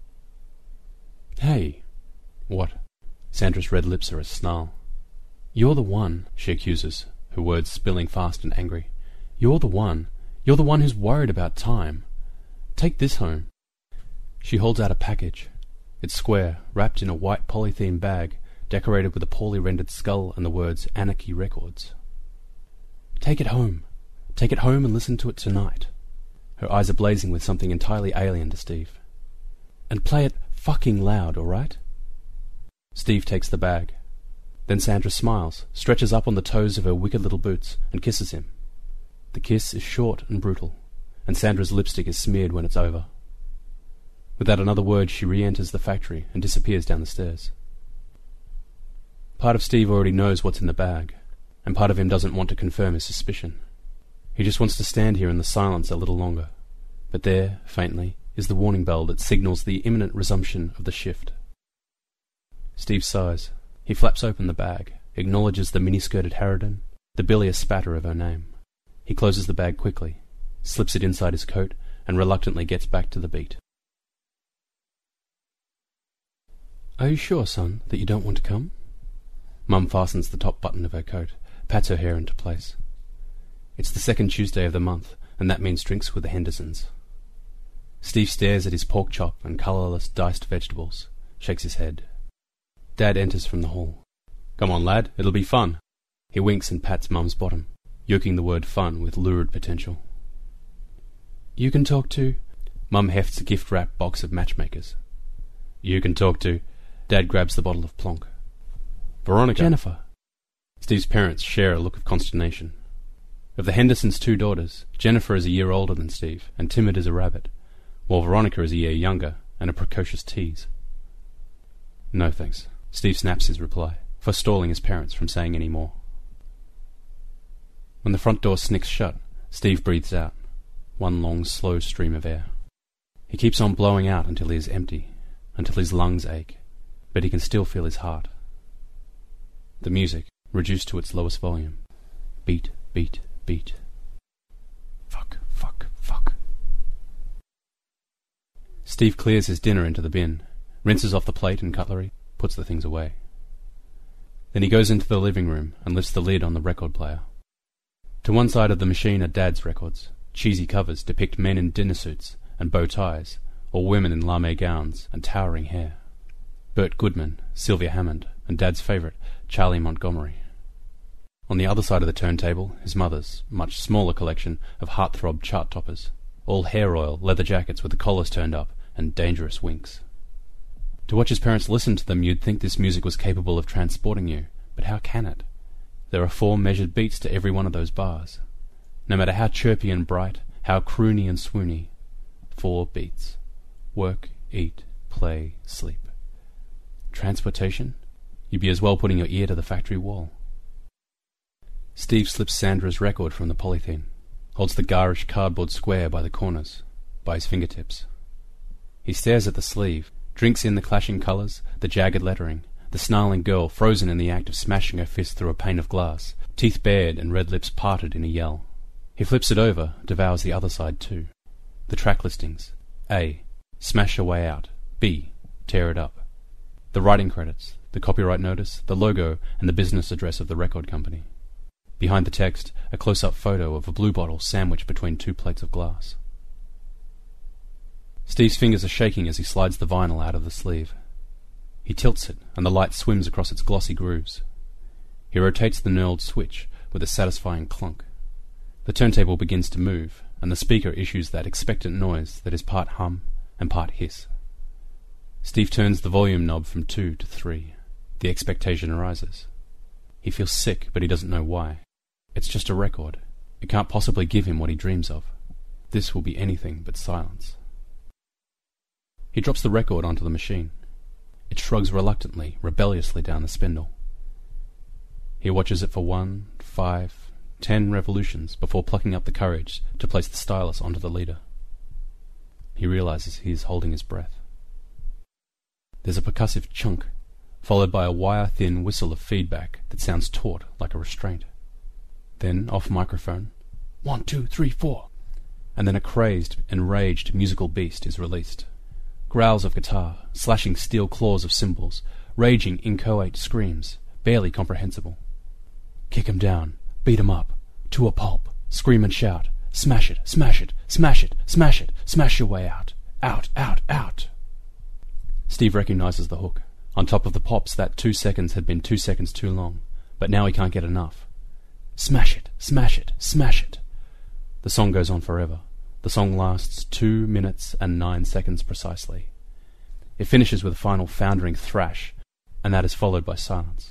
"Hey." "What?" Sandra's red lips are a snarl. "You're the one," she accuses, her words spilling fast and angry. You're the one who's worried about time. Take this home." She holds out a package. It's square, wrapped in a white polythene bag, decorated with a poorly rendered skull and the words Anarchy Records. Take it home and listen to it tonight." Her eyes are blazing with something entirely alien to Steve. "And play it fucking loud, all right?" Steve takes the bag. Then Sandra smiles, stretches up on the toes of her wicked little boots, and kisses him. The kiss is short and brutal, and Sandra's lipstick is smeared when it's over. Without another word, she re-enters the factory and disappears down the stairs. Part of Steve already knows what's in the bag, and part of him doesn't want to confirm his suspicion. He just wants to stand here in the silence a little longer. But there, faintly, is the warning bell that signals the imminent resumption of the shift. Steve sighs. He flaps open the bag, acknowledges the mini-skirted harridan, the bilious spatter of her name. He closes the bag quickly, slips it inside his coat, and reluctantly gets back to the beat. "Are you sure, son, that you don't want to come?" Mum fastens the top button of her coat, pats her hair into place. It's the second Tuesday of the month, and that means drinks with the Hendersons. Steve stares at his pork chop and colourless diced vegetables, shakes his head. Dad enters from the hall. "Come on, lad, it'll be fun." He winks and pats Mum's bottom, yoking the word fun with lurid potential. "You can talk to—" Mum hefts a gift-wrapped box of matchmakers. "You can talk to—" Dad grabs the bottle of plonk. "Veronica." "Jennifer." Steve's parents share a look of consternation. Of the Hendersons' two daughters, Jennifer is a year older than Steve, and timid as a rabbit, while Veronica is a year younger, and a precocious tease. "No thanks," Steve snaps his reply, forestalling his parents from saying any more. When the front door snicks shut, Steve breathes out, one long, slow stream of air. He keeps on blowing out until he is empty, until his lungs ache, but he can still feel his heart. The music, reduced to its lowest volume. Beat, beat, beat. Fuck, fuck, fuck. Steve clears his dinner into the bin, rinses off the plate and cutlery, puts the things away. Then he goes into the living room and lifts the lid on the record player. To one side of the machine are Dad's records. Cheesy covers depict men in dinner suits and bow ties, or women in lame gowns and towering hair. Burt Goodman, Sylvia Hammond, and Dad's favourite, Charlie Montgomery. On the other side of the turntable, his mother's, much smaller collection of heartthrob chart-toppers, all hair oil, leather jackets with the collars turned up, and dangerous winks. To watch his parents listen to them, you'd think this music was capable of transporting you, but how can it? There are 4 measured beats to every one of those bars. No matter how chirpy and bright, how croony and swoony, 4 beats. Work, eat, play, sleep. Transportation? You'd be as well putting your ear to the factory wall. Steve slips Sandra's record from the polythene, holds the garish cardboard square by the corners, by his fingertips. He stares at the sleeve, drinks in the clashing colours, the jagged lettering, the snarling girl frozen in the act of smashing her fist through a pane of glass, teeth bared and red lips parted in a yell. He flips it over, devours the other side too. The track listings. A. Smash your way out. B. Tear it up. The writing credits, the copyright notice, the logo, and the business address of the record company. Behind the text, a close-up photo of a blue bottle sandwiched between 2 plates of glass. Steve's fingers are shaking as he slides the vinyl out of the sleeve. He tilts it, and the light swims across its glossy grooves. He rotates the knurled switch with a satisfying clunk. The turntable begins to move, and the speaker issues that expectant noise that is part hum and part hiss. Steve turns the volume knob from 2 to 3. The expectation arises. He feels sick, but he doesn't know why. It's just a record. It can't possibly give him what he dreams of. This will be anything but silence. He drops the record onto the machine. It shrugs reluctantly, rebelliously down the spindle. He watches it for 1, 5, 10 revolutions before plucking up the courage to place the stylus onto the leader. He realizes he is holding his breath. There's a percussive chunk, followed by a wire-thin whistle of feedback that sounds taut like a restraint. Then, off microphone, 1, 2, 3, 4, and then a crazed, enraged musical beast is released. Growls of guitar, slashing steel claws of cymbals, raging inchoate screams, barely comprehensible. Kick 'em down, beat 'em up, to a pulp, scream and shout, smash it, smash it, smash it, smash it, smash your way out, out, out, out. Steve recognizes the hook. On top of the pops, that 2 seconds had been 2 seconds too long, but now he can't get enough. Smash it, smash it, smash it. The song goes on forever. The song lasts 2 minutes and 9 seconds precisely. It finishes with a final foundering thrash, and that is followed by silence.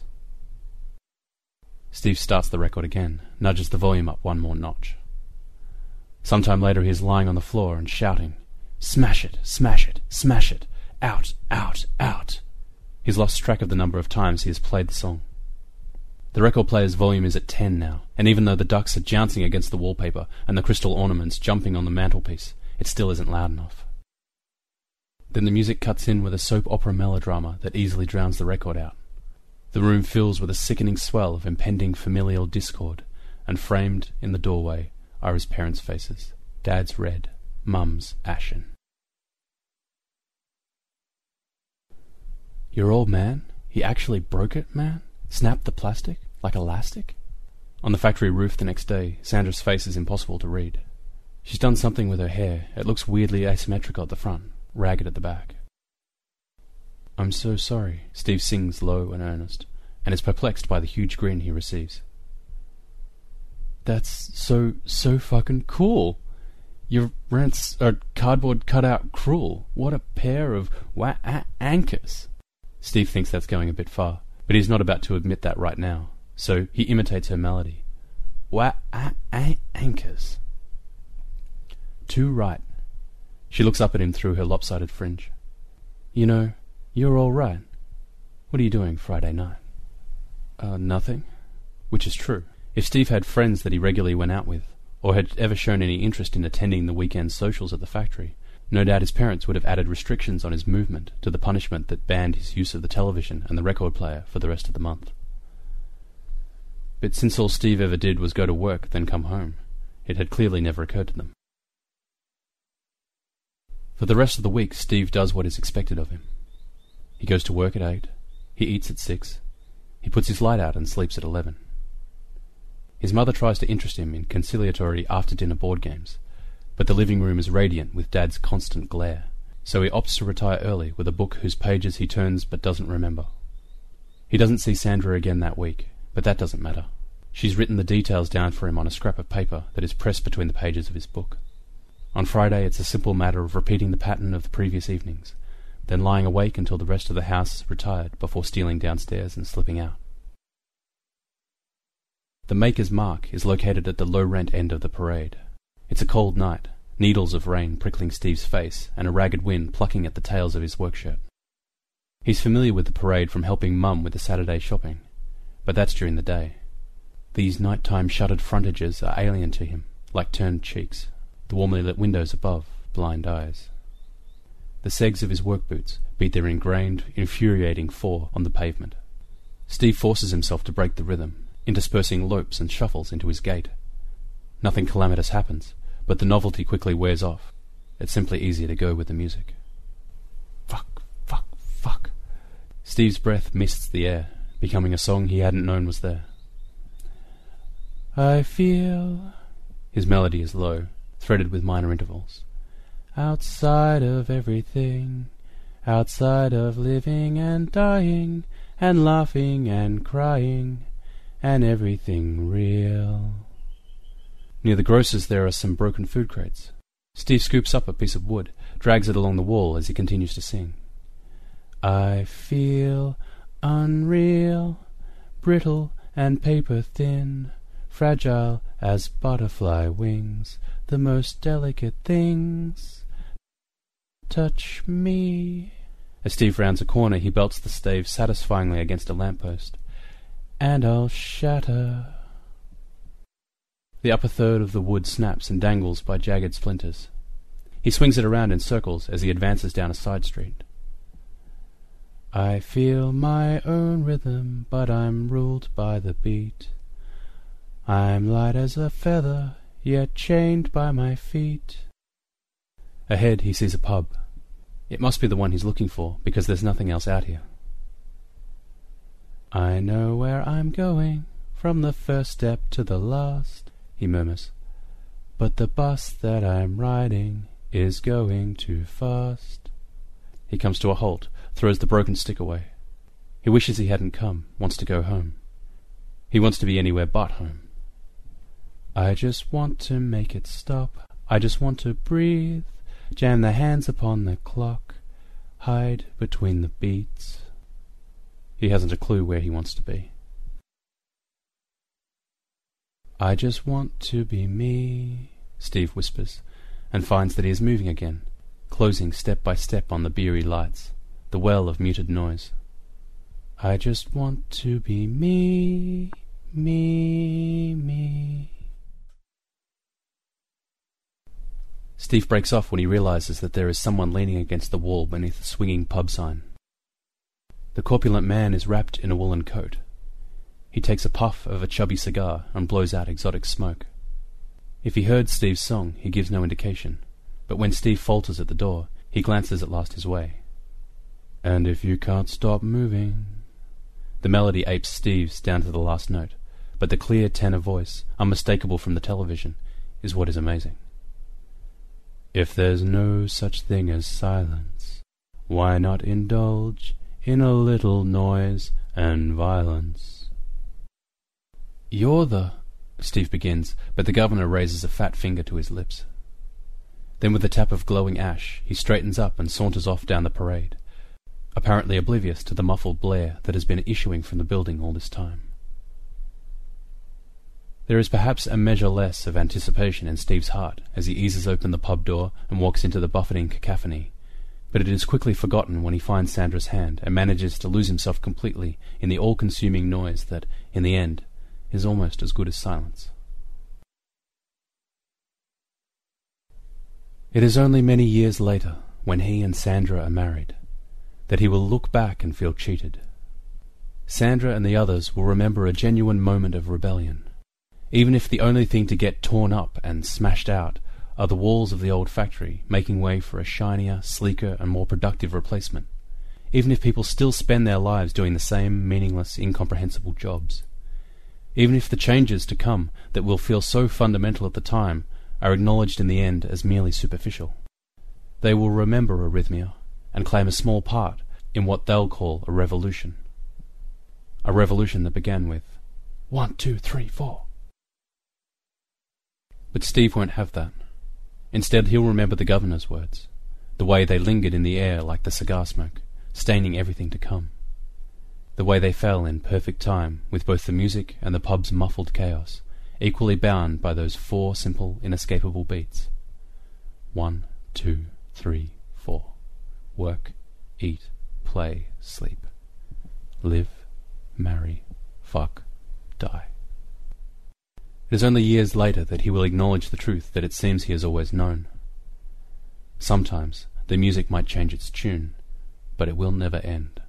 Steve starts the record again, nudges the volume up 1 more notch. Sometime later he is lying on the floor and shouting, "Smash it, smash it, smash it, out, out, out." He's lost track of the number of times he has played the song. The record player's volume is at 10 now, and even though the ducks are jouncing against the wallpaper and the crystal ornaments jumping on the mantelpiece, it still isn't loud enough. Then the music cuts in with a soap opera melodrama that easily drowns the record out. The room fills with a sickening swell of impending familial discord, and framed in the doorway are his parents' faces, Dad's red, Mum's ashen. "Your old man? He actually broke it, man? Snapped the plastic? Like elastic?" On the factory roof the next day, Sandra's face is impossible to read. She's done something with her hair. It looks weirdly asymmetrical at the front, ragged at the back. "I'm so sorry," Steve sings low and earnest, and is perplexed by the huge grin he receives. "That's so fucking cool. Your rents are cardboard cutout cruel. What a pair of anchors." Steve thinks that's going a bit far, but he's not about to admit that right now, so he imitates her melody. Anchors. Too right. She looks up at him through her lopsided fringe. "You know, you're all right. What are you doing Friday night?" Nothing." Which is true. If Steve had friends that he regularly went out with, or had ever shown any interest in attending the weekend socials at the factory, no doubt his parents would have added restrictions on his movement to the punishment that banned his use of the television and the record player for the rest of the month. But since all Steve ever did was go to work, then come home, it had clearly never occurred to them. For the rest of the week, Steve does what is expected of him. He goes to work at 8, he eats at 6, he puts his light out and sleeps at 11. His mother tries to interest him in conciliatory after-dinner board games, but the living room is radiant with Dad's constant glare, so he opts to retire early with a book whose pages he turns but doesn't remember. He doesn't see Sandra again that week, but that doesn't matter. She's written the details down for him on a scrap of paper that is pressed between the pages of his book. On Friday, it's a simple matter of repeating the pattern of the previous evenings, then lying awake until the rest of the house is retired before stealing downstairs and slipping out. The Maker's Mark is located at the low-rent end of the parade. It's a cold night, needles of rain prickling Steve's face and a ragged wind plucking at the tails of his workshirt. He's familiar with the parade from helping Mum with the Saturday shopping, but that's during the day. These nighttime shuttered frontages are alien to him, like turned cheeks, the warmly lit windows above, blind eyes. The segs of his work boots beat their ingrained, infuriating 4 on the pavement. Steve forces himself to break the rhythm, interspersing lopes and shuffles into his gait. Nothing calamitous happens, but the novelty quickly wears off. It's simply easier to go with the music. Fuck, fuck, fuck. Steve's breath mists the air, becoming a song he hadn't known was there. I feel... His melody is low, threaded with minor intervals. Outside of everything, outside of living and dying, and laughing and crying, and everything real. Near the grocer's there are some broken food crates. Steve scoops up a piece of wood, drags it along the wall as he continues to sing. I feel unreal, brittle and paper-thin, fragile as butterfly wings, the most delicate things. Touch me. As Steve rounds a corner, he belts the stave satisfyingly against a lamppost. And I'll shatter. The upper third of the wood snaps and dangles by jagged splinters. He swings it around in circles as he advances down a side street. I feel my own rhythm, but I'm ruled by the beat. I'm light as a feather, yet chained by my feet. Ahead he sees a pub. It must be the one he's looking for, because there's nothing else out here. I know where I'm going, from the first step to the last, he murmurs. But the bus that I'm riding is going too fast. He comes to a halt, throws the broken stick away. He wishes he hadn't come, wants to go home. He wants to be anywhere but home. I just want to make it stop. I just want to breathe, jam the hands upon the clock, hide between the beats. He hasn't a clue where he wants to be. I just want to be me, Steve whispers, and finds that he is moving again, closing step by step on the beery lights, the well of muted noise. I just want to be me, me, me. Steve breaks off when he realizes that there is someone leaning against the wall beneath the swinging pub sign. The corpulent man is wrapped in a woolen coat. He takes a puff of a chubby cigar and blows out exotic smoke. If he heard Steve's song, he gives no indication, but when Steve falters at the door, he glances at last his way. And if you can't stop moving... The melody apes Steve's down to the last note, but the clear tenor voice, unmistakable from the television, is what is amazing. If there's no such thing as silence, why not indulge in a little noise and violence? You're the... Steve begins, but the governor raises a fat finger to his lips. Then with a tap of glowing ash, he straightens up and saunters off down the parade, apparently oblivious to the muffled blare that has been issuing from the building all this time. There is perhaps a measure less of anticipation in Steve's heart as he eases open the pub door and walks into the buffeting cacophony, but it is quickly forgotten when he finds Sandra's hand and manages to lose himself completely in the all-consuming noise that, in the end, is almost as good as silence. It is only many years later, when he and Sandra are married, that he will look back and feel cheated. Sandra and the others will remember a genuine moment of rebellion, even if the only thing to get torn up and smashed out are the walls of the old factory, making way for a shinier, sleeker, and more productive replacement, even if people still spend their lives doing the same meaningless, incomprehensible jobs, even if the changes to come that will feel so fundamental at the time are acknowledged in the end as merely superficial. They will remember arrhythmia and claim a small part in what they'll call a revolution. A revolution that began with 1, 2, 3, 4. But Steve won't have that. Instead, he'll remember the governor's words, the way they lingered in the air like the cigar smoke, staining everything to come. The way they fell in perfect time with both the music and the pub's muffled chaos, equally bound by those 4 simple, inescapable beats. 1, 2, 3, 4. Work, eat, play, sleep. Live, marry, fuck, die. It is only years later that he will acknowledge the truth that it seems he has always known. Sometimes the music might change its tune, but it will never end.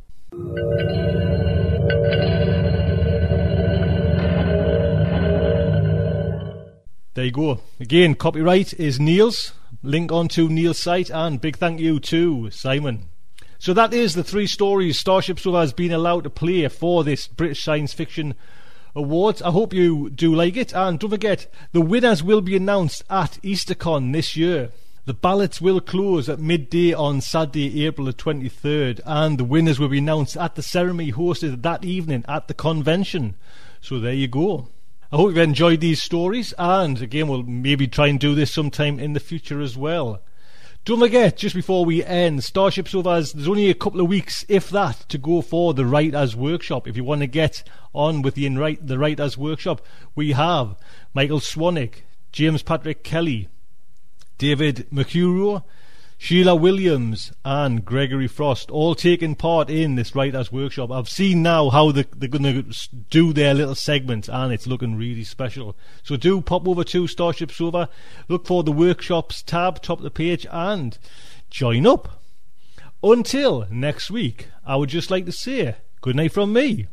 There you go. Again, copyright is Neil's. Link onto Neil's site, and big thank you to Simon. So that is the 3 stories Starship Sofa has been allowed to play for this British Science Fiction Awards. I hope you do like it, and don't forget, the winners will be announced at EasterCon this year. The ballots will close at midday on Saturday, April the 23rd, and the winners will be announced at the ceremony hosted that evening at the convention. So there you go. I hope you've enjoyed these stories, and again, we'll maybe try and do this sometime in the future as well. Don't forget, just before we end, Starship Sofa's, there's only a couple of weeks, if that, to go for the Writers' Workshop. If you want to get on with the Writers' Workshop, we have Michael Swanwick, James Patrick Kelly, David McHugh, Sheila Williams and Gregory Frost, all taking part in this Writers' Workshop. I've seen now how they're going to do their little segments, and it's looking really special. So do pop over to Starship Sofa, look for the Workshops tab, top of the page, and join up. Until next week, I would just like to say good night from me.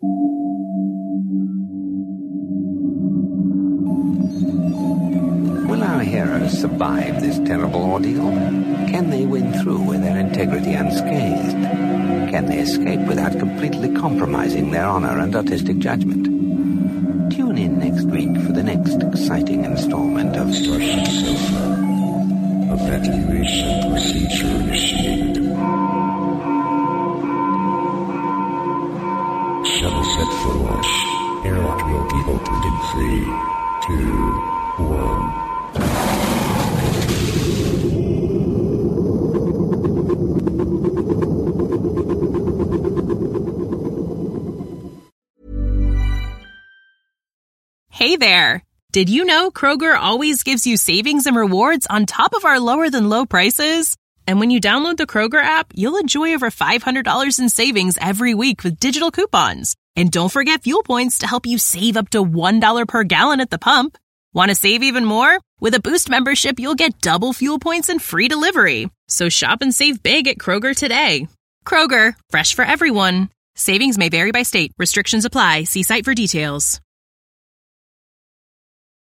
Will our heroes survive this terrible ordeal? Can they win through with their integrity unscathed? Can they escape without completely compromising their honor and artistic judgment? Tune in next week for the next exciting installment of Starship Sofa. Evacuation procedure initiated. Shuttle set for launch. Airlock will be opened in 3, 2, 1. Hey there! Did you know Kroger always gives you savings and rewards on top of our lower-than-low prices? And when you download the Kroger app, you'll enjoy over $500 in savings every week with digital coupons. And don't forget fuel points to help you save up to $1 per gallon at the pump. Want to save even more? With a Boost membership, you'll get double fuel points and free delivery. So shop and save big at Kroger today. Kroger, fresh for everyone. Savings may vary by state. Restrictions apply. See site for details.